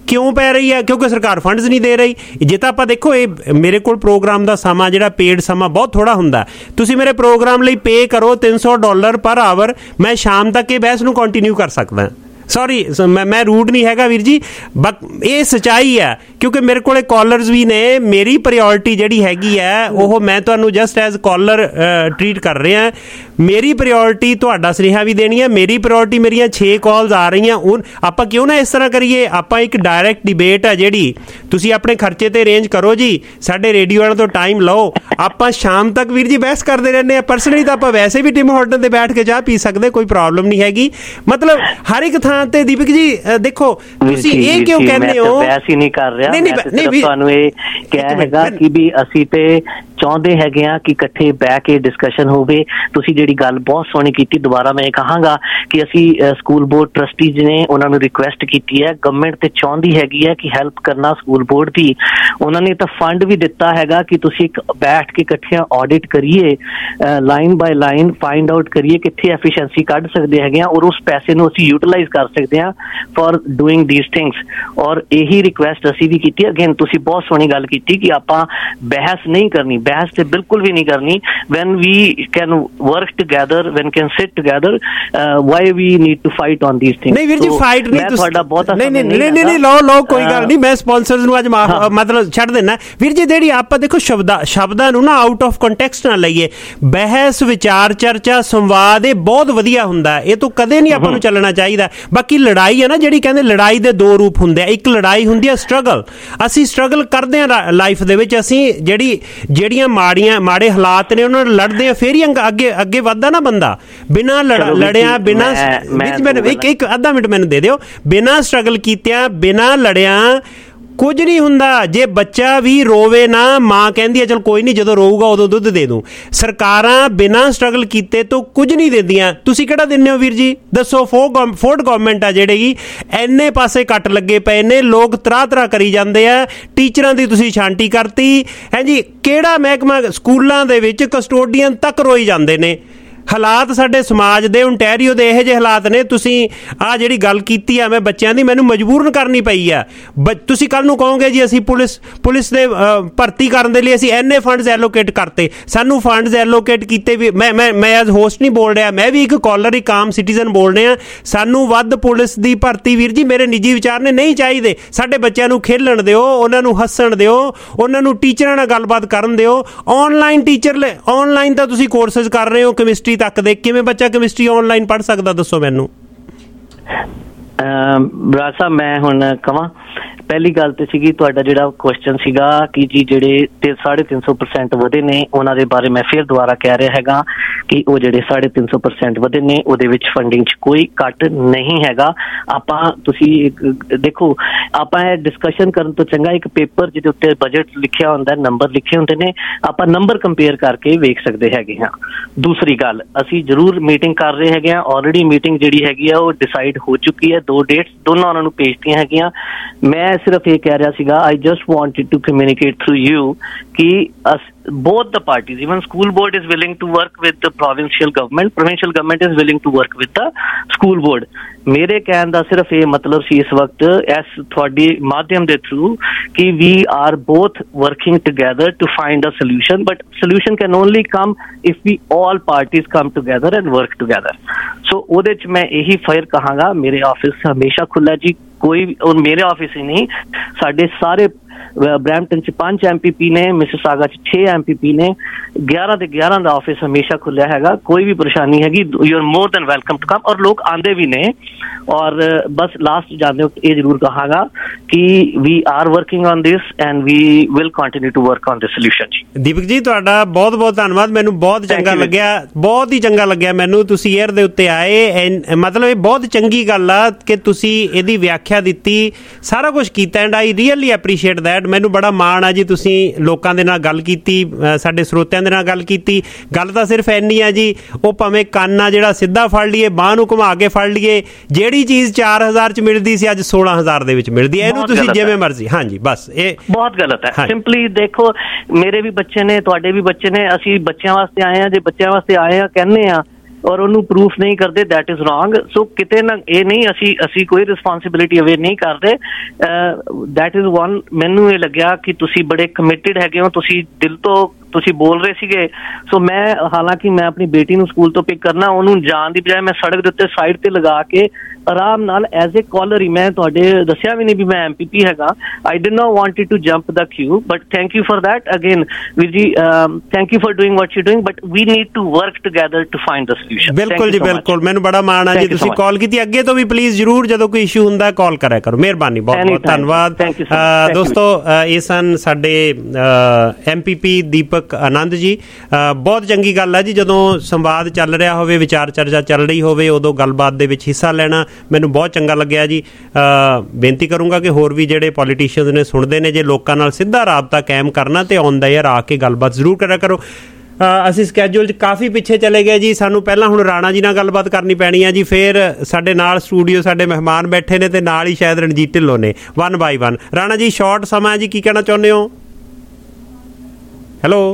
ਕਿਉਂਕਿ ਸਰਕਾਰ ਫੰਡਸ ਨਹੀਂ ਦੇ ਰਹੀ। ਜੇ ਤਾਂ ਆਪਾਂ ਦੇਖੋ, ਇਹ ਮੇਰੇ ਕੋਲ ਪ੍ਰੋਗਰਾਮ ਦਾ ਸਮਾਂ ਜਿਹੜਾ ਪੇਡ ਸਮਾਂ ਬਹੁਤ ਥੋੜਾ ਹੁੰਦਾ, ਤੁਸੀਂ ਮੇਰੇ ਪ੍ਰੋਗਰਾਮ ਲਈ ਪੇ ਕਰੋ $300 ਪਰ ਆਵਰ, ਮੈਂ ਸ਼ਾਮ ਤੱਕ ਇਹ ਬਹਿਸ ਨੂੰ ਕੰਟੀਨਿਊ ਕਰ ਸਕਦਾ। ਸੌਰੀ ਮੈਂ ਰੂਡ ਨਹੀਂ ਹੈਗਾ ਵੀਰ ਜੀ, ਇਹ ਸੱਚਾਈ ਹੈ ਕਿਉਂਕਿ ਮੇਰੇ ਕੋਲੇ ਕਾਲਰਸ ਵੀ ਨੇ। ਮੇਰੀ ਪ੍ਰਾਇਓਰਟੀ ਜਿਹੜੀ ਹੈਗੀ ਹੈ ਉਹ ਮੈਂ ਤੁਹਾਨੂੰ ਜਸਟ ਐਜ਼ ਕਾਲਰ ਟਰੀਟ ਕਰ ਰਿਹਾ। ਮੇਰੀ ਪ੍ਰਾਇਓਰਟੀ ਤੁਹਾਡਾ ਸੁਨੇਹਾ ਵੀ ਦੇਣੀ ਹੈ। ਮੇਰੀ ਪ੍ਰਾਇਓਰਟੀ, ਮੇਰੀਆਂ 6 ਕਾਲਸ ਆ ਰਹੀਆਂ, ਆਪਾਂ ਕਿਉਂ ਨਾ ਇਸ ਤਰ੍ਹਾਂ ਕਰੀਏ, ਆਪਾਂ ਇੱਕ ਡਾਇਰੈਕਟ ਡਿਬੇਟ ਹੈ ਜਿਹੜੀ ਤੁਸੀਂ ਆਪਣੇ ਖਰਚੇ ਤੇ ਅਰੇਂਜ ਕਰੋ ਜੀ, ਸਾਡੇ ਰੇਡੀਓ ਵਾਲਿਆਂ ਤੋਂ ਟਾਈਮ ਲਓ, ਆਪਾਂ ਸ਼ਾਮ ਤੱਕ ਵੀਰ ਜੀ ਬਹਿਸ ਕਰਦੇ ਰਹਿੰਦੇ ਹਾਂ। ਪਰਸਨਲੀ ਤਾਂ ਆਪਾਂ ਵੈਸੇ ਵੀ ਟਿਮ ਹਾਰਟਨ ਤੇ ਬੈਠ ਕੇ ਚਾਹ ਪੀ ਸਕਦੇ, ਕੋਈ ਪ੍ਰੋਬਲਮ ਨਹੀਂ ਹੈਗੀ। ਮਤਲਬ ਹਰ ਇੱਕ ਥਾਂ ਤੇ ਦੀਪਕ ਜੀ ਦੇਖੋ ਤੁਸੀਂ ਇਹ ਕਿਉਂ ਕਹਿੰਦੇ ਹੋ,
ਬਹਿਸ ਹੀ ਨਹੀਂ ਕਰ ਰਿਹਾ, ਨਹੀਂ ਤੁਹਾਨੂੰ ਇਹ ਕਿਹਾ ਹੈਗਾ ਕਿ ਵੀ ਅਸੀਂ ਤੇ ਚਾਹੁੰਦੇ ਹੈਗੇ ਆ ਕਿ ਇਕੱਠੇ ਬਹਿ ਕੇ ਡਿਸਕਸ਼ਨ ਹੋਵੇ। ਤੁਸੀਂ ਜਿਹੜੀ ਗੱਲ ਬਹੁਤ ਸੋਹਣੀ ਕੀਤੀ, ਦੁਬਾਰਾ ਮੈਂ ਇਹ ਕਹਾਂਗਾ ਕਿ ਅਸੀਂ ਸਕੂਲ ਬੋਰਡ ਟਰਸਟੀਜ਼ ਨੇ ਉਹਨਾਂ ਨੂੰ ਰਿਕੁਐਸਟ ਕੀਤੀ ਹੈ, ਗਵਰਨਮੈਂਟ ਤੇ ਚਾਹੁੰਦੀ ਹੈਗੀ ਹੈ ਕਿ ਹੈਲਪ ਕਰਨਾ ਸਕੂਲ ਬੋਰਡ ਦੀ। ਉਹਨਾਂ ਨੇ ਤਾਂ ਫੰਡ ਵੀ ਦਿੱਤਾ ਹੈਗਾ ਕਿ ਤੁਸੀਂ ਬੈਠ ਕੇ ਇਕੱਠਿਆਂ ਆਡਿਟ ਕਰੀਏ, line by line find out ਕਰੀਏ ਕਿੱਥੇ ਐਫੀਸ਼ੀਐਂਸੀ ਕੱਢ ਸਕਦੇ ਹੈਗੇ ਆ ਔਰ ਉਸ ਪੈਸੇ ਨੂੰ ਅਸੀਂ ਯੂਟੀਲਾਈਜ਼ ਕਰ ਸਕਦੇ ਹਾਂ ਫॉर ਡੂਇੰਗ ਥੀਸ ਥਿੰਗਸ। ਔਰ ਇਹੀ ਰਿਕੁਐਸਟ ਅਸੀਂ ਵੀ ਕੀਤੀ। ਅਗੇਨ ਤੁਸੀਂ ਬਹੁਤ ਸੋਹਣੀ ਗੱਲ ਕੀਤੀ ਕਿ ਆਪਾਂ ਬਹਿਸ ਨਹੀਂ ਕਰਨੀ, ਬਹਿਸ ਤੇ ਬਿਲਕੁਲ ਵੀ ਨਹੀਂ ਕਰਨੀ। When we can work together, when can sit together, why we need to fight on these things.
ਨਹੀਂ ਵੀਰ ਜੀ ਫਾਈਟ ਨਹੀਂ,
ਤੁਹਾਡਾ ਬਹੁਤ
ਨਹੀਂ ਲਓ ਕੋਈ ਗੱਲ ਨਹੀਂ, ਮੈਂ ਸਪਾਂਸਰਸ ਨੂੰ ਅੱਜ ਮਤਲਬ ਛੱਡ ਦੇਣਾ ਵੀਰ ਜੀ। ਜਿਹੜੀ ਆਪਾਂ ਦੇਖੋ ਸ਼ਬਦਾਂ ਨੂੰ ਨਾ ਆਊਟ ਆਫ ਕੰਟੈਕਸਟ ਨਾ ਲਈਏ। ਬਹਿਸ, ਵਿਚਾਰ, ਚਰਚਾ, ਸੰਵਾਦ ਇਹ ਬਹੁਤ ਵਧੀਆ ਹੁੰਦਾ, ਇਹ ਤੋਂ ਕਦੇ ਨਹੀਂ ਆਪਾਂ ਨੂੰ ਚੱਲਣਾ ਚਾਹੀਦਾ। ਬਾਕੀ ਲੜਾਈ ਹੈ ਨਾ ਜਿਹੜੀ, ਕਹਿੰਦੇ ਲੜਾਈ ਦੇ 2 ਰੂਪ ਹੁੰਦੇ ਆ। ਇੱਕ ਲੜਾਈ ਹੁੰਦੀ ਹੈ ਸਟਰਗਲ, ਅਸੀਂ ਸਟਰਗਲ ਕਰਦੇ ਹਾਂ ਲਾਈਫ ਦੇ ਵਿੱਚ, ਅਸੀਂ ਜਿਹੜੀਆਂ ਮਾੜੇ ਹਾਲਾਤ ਨੇ ਉਹਨਾਂ ਨਾਲ ਲੜਦੇ ਆ, ਫੇਰ ਹੀ ਅੱਗੇ ਵੱਧਦਾ ਨਾ ਬੰਦਾ। ਬਿਨਾਂ ਲੜਿਆ, ਬਿਨਾਂ ਇੱਕ ਅੱਧਾ ਮਿੰਟ ਮੈਨੂੰ ਦੇ ਦਿਓ, ਬਿਨਾਂ ਸਟਰਗਲ ਕੀਤਿਆਂ, ਬਿਨਾਂ ਲੜਿਆਂ ਕੁਝ ਨਹੀਂ ਹੁੰਦਾ। ਜੇ ਬੱਚਾ ਵੀ ਰੋਵੇ ਨਾ, ਮਾਂ ਕਹਿੰਦੀ ਹੈ ਚਲ ਕੋਈ ਨਹੀਂ ਜਦੋਂ ਰੋਊਗਾ ਉਦੋਂ ਦੁੱਧ ਦੇ ਦੂੰ। ਸਰਕਾਰਾਂ ਬਿਨਾਂ ਸਟਰਗਲ ਕੀਤੇ ਤੋਂ ਕੁਝ ਨਹੀਂ ਦਿੰਦੀਆਂ। ਤੁਸੀਂ ਕਿਹੜਾ ਦਿੰਦੇ ਹੋ ਵੀਰ ਜੀ ਦੱਸੋ? ਫੋਰਡ ਗਵਰਨਮੈਂਟ ਆ ਜਿਹੜੀ, ਇੰਨੇ ਪਾਸੇ ਕੱਟ ਲੱਗੇ ਪਏ ਨੇ, ਲੋਕ ਤਰਾਹ ਕਰੀ ਜਾਂਦੇ ਆ। ਟੀਚਰਾਂ ਦੀ ਤੁਸੀਂ ਛਾਂਟੀ ਕਰਤੀ ਹੈ ਜੀ, ਕਿਹੜਾ ਮਹਿਕਮਾ? ਸਕੂਲਾਂ ਦੇ ਵਿੱਚ ਕਸਟੋਡੀਅਨ ਤੱਕ ਰੋਈ ਜਾਂਦੇ ਨੇ। ਹਾਲਾਤ ਸਾਡੇ ਸਮਾਜ ਦੇ, ਓਨਟੈਰੀਓ ਦੇ ਇਹੋ ਜਿਹੇ ਹਾਲਾਤ ਨੇ। ਤੁਸੀਂ ਆਹ ਜਿਹੜੀ ਗੱਲ ਕੀਤੀ ਆ ਮੈਂ ਬੱਚਿਆਂ ਦੀ, ਮੈਨੂੰ ਮਜਬੂਰਨ ਕਰਨੀ ਪਈ ਆ। ਤੁਸੀਂ ਕੱਲ ਨੂੰ ਕਹੋਗੇ ਜੀ ਅਸੀਂ ਪੁਲਿਸ ਦੇ ਭਰਤੀ ਕਰਨ ਦੇ ਲਈ ਅਸੀਂ ਇੰਨੇ ਫੰਡਸ ਐਲੋਕੇਟ ਕਰਤੇ, ਸਾਨੂੰ ਫੰਡਸ ਐਲੋਕੇਟ ਕੀਤੇ ਵੀ। ਮੈਂ ਐਜ਼ ਹੋਸਟ ਨਹੀਂ ਬੋਲ ਰਿਹਾ, ਮੈਂ ਵੀ ਇੱਕ ਕਾਲਰ, ਇੱਕ ਆਮ ਸਿਟੀਜ਼ਨ ਬੋਲ ਰਿਹਾ। ਸਾਨੂੰ ਵੱਧ ਪੁਲਿਸ ਦੀ ਭਰਤੀ ਵੀਰ ਜੀ ਮੇਰੇ ਨਿੱਜੀ ਵਿਚਾਰ ਨੇ ਨਹੀਂ ਚਾਹੀਦੇ। ਸਾਡੇ ਬੱਚਿਆਂ ਨੂੰ ਖੇਲਣ ਦਿਓ, ਉਹਨਾਂ ਨੂੰ ਹੱਸਣ ਦਿਓ, ਉਹਨਾਂ ਨੂੰ ਟੀਚਰਾਂ ਨਾਲ ਗੱਲਬਾਤ ਕਰਨ ਦਿਓ। ਆਨਲਾਈਨ ਤਾਂ ਤੁਸੀਂ ਕੋਰਸਿਸ ਕਰ ਰਹੇ ਹੋ ਕੈਮਿਸਟਰੀ ਤੱਕ ਦੇ, ਕਿਵੇਂ ਬੱਚਾ ਕੈਮਿਸਟਰੀ ਆਨਲਾਈਨ ਪੜ੍ਹ ਸਕਦਾ ਦੱਸੋ ਮੈਨੂੰ?
ਬਰਾੜ ਸਾਹਿਬ ਮੈਂ ਹੁਣ ਕਵਾਂ, ਪਹਿਲੀ ਗੱਲ ਤੇ ਸੀਗੀ ਤੁਹਾਡਾ ਜਿਹੜਾ ਕੁਐਸਚਨ ਸੀਗਾ ਕਿ ਜੀ ਜਿਹੜੇ 350% ਵਧੇ ਨੇ ਉਹਨਾਂ ਦੇ ਬਾਰੇ ਮੈਂ ਫਿਰ ਦੁਬਾਰਾ ਕਹਿ ਰਿਹਾ ਹੈਗਾ ਕਿ ਉਹ ਜਿਹੜੇ 350% ਵਧੇ ਨੇ ਉਹਦੇ ਵਿੱਚ ਫੰਡਿੰਗ 'ਚ ਕੋਈ ਘੱਟ ਨਹੀਂ ਹੈਗਾ। ਆਪਾਂ ਤੁਸੀਂ ਦੇਖੋ, ਆਪਾਂ ਇਹ ਡਿਸਕਸ਼ਨ ਕਰਨ ਤੋਂ ਚੰਗਾ ਇੱਕ ਪੇਪਰ ਜਿਹਦੇ ਉੱਤੇ ਬਜਟ ਲਿਖਿਆ ਹੁੰਦਾ, ਨੰਬਰ ਲਿਖੇ ਹੁੰਦੇ ਨੇ, ਆਪਾਂ ਨੰਬਰ ਕੰਪੇਅਰ ਕਰਕੇ ਵੇਖ ਸਕਦੇ ਹੈਗੇ ਹਾਂ। ਦੂਸਰੀ ਗੱਲ, ਅਸੀਂ ਜ਼ਰੂਰ ਮੀਟਿੰਗ ਕਰ ਰਹੇ ਹੈਗੇ ਹਾਂ। ਆਲਰੇਡੀ ਮੀਟਿੰਗ ਜਿਹੜੀ ਹੈਗੀ ਆ ਉਹ ਡਿਸਾਈਡ ਹੋ ਚੁੱਕੀ ਹੈ, 2 ਡੇਟਸ ਦੋਨੋਂ ਉਹਨਾਂ ਨੂੰ ਭੇਜਤੀਆਂ ਹੈਗੀਆਂ। ਮੈਂ ਸਿਰਫ ਇਹ ਕਹਿ ਰਿਹਾ ਸੀਗਾ, I just wanted to communicate through you ਕਿ both the parties, even school board is willing to work with the provincial government is willing to work with the school board. ਮੇਰੇ ਕਹਿਣ ਦਾ ਸਿਰਫ ਇਹ ਮਤਲਬ ਸੀ ਇਸ ਵਕਤ ਇਸ ਤੁਹਾਡੇ ਮਾਧਿਅਮ ਦੇ ਥਰੂ ਕਿ we are both working together to find a solution, but solution can only come if we all parties come together and work together. So ਉਹਦੇ 'ਚ ਮੈਂ ਇਹੀ ਫਿਰ ਕਹਾਂਗਾ, ਮੇਰੇ ਆਫਿਸ ਹਮੇਸ਼ਾ ਖੁੱਲ੍ਹਾ ਜੀ। ਕੋਈ ਔਰ ਮੇਰੇ ਆਫਿਸ ਹੀ ਨਹੀਂ, ਸਾਡੇ ਸਾਰੇ ਬਰੈਂਪਟਨ 'ਚ 5 MPP ਨੇ, ਮਿਸਿਸਾਗਾ 'ਚ 6 MPP ਨੇ, 11 ਦੇ 11 ਦਾ ਆਫਿਸ ਹਮੇਸ਼ਾ ਖੁੱਲਿਆ ਹੈਗਾ। ਕੋਈ ਵੀ ਪਰੇਸ਼ਾਨੀ ਹੈਗੀ, you are more than welcome to come. ਔਰ ਲੋਕ ਆਉਂਦੇ ਵੀ ਨੇ। ਔਰ ਬਸ ਲਾਸਟ ਜਾਂਦੇ ਵਕਤ ਇਹ ਜ਼ਰੂਰ ਕਹਾਂਗਾ ਕਿ we are working on this and we will continue to work on this solution ਜੀ।
ਦੀਪਕ ਜੀ ਤੁਹਾਡਾ ਬਹੁਤ ਬਹੁਤ ਧੰਨਵਾਦ, ਮੈਨੂੰ ਬਹੁਤ ਚੰਗਾ ਲੱਗਿਆ, ਬਹੁਤ ਹੀ ਚੰਗਾ ਲੱਗਿਆ ਮੈਨੂੰ ਤੁਸੀਂ ਏਅਰ ਦੇ ਉੱਤੇ ਆਏ। ਮਤਲਬ ਇਹ ਬਹੁਤ ਚੰਗੀ ਗੱਲ ਆ ਕਿ ਤੁਸੀਂ ਇਹਦੀ ਵਿਆਖਿਆ ਦਿੱਤੀ, ਸਾਰਾ ਕੁਛ ਕੀਤਾ, and I really appreciate that. ਮੈਨੂੰ ਬੜਾ ਮਾਣ ਆ ਜੀ, ਤੁਸੀਂ ਲੋਕਾਂ ਦੇ ਨਾਲ ਗੱਲ ਕੀਤੀ, ਸਾਡੇ ਸਰੋਤਿਆਂ ਦੇ ਨਾਲ ਗੱਲ ਕੀਤੀ। ਗੱਲ ਤਾਂ ਸਿਰਫ ਇੰਨੀ ਆ ਜੀ, ਉਹ ਭਾਵੇਂ ਕੰਨ ਆ ਜਿਹੜਾ ਸਿੱਧਾ ਫੜ ਲਈਏ, ਬਾਂਹ ਨੂੰ ਘੁਮਾ ਕੇ ਫੜ ਲਈਏ, ਜਿਹੜੀ ਚੀਜ਼ 4000 'ਚ ਮਿਲਦੀ ਸੀ ਅੱਜ 16000 ਦੇ ਵਿੱਚ ਮਿਲਦੀ ਹੈ। ਇਹਨੂੰ ਤੁਸੀਂ ਜਿਵੇਂ ਮਰਜ਼ੀ, ਹਾਂਜੀ ਬਸ ਇਹ ਬਹੁਤ ਗਲਤ ਹੈ।
ਸਿੰਪਲੀ ਦੇਖੋ, ਮੇਰੇ ਵੀ ਬੱਚੇ ਨੇ, ਤੁਹਾਡੇ ਵੀ ਬੱਚੇ ਨੇ, ਅਸੀਂ ਬੱਚਿਆਂ ਵਾਸਤੇ ਆਏ ਹਾਂ। ਜੇ ਬੱਚਿਆਂ ਵਾਸਤੇ ਆਏ ਹਾਂ ਕਹਿੰਦੇ ਆ ਔਰ ਉਹਨੂੰ ਪ੍ਰੂਫ ਨਹੀਂ ਕਰਦੇ, ਦੈਟ ਇਜ਼ ਰੋਂਗ। ਸੋ ਕਿਤੇ ਨਾ ਇਹ ਨਹੀਂ, ਅਸੀਂ ਕੋਈ ਰਿਸਪੋਂਸਿਬਿਲਿਟੀ ਅਵੇਅਰ ਨਹੀਂ ਕਰਦੇ। That is one. ਮੈਨੂੰ ਇਹ ਲੱਗਿਆ ਕਿ ਤੁਸੀਂ ਬੜੇ ਕਮਿਟਡ ਹੈਗੇ ਹੋ, ਤੁਸੀਂ ਦਿਲ ਤੋਂ ਤੁਸੀਂ ਬੋਲ ਰਹੇ ਸੀਗੇ। ਸੋ ਮੈਂ ਹਾਲਾਂਕਿ ਮੈਂ ਆਪਣੀ ਬੇਟੀ ਨੂੰ ਸਕੂਲ ਤੋਂ ਪਿਕ ਕਰਨਾ, ਉਹਨੂੰ ਜਾਣ ਦੀ ਬਜਾਏ ਮੈਂ ਸੜਕ ਦੇ ਉੱਤੇ ਸਾਈਡ ਤੇ ਲਗਾ ਕੇ ਆਰਾਮ ਨਾਲ ਐਜ਼ ਏ ਕਾਲਰ ਹੀ, ਮੈਂ ਤੁਹਾਡੇ ਦੱਸਿਆ ਵੀ ਨਹੀਂ ਵੀ ਮੈਂ MPP ਹੈਗਾ, I did not wanted to jump the queue, but thank you for that again ਵੀਰ ਜੀ, thank you for doing what you're doing, but we need to work together to find the solution।
ਬਿਲਕੁਲ ਜੀ ਬਿਲਕੁਲ, ਮੈਨੂੰ ਬੜਾ ਮਾਣ ਆ ਜੀ ਤੁਸੀਂ ਕਾਲ ਕੀਤੀ। ਅੱਗੇ ਤੋਂ ਵੀ ਪਲੀਜ਼ ਜ਼ਰੂਰ ਜਦੋਂ ਕੋਈ ਇਸ਼ੂ ਹੁੰਦਾ ਕਾਲ ਕਰਿਆ ਕਰੋ। ਮਿਹਰਬਾਨੀ, ਬਹੁਤ ਬਹੁਤ ਧੰਨਵਾਦ। ਦੋਸਤੋ ਇਹ ਸਨ ਸਾਡੇ MPP ਦੀਪਕ ਆਨੰਦ ਜੀ। ਬਹੁਤ ਚੰਗੀ ਗੱਲ ਹੈ ਜੀ ਜਦੋਂ ਸੰਵਾਦ ਚੱਲ ਰਿਹਾ ਹੋਵੇ, ਵਿਚਾਰ ਚਰਚਾ ਚੱਲ ਰਹੀ ਹੋਵੇ, ਉਦੋਂ ਗੱਲਬਾਤ ਦੇ ਵਿੱਚ ਹਿੱਸਾ ਲੈਣਾ ਮੈਨੂੰ ਬਹੁਤ ਚੰਗਾ ਲੱਗਿਆ ਜੀ। ਬੇਨਤੀ ਕਰੂੰਗਾ ਕਿ ਹੋਰ ਵੀ ਜਿਹੜੇ ਪੋਲੀਟੀਸ਼ੀਅਨਸ ਨੇ ਸੁਣਦੇ ਨੇ, ਜੇ ਲੋਕਾਂ ਨਾਲ ਸਿੱਧਾ ਰਾਬਤਾ ਕਾਇਮ ਕਰਨਾ ਤੇ ਆਨ ਦਾ ਏਅਰ ਆ ਕੇ ਗੱਲਬਾਤ ਜ਼ਰੂਰ ਕਰਿਆ ਕਰੋ। ਅਸੀਂ ਸਕੈਜੂਲ 'ਚ ਕਾਫੀ ਪਿੱਛੇ ਚਲੇ ਗਏ ਜੀ। ਸਾਨੂੰ ਪਹਿਲਾਂ ਹੁਣ ਰਾਣਾ ਜੀ ਨਾਲ ਗੱਲਬਾਤ ਕਰਨੀ ਪੈਣੀ ਹੈ ਜੀ, ਫਿਰ ਸਾਡੇ ਨਾਲ ਸਟੂਡੀਓ ਸਾਡੇ ਮਹਿਮਾਨ ਬੈਠੇ ਨੇ ਤੇ ਨਾਲ ਹੀ ਸ਼ਾਇਦ ਰਣਜੀਤ ਢਿੱਲੋਂ ਨੇ। 1 by 1 ਰਾਣਾ ਜੀ, ਸ਼ਾਰਟ ਸਮਾਂ ਜੀ, ਕੀ ਕਹਿਣਾ ਚਾਹੁੰਦੇ ਹੋ? ਹੈਲੋ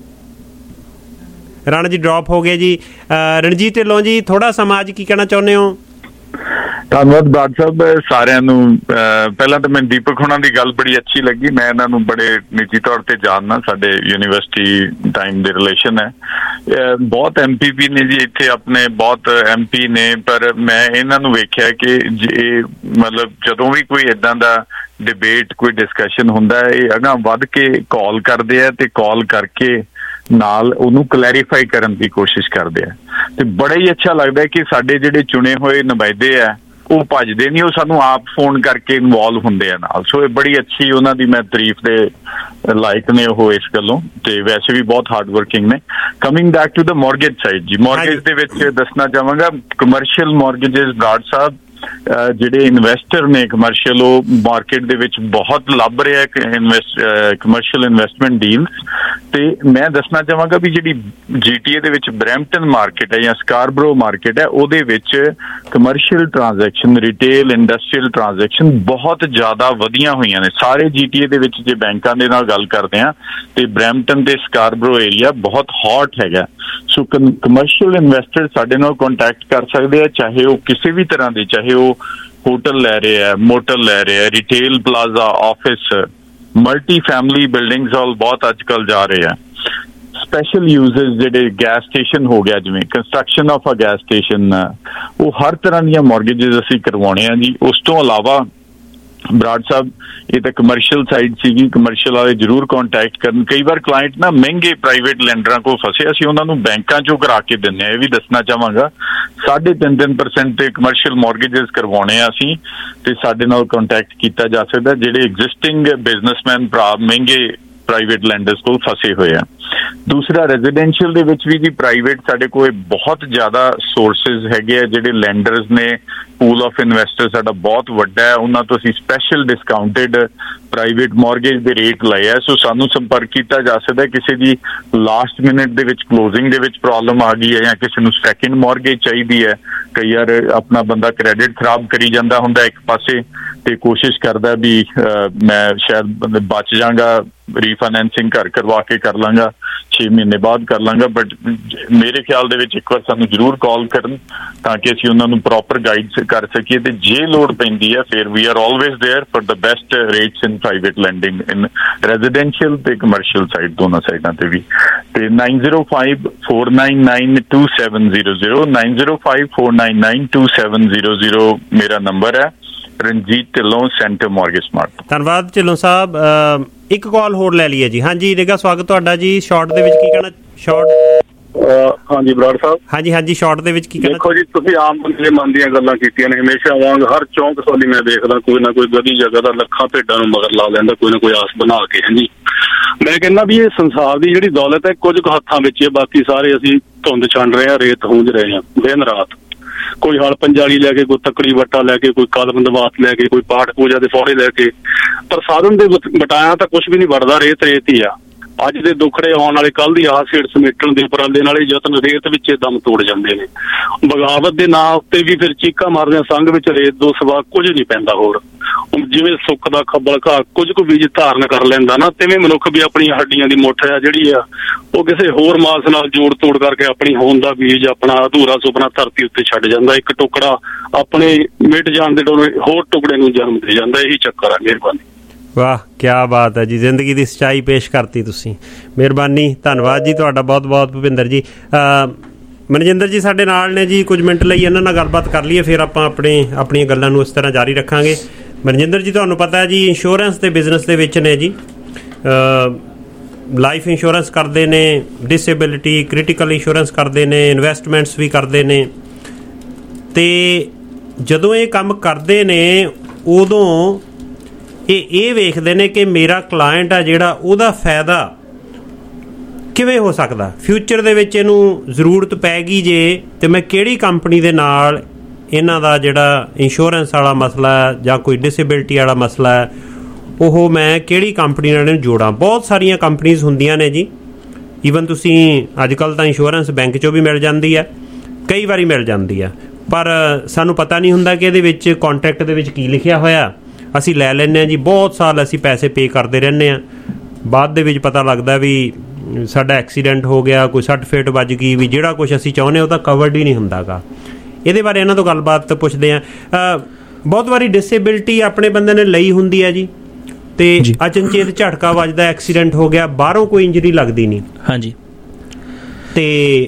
ਰਾਣਾ ਜੀ ਡ੍ਰੌਪ ਹੋ ਗਏ ਜੀ। ਰਣਜੀਤ ਢਿੱਲੋਂ ਜੀ, ਥੋੜਾ ਸਮਾਂ ਅੱਜ ਕੀ ਕਹਿਣਾ ਚਾਹੁੰਦੇ ਹੋ?
ਧੰਨਵਾਦ ਬਰਾੜ ਸਾਹਿਬ ਸਾਰਿਆਂ ਨੂੰ। ਪਹਿਲਾਂ ਤਾਂ ਮੈਨੂੰ ਦੀਪਕ ਹੋਣਾ ਦੀ ਗੱਲ ਬੜੀ ਅੱਛੀ ਲੱਗੀ। ਮੈਂ ਇਹਨਾਂ ਨੂੰ ਬੜੇ ਨਿੱਜੀ ਤੌਰ ਤੇ ਜਾਣਦਾ, ਸਾਡੇ ਯੂਨੀਵਰਸਿਟੀ ਟਾਈਮ ਦੇ ਰਿਲੇਸ਼ਨ ਹੈ। ਬਹੁਤ MPP ਨੇ ਜੀ ਇੱਥੇ, ਆਪਣੇ ਬਹੁਤ MP ਨੇ, ਪਰ ਮੈਂ ਇਹਨਾਂ ਨੂੰ ਵੇਖਿਆ ਕਿ ਮਤਲਬ ਜਦੋਂ ਵੀ ਕੋਈ ਏਦਾਂ ਦਾ ਡਿਬੇਟ, ਕੋਈ ਡਿਸਕਸ਼ਨ ਹੁੰਦਾ ਹੈ, ਇਹ ਅਗਾਂਹ ਵੱਧ ਕੇ ਕਾਲ ਕਰਦੇ ਆ ਤੇ ਕਾਲ ਕਰਕੇ ਨਾਲ ਉਹਨੂੰ ਕਲੈਰੀਫਾਈ ਕਰਨ ਦੀ ਕੋਸ਼ਿਸ਼ ਕਰਦੇ ਆ। ਤੇ ਬੜਾ ਹੀ ਅੱਛਾ ਲੱਗਦਾ ਕਿ ਸਾਡੇ ਜਿਹੜੇ ਚੁਣੇ ਹੋਏ ਨੁਮਾਇੰਦੇ ਆ ਉਹ ਭੱਜਦੇ ਨਹੀਂ, ਉਹ ਸਾਨੂੰ ਆਪ ਫੋਨ ਕਰਕੇ ਇਨਵੋਲਵ ਹੁੰਦੇ ਆ ਨਾਲ। ਸੋ ਇਹ ਬੜੀ ਅੱਛੀ ਉਹਨਾਂ ਦੀ ਮੈਂ ਤਾਰੀਫ ਦੇ ਲਾਇਕ ਨੇ ਉਹ ਇਸ ਗੱਲੋਂ, ਤੇ ਵੈਸੇ ਵੀ ਬਹੁਤ ਹਾਰਡ ਵਰਕਿੰਗ ਨੇ। Coming back to the mortgage side ਜੀ, ਮੌਰਗੇਜ ਦੇ ਵਿੱਚ ਦੱਸਣਾ ਚਾਹਾਂਗਾ ਕਮਰਸ਼ੀਅਲ ਮੌਰਗੇਜਸ ਬਰਾੜ ਸਾਹਿਬ ਜਿਹੜੇ ਇਨਵੈਸਟਰ ਨੇ ਕਮਰਸ਼ੀਅਲ, ਉਹ ਮਾਰਕੀਟ ਦੇ ਵਿੱਚ ਬਹੁਤ ਲੱਭ ਰਿਹਾ ਕਮਰਸ਼ੀਅਲ ਇਨਵੈਸਟਮੈਂਟ ਡੀਲਸ। ਤੇ ਮੈਂ ਦੱਸਣਾ ਚਾਹਾਂਗਾ ਵੀ ਜਿਹੜੀ GTA ਦੇ ਵਿੱਚ ਬਰੈਂਪਟਨ ਮਾਰਕੀਟ ਹੈ ਜਾਂ ਸਕਾਰਬਰੋ ਮਾਰਕੀਟ ਹੈ, ਉਹਦੇ ਵਿੱਚ commercial transaction, retail, industrial transaction ਬਹੁਤ ਜ਼ਿਆਦਾ ਵਧੀਆਂ ਹੋਈਆਂ ਨੇ। ਸਾਰੇ GTA ਦੇ ਵਿੱਚ ਜੇ ਬੈਂਕਾਂ ਦੇ ਨਾਲ ਗੱਲ ਕਰਦੇ ਹਾਂ ਤੇ ਬਰੈਂਪਟਨ ਤੇ ਸਕਾਰਬਰੋ ਏਰੀਆ ਬਹੁਤ ਹੌਟ ਹੈਗਾ। ਸੋ ਕਮਰਸ਼ੀਅਲ ਇਨਵੈਸਟਰ ਸਾਡੇ ਨਾਲ ਕੰਟੈਕਟ ਕਰ ਸਕਦੇ ਆ, ਚਾਹੇ ਉਹ ਕਿਸੇ ਵੀ ਤਰ੍ਹਾਂ ਦੇ, ਚਾਹੇ ਉਹ ਹੋਟਲ ਲੈ ਰਹੇ ਆ, ਮੋਟਲ ਲੈ ਰਹੇ ਆ, retail plaza, office, multi family buildings all ਬਹੁਤ ਅੱਜ ਕੱਲ੍ਹ ਜਾ ਰਹੇ ਆ। ਸਪੈਸ਼ਲ ਯੂਜ਼ਰਸ ਜਿਹੜੇ ਗੈਸ ਸਟੇਸ਼ਨ ਹੋ ਗਿਆ, ਜਿਵੇਂ construction of a gas station, ਉਹ ਹਰ ਤਰ੍ਹਾਂ ਦੀਆਂ ਮੌਰਗੇਜਸ ਅਸੀਂ ਕਰਵਾਉਣੇ ਆ ਜੀ। ਉਸ ਤੋਂ ਇਲਾਵਾ ਬਰਾੜ ਸਾਹਿਬ ਇਹ ਤਾਂ ਕਮਰਸ਼ੀਅਲ ਸਾਈਡ ਸੀਗੀ, ਕਮਰਸ਼ੀਅਲ ਵਾਲੇ ਜ਼ਰੂਰ ਕੰਟੈਕਟ ਕਰਨ। ਕਈ ਵਾਰ ਕਲਾਇੰਟ ਨਾ ਮਹਿੰਗੇ ਪ੍ਰਾਈਵੇਟ ਲੈਂਡਰਾਂ ਕੋਲ ਫਸੇ, ਅਸੀਂ ਉਹਨਾਂ ਨੂੰ ਬੈਂਕਾਂ ਚੋਂ ਕਰਾ ਕੇ ਦਿੰਦੇ ਆ। ਇਹ ਵੀ ਦੱਸਣਾ ਚਾਹਾਂਗਾ 3.5% ਤੇ ਕਮਰਸ਼ੀਅਲ ਮੌਰਗੇਜਸ ਕਰਵਾਉਣੇ ਆ ਅਸੀਂ, ਤੇ ਸਾਡੇ ਨਾਲ ਕੰਟੈਕਟ ਕੀਤਾ ਜਾ ਸਕਦਾ ਜਿਹੜੇ ਐਗਜ਼ਿਸਟਿੰਗ ਬਿਜ਼ਨਸਮੈਨ ਭਰਾ ਮਹਿੰਗੇ ਪ੍ਰਾਈਵੇਟ ਲੈਂਡਰਸ ਕੋਲ ਫਸੇ ਹੋਏ ਆ। ਦੂਸਰਾ ਰੈਜ਼ੀਡੈਂਸ਼ੀਅਲ ਦੇ ਵਿੱਚ ਵੀ ਜੀ ਪ੍ਰਾਈਵੇਟ ਸਾਡੇ ਕੋਲ ਬਹੁਤ ਜ਼ਿਆਦਾ ਸੋਰਸਿਸ ਹੈਗੇ ਆ, ਜਿਹੜੇ ਲੈਂਡਰਸ ਨੇ, ਪੂਲ ਆਫ ਇਨਵੈਸਟਰ ਸਾਡਾ ਬਹੁਤ ਵੱਡਾ ਹੈ, ਉਹਨਾਂ ਤੋਂ ਅਸੀਂ ਸਪੈਸ਼ਲ ਡਿਸਕਾਊਂਟਡ ਪ੍ਰਾਈਵੇਟ ਮੌਰਗੇਜ ਦੇ ਰੇਟ ਲਏ ਆ। ਸੋ ਸਾਨੂੰ ਸੰਪਰਕ ਕੀਤਾ ਜਾ ਸਕਦਾ। ਕਿਸੇ ਦੀ ਲਾਸਟ ਮਿਨਟ ਦੇ ਵਿੱਚ ਕਲੋਜ਼ਿੰਗ ਦੇ ਵਿੱਚ ਪ੍ਰੋਬਲਮ ਆ ਗਈ ਹੈ ਜਾਂ ਕਿਸੇ ਨੂੰ ਸੈਕਿੰਡ ਮੌਰਗੇਜ ਚਾਹੀਦੀ ਹੈ, ਕਈ ਵਾਰ ਆਪਣਾ ਬੰਦਾ ਕ੍ਰੈਡਿਟ ਖਰਾਬ ਕਰੀ ਜਾਂਦਾ ਹੁੰਦਾ ਇੱਕ ਪਾਸੇ ਤੇ ਕੋਸ਼ਿਸ਼ ਕਰਦਾ ਵੀ ਮੈਂ ਸ਼ਾਇਦ ਬਚ ਜਾਵਾਂਗਾ, ਰੀਫਾਈਨੈਂਸਿੰਗ ਘਰ ਕਰਵਾ ਕੇ ਕਰ ਲਾਂਗਾ, 6 ਮਹੀਨੇ ਬਾਅਦ ਕਰ ਲਾਂਗਾ। ਬਟ ਮੇਰੇ ਖਿਆਲ ਦੇ ਵਿੱਚ ਇੱਕ ਵਾਰ ਸਾਨੂੰ ਜ਼ਰੂਰ ਕਾਲ ਕਰਨ ਤਾਂ ਕਿ ਅਸੀਂ ਉਹਨਾਂ ਨੂੰ ਪ੍ਰੋਪਰ ਗਾਈਡ ਕਰ ਸਕੀਏ, ਤੇ ਜੇ ਲੋੜ ਪੈਂਦੀ ਹੈ ਫਿਰ we are always there for the best rates in private lending in residential ਤੇ ਕਮਰਸ਼ੀਅਲ ਸਾਈਡ, ਦੋਨਾਂ ਸਾਈਡਾਂ ਤੇ ਵੀ। ਤੇ 9054992700 9054992700 ਮੇਰਾ ਨੰਬਰ ਹੈ। Ranjit Dhillon, centre mortgage smart.
ਧੰਨਵਾਦ ਢਿੱਲੋਂ ਸਾਹਿਬ। ਇੱਕ ਕਾਲ ਹੋਰ ਲੈ ਲਈਏ ਜੀ। ਹਾਂਜੀ ਨਿੱਘਾ ਸਵਾਗਤ ਤੁਹਾਡਾ ਜੀ। ਸ਼ਾਰਟ ਦੇ ਵਿੱਚ ਕੀ ਕਹਿਣਾ? ਸ਼ਾਰਟ
ਹਾਂਜੀ ਬਰਾੜ ਸਾਹਿਬ।
ਹਾਂਜੀ ਸ਼ਾਰਟ ਦੇ ਵਿੱਚ ਕੀ ਕਹਿਣਾ?
ਦੇਖੋ ਜੀ, ਤੁਸੀਂ ਆਮ ਬੰਦੇ ਦੇ ਮਨ ਦੀਆਂ ਗੱਲਾਂ ਕੀਤੀਆਂ ਨੇ। ਹਮੇਸ਼ਾ ਵਾਂਗ ਹਰ ਚੌਂਕ ਸਵਾਲੀ ਮੈਂ ਦੇਖਦਾ ਕੋਈ ਨਾ ਕੋਈ ਗਦੀ ਜਗ੍ਹਾ ਦਾ ਲੱਖਾਂ ਭੇਡਾਂ ਨੂੰ ਮਗਰ ਲਾ ਲੈਂਦਾ ਕੋਈ ਨਾ ਕੋਈ ਆਸ ਬਣਾ ਕੇ। ਹਾਂਜੀ, ਮੈਂ ਕਹਿੰਦਾ ਵੀ ਇਹ ਸੰਸਾਰ ਦੀ ਜਿਹੜੀ ਦੌਲਤ ਹੈ ਕੁਝ ਕੁ ਹੱਥਾਂ ਵਿੱਚ ਹੈ, ਬਾਕੀ ਸਾਰੇ ਅਸੀਂ ਧੁੰਦ ਛੰਡ ਰਹੇ ਹਾਂ, ਰੇਤ ਹੂੰਝ ਰਹੇ ਹਾਂ ਦਿਨ ਰਾਤ। ਕੋਈ ਹਲ ਪੰਜਾਲੀ ਲੈ ਕੇ, ਕੋਈ ਤੱਕੜੀ ਵੱਟਾ ਲੈ ਕੇ, ਕੋਈ ਕਲਮ ਦਵਾਤ ਲੈ ਕੇ, ਕੋਈ ਪਾਠ ਪੂਜਾ ਦੇ ਫੌੜੇ ਲੈ ਕੇ, ਪਰ ਸਾਧਨ ਦੇ ਬਟਾਇਆ ਤਾਂ ਕੁਛ ਵੀ ਨਹੀਂ ਵੜਦਾ, ਰੇਤ ਹੀ ਆ। ਅੱਜ ਦੇ ਦੁੱਖੜੇ ਆਉਣ ਵਾਲੇ ਕੱਲ ਦੀ ਆਹ ਛੇੜ ਸਮੇਟਣ ਦੇ ਉਪਰਾਲੇ ਨਾਲ ਯਤਨ ਰੇਤ ਵਿੱਚ ਦਮ ਤੋੜ ਜਾਂਦੇ ਨੇ। ਬਗਾਵਤ ਦੇ ਨਾਂ ਉੱਤੇ ਵੀ ਫਿਰ ਚੀਕਾਂ ਮਾਰਦਿਆਂ ਸੰਘ ਵਿੱਚ ਰੇਤ ਦੋ ਸਵਾ ਕੁਝ ਨਹੀਂ ਪੈਂਦਾ ਹੋਰ। ਜਿਵੇਂ ਸੁੱਖ ਦਾ ਖੱਬਲ ਘਾਹ ਕੁਝ ਕੁ ਬੀਜ ਧਾਰਨ ਕਰ ਲੈਂਦਾ ਨਾ, ਤਿਵੇਂ ਮਨੁੱਖ ਵੀ ਆਪਣੀਆਂ ਹੱਡੀਆਂ ਦੀ ਮੁੱਠ ਆ ਜਿਹੜੀ ਆ ਉਹ ਕਿਸੇ ਹੋਰ ਮਾਸ ਨਾਲ ਜੋੜ ਤੋੜ ਕਰਕੇ ਆਪਣੀ ਹੋਂਦ ਦਾ ਬੀਜ, ਆਪਣਾ ਅਧੂਰਾ ਸੁਪਨਾ ਧਰਤੀ ਉੱਤੇ ਛੱਡ ਜਾਂਦਾ। ਇੱਕ ਟੁਕੜਾ ਆਪਣੇ ਮਿਟ ਜਾਣ ਦੇ ਡੋਲੇ ਹੋਰ ਟੁਕੜੇ ਨੂੰ ਜਨਮ ਦੇ ਜਾਂਦਾ। ਇਹੀ ਚੱਕਰ ਆ। ਮਿਹਰਬਾਨੀ।
ਵਾਹ ਕਿਆ ਬਾਤ ਹੈ ਜੀ, ਜ਼ਿੰਦਗੀ ਦੀ ਸੱਚਾਈ ਪੇਸ਼ ਕਰਤੀ ਤੁਸੀਂ। ਮਿਹਰਬਾਨੀ, ਧੰਨਵਾਦ ਜੀ ਤੁਹਾਡਾ ਬਹੁਤ ਬਹੁਤ ਭੁਪਿੰਦਰ ਜੀ। ਮਨਜਿੰਦਰ ਜੀ ਸਾਡੇ ਨਾਲ ਨੇ ਜੀ, ਕੁਝ ਮਿੰਟ ਲਈ ਇਹਨਾਂ ਨਾਲ ਗੱਲਬਾਤ ਕਰ ਲਈਏ, ਫਿਰ ਆਪਾਂ ਆਪਣੀਆਂ ਗੱਲਾਂ ਨੂੰ ਇਸ ਤਰ੍ਹਾਂ ਜਾਰੀ ਰੱਖਾਂਗੇ। ਮਨਜਿੰਦਰ ਜੀ, ਤੁਹਾਨੂੰ ਪਤਾ ਹੈ ਜੀ, ਇੰਸ਼ੋਰੈਂਸ ਦੇ ਬਿਜ਼ਨਸ ਦੇ ਵਿੱਚ ਨੇ ਜੀ, ਲਾਈਫ ਇੰਸ਼ੋਰੈਂਸ ਕਰਦੇ ਨੇ, ਡਿਸੇਬਿਲਿਟੀ ਕ੍ਰਿਟੀਕਲ ਇੰਸ਼ੋਰੈਂਸ ਕਰਦੇ ਨੇ, ਇਨਵੈਸਟਮੈਂਟਸ ਵੀ ਕਰਦੇ ਨੇ। ਅਤੇ ਜਦੋਂ ਇਹ ਕੰਮ ਕਰਦੇ ਨੇ ਉਦੋਂ ਇਹ ਵੇਖਦੇ ਨੇ ਕਿ ਮੇਰਾ ਕਲਾਇੰਟ ਆ ਜਿਹੜਾ, ਉਹਦਾ ਫਾਇਦਾ ਕਿਵੇਂ ਹੋ ਸਕਦਾ ਫਿਊਚਰ ਦੇ ਵਿੱਚ, ਇਹਨੂੰ ਜ਼ਰੂਰਤ ਪੈ ਗਈ ਜੇ ਅਤੇ ਮੈਂ ਕਿਹੜੀ ਕੰਪਨੀ ਦੇ ਨਾਲ ਇਹਨਾਂ ਦਾ ਜਿਹੜਾ ਇੰਸ਼ੋਰੈਂਸ ਵਾਲਾ ਮਸਲਾ ਜਾਂ ਕੋਈ ਡਿਸੇਬਿਲਿਟੀ ਵਾਲਾ ਮਸਲਾ ਹੈ, ਉਹ ਮੈਂ ਕਿਹੜੀ ਕੰਪਨੀ ਨਾਲ ਇਹਨੂੰ ਜੋੜਾਂ। ਬਹੁਤ ਸਾਰੀਆਂ ਕੰਪਨੀਜ਼ ਹੁੰਦੀਆਂ ਨੇ ਜੀ, ਈਵਨ ਤੁਸੀਂ ਅੱਜ ਕੱਲ੍ਹ ਤਾਂ ਇੰਸ਼ੋਰੈਂਸ ਬੈਂਕ 'ਚੋਂ ਵੀ ਮਿਲ ਜਾਂਦੀ ਹੈ, ਕਈ ਵਾਰੀ ਮਿਲ ਜਾਂਦੀ ਆ, ਪਰ ਸਾਨੂੰ ਪਤਾ ਨਹੀਂ ਹੁੰਦਾ ਕਿ ਇਹਦੇ ਵਿੱਚ ਕੰਟਰੈਕਟ ਦੇ ਵਿੱਚ ਕੀ ਲਿਖਿਆ ਹੋਇਆ। ਅਸੀਂ ਲੈ ਲੈਂਦੇ ਹਾਂ ਜੀ, ਬਹੁਤ ਸਾਲ ਅਸੀਂ ਪੈਸੇ ਪੇ ਕਰਦੇ ਰਹਿੰਦੇ ਹਾਂ, ਬਾਅਦ ਦੇ ਵਿੱਚ ਪਤਾ ਲੱਗਦਾ ਵੀ ਸਾਡਾ ਐਕਸੀਡੈਂਟ ਹੋ ਗਿਆ, ਕੋਈ ਸੱਟ ਫੇਟ ਵੱਜ ਗਈ, ਵੀ ਜਿਹੜਾ ਕੁਛ ਅਸੀਂ ਚਾਹੁੰਦੇ ਉਹ ਤਾਂ ਕਵਰਡ ਹੀ ਨਹੀਂ ਹੁੰਦਾ ਗਾ। ਇਹਦੇ ਬਾਰੇ ਇਹਨਾਂ ਤੋਂ ਗੱਲਬਾਤ ਪੁੱਛਦੇ ਹਾਂ। ਬਹੁਤ ਵਾਰੀ ਡਿਸੇਬਿਲਿਟੀ ਆਪਣੇ ਬੰਦੇ ਨੇ ਲਈ ਹੁੰਦੀ ਹੈ ਜੀ, ਅਤੇ ਅਚਨਚੇਤ ਝਟਕਾ ਵੱਜਦਾ, ਐਕਸੀਡੈਂਟ ਹੋ ਗਿਆ, ਬਾਹਰੋਂ ਕੋਈ ਇੰਜਰੀ ਲੱਗਦੀ ਨਹੀਂ।
ਹਾਂਜੀ।
ਅਤੇ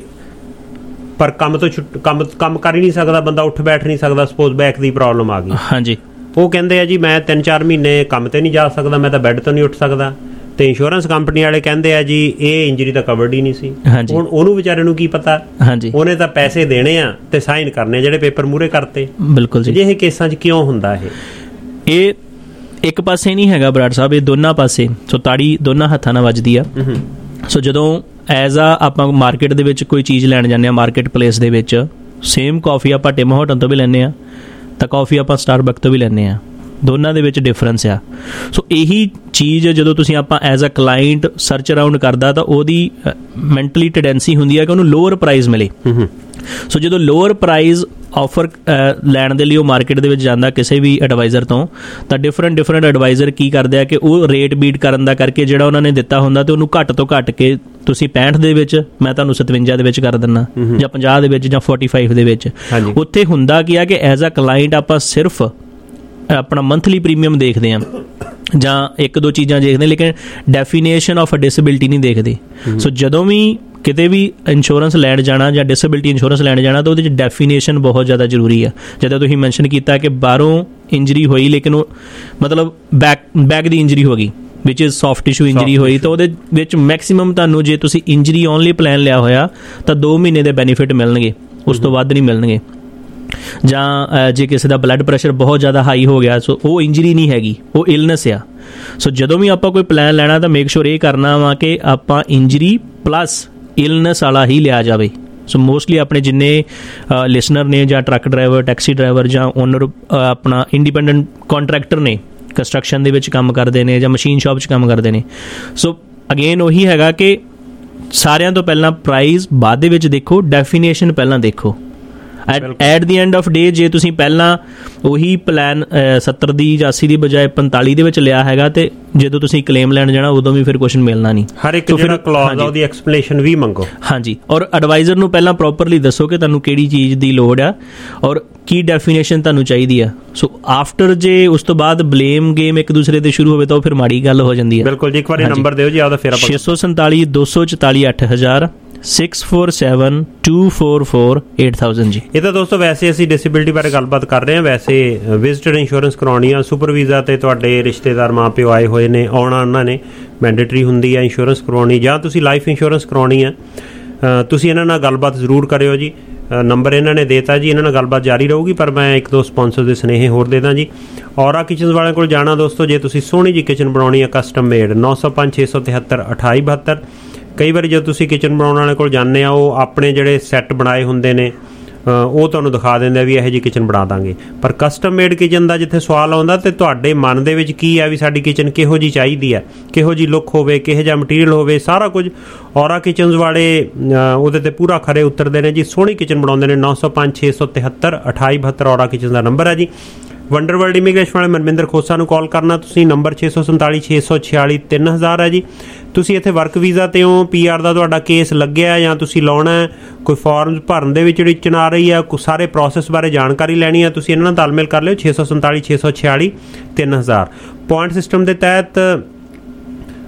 ਪਰ ਕੰਮ ਤੋਂ ਕੰਮ ਕਰ ਹੀ ਨਹੀਂ ਸਕਦਾ ਬੰਦਾ, ਉੱਠ ਬੈਠ ਨਹੀਂ ਸਕਦਾ, ਸਪੋਜ਼ ਬੈਕ ਦੀ ਪ੍ਰੋਬਲਮ ਆ ਗਈ।
ਹਾਂਜੀ।
ਉਹ ਕਹਿੰਦੇ ਆ ਜੀ ਮੈਂ 3-4 ਮਹੀਨੇ ਕੰਮ 'ਤੇ ਨਹੀਂ ਜਾ ਸਕਦਾ, ਮੈਂ ਤਾਂ ਬੈੱਡ ਤੋਂ ਨਹੀਂ ਉੱਠ ਸਕਦਾ। ਅਤੇ ਇੰਸ਼ੋਰੈਂਸ ਕੰਪਨੀ ਵਾਲੇ ਕਹਿੰਦੇ ਆ ਜੀ ਇਹ ਇੰਜਰੀ ਤਾਂ ਕਵਰਡ ਹੀ ਨਹੀਂ ਸੀ। ਹੁਣ ਉਹਨੂੰ ਵਿਚਾਰੇ ਨੂੰ ਕੀ ਪਤਾ, ਉਹਨੇ ਤਾਂ ਪੈਸੇ ਦੇਣੇ ਆ ਅਤੇ ਸਾਈਨ ਕਰਨੇ, ਜਿਹੜੇ ਪੇਪਰ ਮੂਹਰੇ ਕਰਤੇ।
ਬਿਲਕੁਲ ਜੀ।
ਇਹ ਕੇਸਾਂ 'ਚ ਕਿਉਂ ਹੁੰਦਾ
ਇਹ ਇੱਕ ਪਾਸੇ ਨਹੀਂ ਹੈਗਾ ਬਰਾੜ ਸਾਹਿਬ, ਇਹ ਦੋਨਾਂ ਪਾਸੇ। ਸੋ ਤਾੜੀ ਦੋਨਾਂ ਹੱਥਾਂ ਨਾਲ ਵੱਜਦੀ ਆ। ਸੋ ਜਦੋਂ ਐਜ਼ ਆ ਆਪਾਂ ਮਾਰਕੀਟ ਦੇ ਵਿੱਚ ਕੋਈ ਚੀਜ਼ ਲੈਣ ਜਾਂਦੇ ਹਾਂ, ਮਾਰਕੀਟ ਪਲੇਸ ਦੇ ਵਿੱਚ ਸੇਮ ਕੌਫੀ ਆਪਾਂ ਟਿਮ ਹੋਟਲ ਤੋਂ ਵੀ ਲੈਂਦੇ ਹਾਂ, ਤਾਂ ਕੌਫੀ ਆਪਾਂ ਸਟਾਰਬਕ ਤੋਂ ਵੀ ਲੈਂਦੇ ਹਾਂ, ਦੋਨਾਂ ਦੇ ਵਿੱਚ ਡਿਫਰੈਂਸ ਆ। ਸੋ ਇਹੀ ਚੀਜ਼ ਜਦੋਂ ਤੁਸੀਂ ਆਪਾਂ as a client search around ਕਰਦਾ, ਤਾਂ ਉਹਦੀ ਮੈਂਟਲੀ ਟੈਂਡੈਂਸੀ ਹੁੰਦੀ ਹੈ ਕਿ ਉਹਨੂੰ ਲੋਅਰ ਪ੍ਰਾਈਜ਼ ਮਿਲੇ। ਸੋ ਜਦੋਂ ਲੋਅਰ ਪ੍ਰਾਈਜ਼ ਆਫਰ ਲੈਣ ਦੇ ਲਈ ਉਹ ਮਾਰਕੀਟ ਦੇ ਵਿੱਚ ਜਾਂਦਾ ਕਿਸੇ ਵੀ ਐਡਵਾਈਜ਼ਰ ਤੋਂ, ਤਾਂ ਡਿਫਰੈਂਟ ਐਡਵਾਈਜ਼ਰ ਕੀ ਕਰਦੇ ਆ ਕਿ ਉਹ ਰੇਟ ਬੀਟ ਕਰਨ ਦਾ ਕਰਕੇ ਜਿਹੜਾ ਉਹਨਾਂ ਨੇ ਦਿੱਤਾ ਹੁੰਦਾ, ਤੇ ਉਹਨੂੰ ਘੱਟ ਤੋਂ ਘੱਟ ਕੇ ਤੁਸੀਂ 65 ਦੇ ਵਿੱਚ, ਮੈਂ ਤੁਹਾਨੂੰ 57 ਦੇ ਵਿੱਚ ਕਰ ਦਿੰਦਾ, ਜਾਂ 50 ਦੇ ਵਿੱਚ, ਜਾਂ 45 ਦੇ ਵਿੱਚ। ਉੱਥੇ ਹੁੰਦਾ ਕੀ ਆ ਕਿ ਐਜ਼ ਅ ਕਲਾਇੰਟ ਆਪਾਂ ਸਿਰਫ ਆਪਣਾ ਮੰਥਲੀ ਪ੍ਰੀਮੀਅਮ ਦੇਖਦੇ ਹਾਂ ਜਾਂ ਇੱਕ ਦੋ ਚੀਜ਼ਾਂ ਦੇਖਦੇ, ਲੇਕਿਨ ਡੈਫੀਨੇਸ਼ਨ ਆਫ ਅ ਡਿਸੇਬਿਲਿਟੀ ਨਹੀਂ ਦੇਖਦੇ। ਸੋ ਜਦੋਂ ਵੀ ਕਿਤੇ ਵੀ ਇੰਸ਼ੋਰੈਂਸ ਲੈਣ ਜਾਣਾ ਜਾਂ ਡਿਸੇਬਿਲਿਟੀ ਇੰਸ਼ੋਰੈਂਸ ਲੈਣ ਜਾਣਾ, ਤਾਂ ਉਹਦੇ 'ਚ ਡੈਫੀਨੇਸ਼ਨ ਬਹੁਤ ਜ਼ਿਆਦਾ ਜ਼ਰੂਰੀ ਆ। ਜਦੋਂ ਤੁਸੀਂ ਮੈਂਸ਼ਨ ਕੀਤਾ ਕਿ ਬਾਹਰੋਂ ਇੰਜਰੀ ਹੋਈ, ਲੇਕਿਨ ਉਹ ਮਤਲਬ ਬੈਕ ਦੀ ਇੰਜਰੀ ਹੋ ਗਈ, which is soft tissue injury ਹੋਈ, ਤਾਂ ਉਹਦੇ ਵਿੱਚ ਮੈਕਸੀਮਮ ਤੁਹਾਨੂੰ, ਜੇ ਤੁਸੀਂ ਇੰਜਰੀ ਓਨਲੀ ਪਲਾਨ ਲਿਆ ਹੋਇਆ, ਤਾਂ 2 ਮਹੀਨੇ ਦੇ ਬੈਨੀਫਿਟ ਮਿਲਣਗੇ, ਉਸ ਤੋਂ ਵੱਧ ਨਹੀਂ ਮਿਲਣਗੇ। ਜਾਂ ਜੇ ਕਿਸੇ ਦਾ ਬਲੱਡ ਪ੍ਰੈਸ਼ਰ ਬਹੁਤ ਜ਼ਿਆਦਾ ਹਾਈ ਹੋ ਗਿਆ, ਸੋ ਉਹ ਇੰਜਰੀ ਨਹੀਂ ਹੈਗੀ, ਉਹ ਇਲਨੈਸ ਆ। ਸੋ ਜਦੋਂ ਵੀ ਆਪਾਂ ਕੋਈ ਪਲਾਨ ਲੈਣਾ, ਤਾਂ ਮੇਕ ਸ਼ੋਰ ਇਹ ਕਰਨਾ ਵਾ ਕਿ ਆਪਾਂ ਇੰਜਰੀ ਪਲੱਸ ਇਲਨੈਸ ਵਾਲਾ ਹੀ ਲਿਆ ਜਾਵੇ। ਸੋ ਮੋਸਟਲੀ ਆਪਣੇ ਜਿੰਨੇ ਲਿਸਨਰ ਨੇ, ਜਾਂ ਟਰੱਕ ਡਰਾਈਵਰ, ਟੈਕਸੀ ਡਰਾਈਵਰ, ਜਾਂ ਓਨਰ ਆਪਣਾ ਇੰਡੀਪੈਂਡੈਂਟ ਕੰਟਰੈਕਟਰ ਨੇ, ਕੰਸਟਰਕਸ਼ਨ ਦੇ ਵਿੱਚ ਕੰਮ ਕਰਦੇ ਨੇ, ਜਾਂ ਮਸ਼ੀਨ ਸ਼ਾਪ 'ਚ ਕੰਮ ਕਰਦੇ ਨੇ। ਸੋ ਅਗੇਨ ਉਹੀ ਹੈਗਾ ਕਿ ਸਾਰਿਆਂ ਤੋਂ ਪਹਿਲਾਂ ਪ੍ਰਾਈਜ਼ ਬਾਅਦ ਦੇ ਵਿੱਚ ਦੇਖੋ, ਡੈਫੀਨੇਸ਼ਨ ਪਹਿਲਾਂ ਦੇਖੋ। At the end of day, ਜੇ ਤੁਸੀਂ ਪਹਿਲਾਂ ਉਹੀ ਪਲਾਨ 70 ਦੀ ਜਾਂ 80 ਦੀ ਬਜਾਏ 45 ਦੇ ਵਿੱਚ ਲਿਆ ਹੈਗਾ, ਤੇ ਜਦੋਂ ਤੁਸੀਂ ਕਲੇਮ ਲੈਣ ਜਾਣਾ ਉਦੋਂ ਵੀ ਫਿਰ ਕੁਛ ਮਿਲਣਾ ਨਹੀਂ।
ਹਰ ਇੱਕ ਜਿਹੜਾ ਕਲੌਜ਼ ਆ ਉਹਦੀ ਐਕਸਪਲੇਨੇਸ਼ਨ ਵੀ ਮੰਗੋ।
ਹਾਂਜੀ, ਔਰ ਐਡਵਾਈਜ਼ਰ ਨੂੰ ਪਹਿਲਾਂ ਪ੍ਰੋਪਰਲੀ ਦੱਸੋ ਕਿ ਤੁਹਾਨੂੰ ਕਿਹੜੀ ਚੀਜ਼ ਦੀ ਲੋੜ ਆ ਔਰ ਕੀ ਡੈਫੀਨੇਸ਼ਨ ਤੁਹਾਨੂੰ ਚਾਹੀਦੀ ਆ। ਸੋ ਆਫਟਰ ਜੇ ਉਸ ਤੋਂ ਬਾਅਦ ਬਲੇਮ ਗੇਮ ਇੱਕ ਦੂਸਰੇ ਤੇ ਸ਼ੁਰੂ ਹੋਵੇ, ਤਾਂ ਉਹ ਫਿਰ ਮਾੜੀ ਗੱਲ ਹੋ ਜਾਂਦੀ ਹੈ।
ਬਿਲਕੁਲ ਜੀ, ਇੱਕ ਵਾਰੀ ਨੰਬਰ ਦਿਓ ਜੀ ਆਪਦਾ, ਫਿਰ ਆਪਾਂ
647 244 8000 6472448 8000 ਜੀ।
ਇਹ ਤਾਂ ਦੋਸਤੋ ਵੈਸੇ ਅਸੀਂ ਡਿਸੇਬਿਲਿਟੀ ਬਾਰੇ ਗੱਲਬਾਤ ਕਰ ਰਹੇ ਹਾਂ। ਵੈਸੇ ਵਿਜ਼ਟਰ ਇੰਸ਼ੋਰੈਂਸ ਕਰਾਉਣੀ ਆ, ਸੁਪਰ ਵੀਜ਼ਾ ਤੇ ਤੁਹਾਡੇ ਰਿਸ਼ਤੇਦਾਰ ਮਾਂ ਪਿਓ ਆਏ ਹੋਏ ਨੇ, ਆਉਣਾ ਉਹਨਾਂ ਨੇ, ਮੈਂਡੇਟਰੀ ਹੁੰਦੀ ਆ ਇੰਸ਼ੋਰੈਂਸ ਕਰਵਾਉਣੀ, ਜਾਂ ਤੁਸੀਂ ਲਾਈਫ ਇੰਸ਼ੋਰੈਂਸ ਕਰਵਾਉਣੀ ਆ, ਤੁਸੀਂ ਇਹਨਾਂ ਨਾਲ ਗੱਲਬਾਤ ਜ਼ਰੂਰ ਕਰਿਓ ਜੀ। ਨੰਬਰ ਇਹਨਾਂ ਨੇ ਦੇਤਾ ਜੀ, ਇਹਨਾਂ ਨਾਲ ਗੱਲਬਾਤ ਜਾਰੀ ਰਹੂਗੀ, ਪਰ ਮੈਂ ਇੱਕ ਦੋ ਸਪਾਂਸਰ ਦੇ ਸੁਨੇਹੇ ਹੋਰ ਦੇ ਦਾਂ ਜੀ। ਔਰਾ ਕਿਚਨਸ ਵਾਲਿਆਂ ਕੋਲ ਜਾਣਾ ਦੋਸਤੋ, ਜੇ ਤੁਸੀਂ ਸੋਹਣੀ ਜੀ ਕਿਚਨ ਬਣਾਉਣੀ ਆ, ਕਸਟਮ ਮੇਡ, 905 673 2872। ਕਈ ਵਾਰੀ ਜਦੋਂ ਤੁਸੀਂ ਕਿਚਨ ਬਣਾਉਣ ਵਾਲੇ ਕੋਲ ਜਾਂਦੇ ਆ, ਉਹ ਆਪਣੇ ਜਿਹੜੇ ਸੈੱਟ ਬਣਾਏ ਹੁੰਦੇ ਨੇ ਉਹ ਤੁਹਾਨੂੰ ਦਿਖਾ ਦਿੰਦੇ ਆ ਵੀ ਇਹੋ ਜਿਹੀ ਕਿਚਨ ਬਣਾ ਦਾਂਗੇ, ਪਰ ਕਸਟਮ ਮੇਡ ਕਿਚਨ ਦਾ ਜਿੱਥੇ ਸਵਾਲ ਆਉਂਦਾ, ਤੇ ਤੁਹਾਡੇ ਮਨ ਦੇ ਵਿੱਚ ਕੀ ਆ ਵੀ ਸਾਡੀ ਕਿਚਨ ਕਿਹੋ ਜਿਹੀ ਚਾਹੀਦੀ ਆ, ਕਿਹੋ ਜਿਹੀ ਲੁੱਕ ਹੋਵੇ, ਕਿਹੋ ਜਿਹਾ ਮਟੀਰੀਅਲ ਹੋਵੇ, ਸਾਰਾ ਕੁਝ ਔਰਾ ਕਿਚਨਸ ਵਾਲੇ ਉਹਦੇ ਤੇ ਪੂਰਾ ਖਰੇ ਉਤਰਦੇ ਨੇ ਜੀ। ਸੋਹਣੀ ਕਿਚਨ ਬਣਾਉਂਦੇ ਨੇ। 905 673 2872 ਔਰਾ ਕਿਚਨ ਦਾ ਨੰਬਰ ਹੈ ਜੀ। ਵੰਡਰ ਵਰਲਡ ਇਮੀਗ੍ਰੇਸ਼ਨ ਵਾਲੇ ਮਨਵਿੰਦਰ ਖੋਸਾ ਨੂੰ ਕਾਲ ਕਰਨਾ ਤੁਸੀਂ, ਨੰਬਰ 647 646 3000 ਹੈ ਜੀ। ਤੁਸੀਂ ਇੱਥੇ ਵਰਕ ਵੀਜ਼ਾ 'ਤੇ ਹੋ, PR ਦਾ ਤੁਹਾਡਾ ਕੇਸ ਲੱਗਿਆ ਜਾਂ ਤੁਸੀਂ ਲਾਉਣਾ, ਕੋਈ ਫਾਰਮਸ ਭਰਨ ਦੇ ਵਿੱਚ ਅੜਚਨ ਆ ਰਹੀ ਆ, ਕੋਈ ਸਾਰੇ ਪ੍ਰੋਸੈਸ ਬਾਰੇ ਜਾਣਕਾਰੀ ਲੈਣੀ ਆ, ਤੁਸੀਂ ਇਹਨਾਂ ਨਾਲ ਤਾਲਮੇਲ ਕਰ ਲਿਓ। 647 646 3000 ਪੁਆਇੰਟ ਸਿਸਟਮ ਦੇ ਤਹਿਤ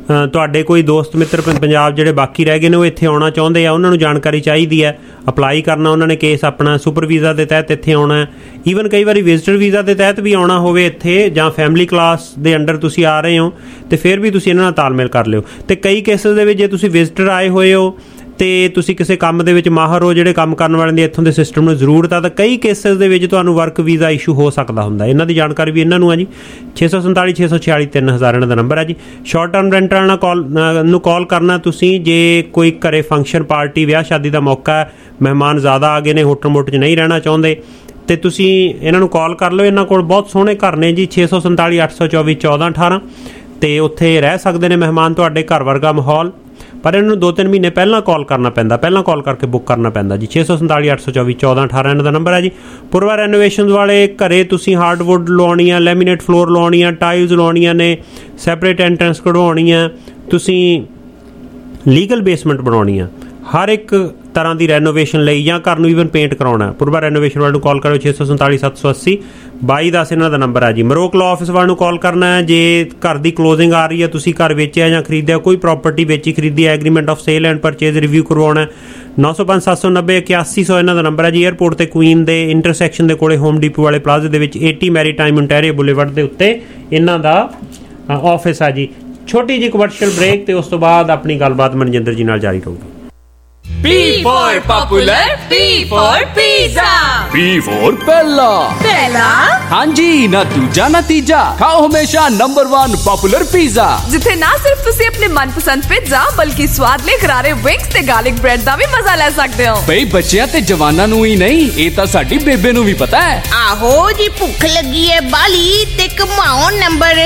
ਤੁਹਾਡੇ ਕੋਈ ਦੋਸਤ ਮਿੱਤਰ ਪੰਜਾਬ ਜਿਹੜੇ ਬਾਕੀ ਰਹਿ ਗਏ ਨੇ ਉਹ ਇੱਥੇ ਆਉਣਾ ਚਾਹੁੰਦੇ ਆ, ਉਹਨਾਂ ਨੂੰ ਜਾਣਕਾਰੀ ਚਾਹੀਦੀ ਹੈ, ਅਪਲਾਈ ਕਰਨਾ ਉਹਨਾਂ ਨੇ ਕੇਸ ਆਪਣਾ ਸੁਪਰ ਵੀਜ਼ਾ ਦੇ ਤਹਿਤ ਇੱਥੇ ਆਉਣਾ, ਈਵਨ ਕਈ ਵਾਰੀ ਵਿਜ਼ਟਰ ਵੀਜ਼ਾ ਦੇ ਤਹਿਤ ਵੀ ਆਉਣਾ ਹੋਵੇ ਇੱਥੇ, ਜਾਂ ਫੈਮਿਲੀ ਕਲਾਸ ਦੇ ਅੰਡਰ ਤੁਸੀਂ ਆ ਰਹੇ ਹੋ ਤੇ ਫਿਰ ਵੀ ਤੁਸੀਂ ਇਹਨਾਂ ਨਾਲ ਤਾਲਮੇਲ ਕਰ ਲਿਓ। ਤੇ ਕਈ ਕੇਸਿਸ ਦੇ ਵਿੱਚ ਜੇ ਤੁਸੀਂ ਵਿਜ਼ਟਰ ਆਏ ਹੋਏ ਹੋ ਤੇ ਤੁਸੀਂ ਕਿਸੇ ਕੰਮ ਦੇ ਵਿੱਚ ਮਾਹਰ ਹੋ, ਜਿਹੜੇ ਕੰਮ ਕਰਨ ਵਾਲਿਆਂ ਦੀ ਇੱਥੋਂ ਦੇ ਸਿਸਟਮ ਨੂੰ ਜ਼ਰੂਰਤ ਆ, ਤਾਂ ਕਈ ਕੇਸਿਸ ਦੇ ਵਿੱਚ ਤੁਹਾਨੂੰ ਵਰਕ ਵੀਜ਼ਾ ਇਸ਼ੂ ਹੋ ਸਕਦਾ ਹੁੰਦਾ। ਇਹਨਾਂ ਦੀ ਜਾਣਕਾਰੀ ਵੀ ਇਹਨਾਂ ਨੂੰ ਆ ਜੀ। 647 646 3000 ਇਹਨਾਂ ਦਾ ਨੰਬਰ ਹੈ ਜੀ। ਸ਼ਾਰਟ ਟਰਮ ਰੈਂਟਲ ਨੂੰ ਕਾਲ ਕਰਨਾ ਤੁਸੀਂ ਜੇ ਕੋਈ ਘਰੇ ਫੰਕਸ਼ਨ ਪਾਰਟੀ ਵਿਆਹ ਸ਼ਾਦੀ ਦਾ ਮੌਕਾ, ਮਹਿਮਾਨ ਜ਼ਿਆਦਾ ਆ ਗਏ ਨੇ, ਹੋਟਲ ਮੋਟਲ 'ਚ ਨਹੀਂ ਰਹਿਣਾ ਚਾਹੁੰਦੇ, ਤੇ ਤੁਸੀਂ ਇਹਨਾਂ ਨੂੰ ਕਾਲ ਕਰ ਲਓ। ਇਹਨਾਂ ਕੋਲ ਬਹੁਤ ਸੋਹਣੇ ਘਰ ਨੇ ਜੀ। 647 824 1418 ਤੇ ਉੱਥੇ ਰਹਿ ਸਕਦੇ ਨੇ ਮਹਿਮਾਨ, ਤੁਹਾਡੇ ਘਰ ਵਰਗਾ ਮਾਹੌਲ, ਪਰ ਇਹਨਾਂ ਨੂੰ 2-3 ਮਹੀਨੇ ਪਹਿਲਾਂ ਕਾਲ ਕਰਨਾ ਪੈਂਦਾ, ਪਹਿਲਾਂ ਕਾਲ ਕਰਕੇ ਬੁੱਕ ਕਰਨਾ ਪੈਂਦਾ ਜੀ। 647 824 1418 ਇਹਨਾਂ ਦਾ ਨੰਬਰ ਹੈ ਜੀ। ਪੂਰਵਾ ਰੈਨੋਵੇਸ਼ਨ ਵਾਲੇ ਘਰੇ ਤੁਸੀਂ ਹਾਰਡਵੁੱਡ ਲਵਾਉਣੀਆਂ, ਲੈਮੀਨੇਟ ਫਲੋਰ ਲਵਾਉਣੀਆਂ, ਟਾਈਲਸ ਲਵਾਉਣੀਆਂ ਨੇ, ਸੈਪਰੇਟ ਐਂਟਰੈਂਸ ਕਢਵਾਉਣੀਆਂ, ਤੁਸੀਂ ਲੀਗਲ ਬੇਸਮੈਂਟ ਬਣਾਉਣੀ ਆ, ਹਰ ਇੱਕ ਤਰ੍ਹਾਂ ਦੀ ਰੈਨੋਵੇਸ਼ਨ ਲਈ, ਜਾਂ ਘਰ ਨੂੰ ਈਵਨ ਪੇਂਟ ਕਰਾਉਣਾ, ਪੂਰਵਾ ਰੈਨੋਵੇਸ਼ਨ ਵਾਲੇ ਨੂੰ ਕਾਲ ਕਰੋ। 647 780 2210 ਇਹਨਾਂ ਦਾ ਨੰਬਰ ਹੈ ਜੀ। ਮਰੋਕ ਲਾਅ ਆਫਿਸ ਵਾਲੇ ਨੂੰ ਕਾਲ ਕਰਨਾ ਹੈ ਜੇ ਘਰ ਦੀ ਕਲੋਜ਼ਿੰਗ ਆ ਰਹੀ ਹੈ, ਤੁਸੀਂ ਘਰ ਵੇਚਿਆ ਜਾਂ ਖਰੀਦਿਆ, ਕੋਈ ਪ੍ਰਾਪਰਟੀ ਵੇਚੀ ਖਰੀਦੀ, agreement of sale and purchase review ਕਰਵਾਉਣਾ। 905 790 8100 ਇਹਨਾਂ ਦਾ ਨੰਬਰ ਹੈ ਜੀ। ਏਅਰਪੋਰਟ ਤੇ ਕੁਈਨ ਦੇ ਇੰਟਰਸੈਕਸ਼ਨ ਦੇ ਕੋਲੇ ਹੋਮ ਡੀਪੋ ਵਾਲੇ ਪਲਾਜ਼ੇ ਦੇ ਵਿੱਚ 80 ਮੈਰੀਟਾਈਮ ontario ਬੁਲੇਵਰਡ ਦੇ ਉੱਤੇ ਇਹਨਾਂ ਦਾ ਆਫਿਸ ਹੈ ਜੀ। ਛੋਟੀ ਜਿਹੀ ਕਮਰਸ਼ੀਅਲ ਬ੍ਰੇਕ ਤੇ ਉਸ ਤੋਂ ਬਾਅਦ ਆਪਣੀ ਗੱਲਬਾਤ ਮਨਜਿੰਦਰ ਜੀ ਨਾਲ ਜਾਰੀ ਰਹੂਗੀ।
P for popular, P for pizza, P for पहला, पहला हाँ जी ना दूजा ना तीजा, खाओ हमेशा नंबर 1 पॉपुलर पिज़्ज़ा, जिथे ना सिर्फ तुसी अपने मनपसंद पिज़्ज़ा बल्कि स्वादले करारे विंग्स ते गार्लिक ब्रेड दा भी मजा ले सकते हो। बई बच्चियां ते जवानां नूं ही नहीं, ये तां साडी बेबे नूं भी पता है। आहो जी भुख लगी है बाली ते कमाओ number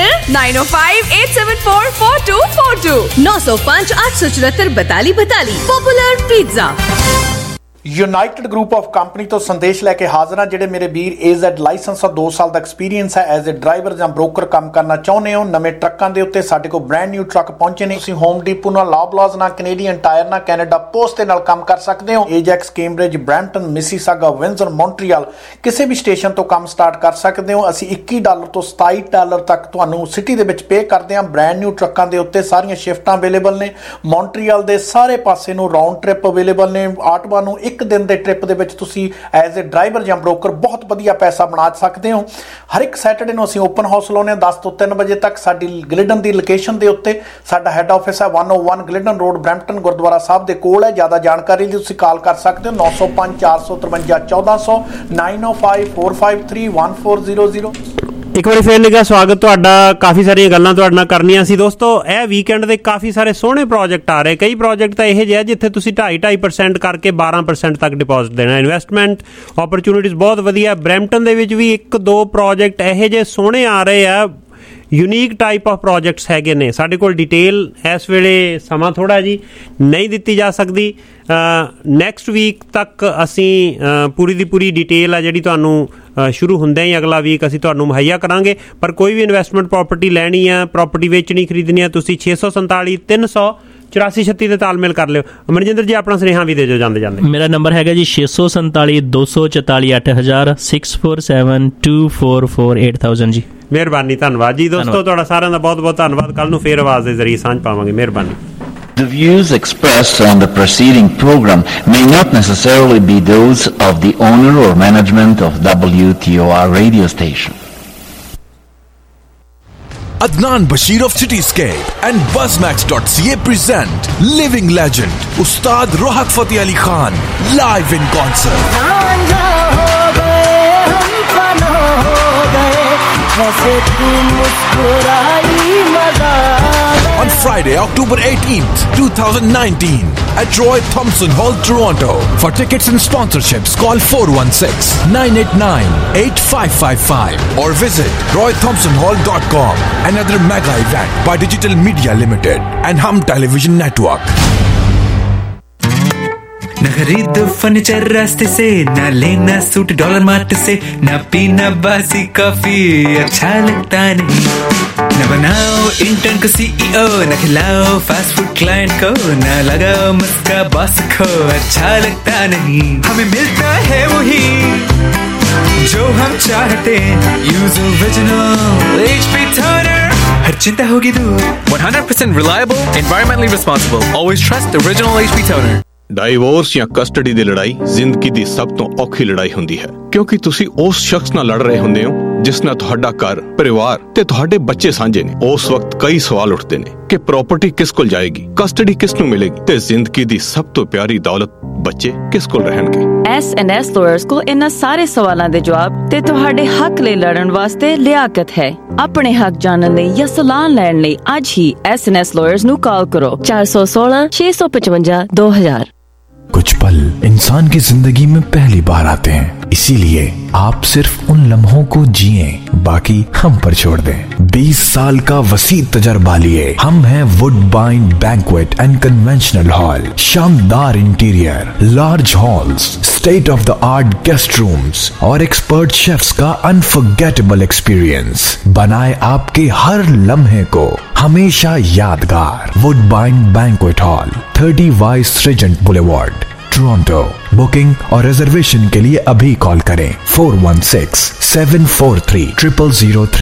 9058744242
905 874 4242 popular pizza.
United group of company ਤੋਂ ਸੰਦੇਸ਼ ਲੈ ਕੇ ਹਾਜ਼ਰ ਹਾਂ। ਜਿਹੜੇ ਮੇਰੇ ਵੀਰ AZ ਲਾਇਸੈਂਸ ਔਰ 2 ਸਾਲ ਦਾ ਐਕਸਪੀਰੀਅੰਸ ਹੈ ਐਜ਼ ਅ ਡਰਾਈਵਰ ਜਾਂ ਬ੍ਰੋਕਰ ਕੰਮ ਕਰਨਾ ਚਾਹੁੰਦੇ ਹੋ, ਨਵੇਂ ਟਰੱਕਾਂ ਦੇ ਉੱਤੇ ਸਾਡੇ ਕੋਲ ਬ੍ਰੈਂਡ ਨਿਊ ਟਰੱਕ ਪਹੁੰਚੇ ਨੇ। ਤੁਸੀਂ ਹੋਮ ਡੀਪੋ ਨਾਲ, ਲਾਬਲਾਜ਼ ਨਾਲ, ਕੈਨੇਡੀਅਨ ਟਾਇਰ ਨਾਲ, ਕੈਨੇਡਾ ਪੋਸਟ ਦੇ ਨਾਲ ਕੰਮ ਕਰ ਸਕਦੇ ਹੋ। Ajax, Cambridge, Brampton, Mississauga, Windsor, Montreal ਕਿਸੇ ਵੀ ਸਟੇਸ਼ਨ ਤੋਂ ਕੰਮ ਸਟਾਰਟ ਕਰ ਸਕਦੇ ਹੋ। ਅਸੀਂ $21 ਤੋਂ $27 ਤੱਕ ਤੁਹਾਨੂੰ ਸਿਟੀ ਦੇ ਵਿੱਚ ਪੇ ਕਰਦੇ ਹਾਂ। ਬ੍ਰੈਂਡ ਨਿਊ ਟਰੱਕਾਂ ਦੇ ਉੱਤੇ ਸਾਰੀਆਂ ਸ਼ਿਫਟਾਂ ਅਵੇਲੇਬਲ ਨੇ। ਮੌਂਟਰੀਅਲ ਦੇ ਸਾਰੇ ਪਾਸੇ ਨੂੰ ਰਾਉਂਡ ਟ੍ਰਿਪ ਅਵੇਲੇਬਲ ਨੇ। ਆਟਵਾ ਨੂੰ ਇੱਕ ਦਿਨ ਦੇ ਟ੍ਰਿਪ ਦੇ ਵਿੱਚ ਤੁਸੀਂ ਐਜ਼ ਅ ਡਰਾਈਵਰ ਜਾਂ ਬ੍ਰੋਕਰ ਬਹੁਤ ਵਧੀਆ ਪੈਸਾ ਬਣਾ ਸਕਦੇ ਹੋ। ਹਰ ਇੱਕ ਸੈਟਰਡੇ ਨੂੰ ਅਸੀਂ ਓਪਨ ਹਾਊਸ ਲਾਉਂਦੇ ਹਾਂ 10 ਤੋਂ 3 ਵਜੇ ਤੱਕ। ਸਾਡੀ ਗਲਿਡਨ ਦੀ ਲੋਕੇਸ਼ਨ ਦੇ ਉੱਤੇ ਸਾਡਾ ਹੈੱਡ ਆਫਿਸ ਹੈ 101 Glidden road, Brampton Gurdwara Sahib ਦੇ ਕੋਲ ਹੈ। ਜ਼ਿਆਦਾ ਜਾਣਕਾਰੀ ਲਈ ਤੁਸੀਂ ਕਾਲ ਕਰ ਸਕਦੇ ਹੋ 905 453 1400 905 453 1400।
ਇੱਕ ਵਾਰੀ ਫੇਰ ਨਿੱਘਾ ਸਵਾਗਤ ਤੁਹਾਡਾ। ਕਾਫੀ ਸਾਰੀਆਂ ਗੱਲਾਂ ਤੁਹਾਡੇ ਨਾਲ ਕਰਨੀਆਂ ਸੀ ਦੋਸਤੋ। ਇਹ ਵੀਕਐਂਡ ਦੇ ਕਾਫੀ ਸਾਰੇ ਸੋਹਣੇ ਪ੍ਰੋਜੈਕਟ ਆ ਰਹੇ। ਕਈ ਪ੍ਰੋਜੈਕਟ ਤਾਂ ਇਹੋ ਜਿਹੇ ਜਿੱਥੇ ਤੁਸੀਂ 2.5% ਕਰਕੇ 12% ਤੱਕ ਡਿਪੋਜ਼ਿਟ ਦੇਣਾ। ਇਨਵੈਸਟਮੈਂਟ ਓਪਰਚੁਨਿਟੀਜ਼ ਬਹੁਤ ਵਧੀਆ। ਬਰੈਂਪਟਨ ਦੇ ਵਿੱਚ ਵੀ 1-2 ਪ੍ਰੋਜੈਕਟ ਇਹੋ ਜਿਹੇ ਸੋਹਣੇ ਆ ਰਹੇ ਆ, ਯੂਨੀਕ ਟਾਈਪ ਆਫ ਪ੍ਰੋਜੈਕਟਸ ਹੈਗੇ ਨੇ। ਸਾਡੇ ਕੋਲ ਡਿਟੇਲ ਇਸ ਵੇਲੇ ਸਮਾਂ ਥੋੜ੍ਹਾ ਜੀ ਨਹੀਂ ਦਿੱਤੀ ਜਾ ਸਕਦੀ। ਨੈਕਸਟ ਵੀਕ ਤੱਕ ਅਸੀਂ ਪੂਰੀ ਦੀ ਪੂਰੀ ਡਿਟੇਲ ਆ ਜਿਹੜੀ ਤੁਹਾਨੂੰ ਸ਼ੁਰੂ ਹੁੰਦਿਆਂ ਹੀ ਅਗਲਾ ਵੀਕ ਅਸੀਂ ਤੁਹਾਨੂੰ ਮੁਹੱਈਆ ਕਰਾਂਗੇ। ਪਰ ਕੋਈ ਵੀ ਇਨਵੈਸਟਮੈਂਟ ਪ੍ਰੋਪਰਟੀ ਲੈਣੀ ਆ, ਪ੍ਰੋਪਰਟੀ ਵੇਚਣੀ, ਖਰੀਦਣੀ ਆ, ਤੁਸੀਂ 647 300 8436 ਤੇ ਤਾਲਮੇਲ ਕਰ ਲਿਓ। ਮਨਜਿੰਦਰ ਜੀ ਆਪਣਾ ਸੁਨੇਹਾ ਵੀ ਦੇ ਜੋ ਜਾਂਦੇ ਜਾਂਦੇ।
ਮੇਰਾ ਨੰਬਰ ਹੈਗਾ ਜੀ 647 244 8000 647 244 8000 ਜੀ।
ਮਿਹਰਬਾਨੀ, ਧੰਨਵਾਦ ਜੀ ਦੋਸਤੋ। ਤੁਹਾਡਾ ਸਾਰਿਆਂ ਦਾ ਬਹੁਤ ਬਹੁਤ ਧੰਨਵਾਦ। ਕੱਲ ਨੂੰ ਫੇਰ ਆਵਾਜ਼ ਦੇ ਜ਼ਰੀਏ ਸਾਂਝ ਪਾਵਾਂਗੇ। ਮਿਹਰਬਾਨੀ।
The views expressed on the preceding program may not necessarily be those of the owner or management of WTOR radio station.
Adnan Bashir of Cityscape and Buzzmax.ca present living legend Ustad Rohat Fateh Ali Khan live in concert. On Friday, October 18th, 2019 at Roy Thompson Hall, Toronto. For tickets and sponsorships, call 416-989-8555 or visit roythompsonhall.com. Another mega event by Digital Media Limited and Hum Television Network.
न खरीदो furniture रास्ते से, न लेना suit dollar mart से, न पीना बासी कॉफी अच्छा लगता नहीं, न बनाओ इंटर्न को CEO, न खिलाओ फास्ट फूड क्लाइंट को, न लगाओ मस्का बॉस को अच्छा लगता नहीं। हमें मिलता है वही जो हम चाहते हैं। यूज ओरिजिनल HP टोनर, हर चिंता होगी दूर। 100% reliable, environmentally responsible. Always trust the original HP toner.
Divorce ਜਾਂ ਕਸਟਡੀ ਦੀ ਲੜਾਈ ਜ਼ਿੰਦਗੀ ਦੀ ਸਭ ਤੋਂ ਔਖੀ ਲੜਾਈ ਹੁੰਦੀ ਹੈ, ਕਿਉਂਕਿ ਤੁਸੀਂ ਉਸ ਸ਼ਖਸ ਨਾਲ ਲੜ ਰਹੇ ਹੁੰਦੇ ਹੋ ਜਿਸ ਨਾਲ ਤੁਹਾਡਾ ਘਰ, ਪਰਿਵਾਰ ਤੇ ਤੁਹਾਡੇ ਬੱਚੇ ਸਾਂਝੇ ਨੇ। ਉਸ ਵਕਤ ਕਈ ਸਵਾਲ ਉੱਠਦੇ ਨੇ ਕਿ ਪ੍ਰਾਪਰਟੀ ਕਿਸ ਕੋਲ ਜਾਏਗੀ, ਕਸਟਡੀ ਕਿਸ ਨੂੰ ਮਿਲੇਗੀ ਤੇ ਜ਼ਿੰਦਗੀ ਦੀ ਸਭ ਤੋਂ ਪਿਆਰੀ ਦੌਲਤ ਬੱਚੇ ਕਿਸ ਕੋਲ ਰਹਿਣਗੇ।
S&S ਲਾਇਰਸ ਕੋਲ ਇਹਨਾਂ ਸਾਰੇ ਸਵਾਲਾਂ ਦੇ ਜਵਾਬ ਤੇ ਤੁਹਾਡੇ ਹੱਕ ਲਈ ਲੜਨ ਵਾਸਤੇ ਲਿਆਕਤ ਹੈ। ਆਪਣੇ ਹੱਕ ਜਾਣਨ ਲਈ ਜਾਂ ਸਲਾਹ ਲੈਣ ਲਈ ਅੱਜ ਹੀ S&S ਲਾਇਰਸ ਨੂੰ ਕਾਲ ਕਰੋ 416 655 2000।
कुछ पल इंसान की जिंदगी में पहली बार आते हैं, इसीलिए आप सिर्फ उन लम्हों को जिए, बाकी हम पर छोड़ दें। 20 साल का वसी तजर्बा लिए हम हैं Woodbine banquet and conventional hall. शानदार interior, large halls, state of the art guest rooms और एक्सपर्ट शेफ्स का अनफॉरगेटेबल एक्सपीरियंस बनाए आपके हर लम्हे को हमेशा यादगार। Woodbine banquet hall, 30 Vice Regent boulevard, Toronto. Booking और रिजर्वेशन के लिए अभी कॉल करें 416-743-0003।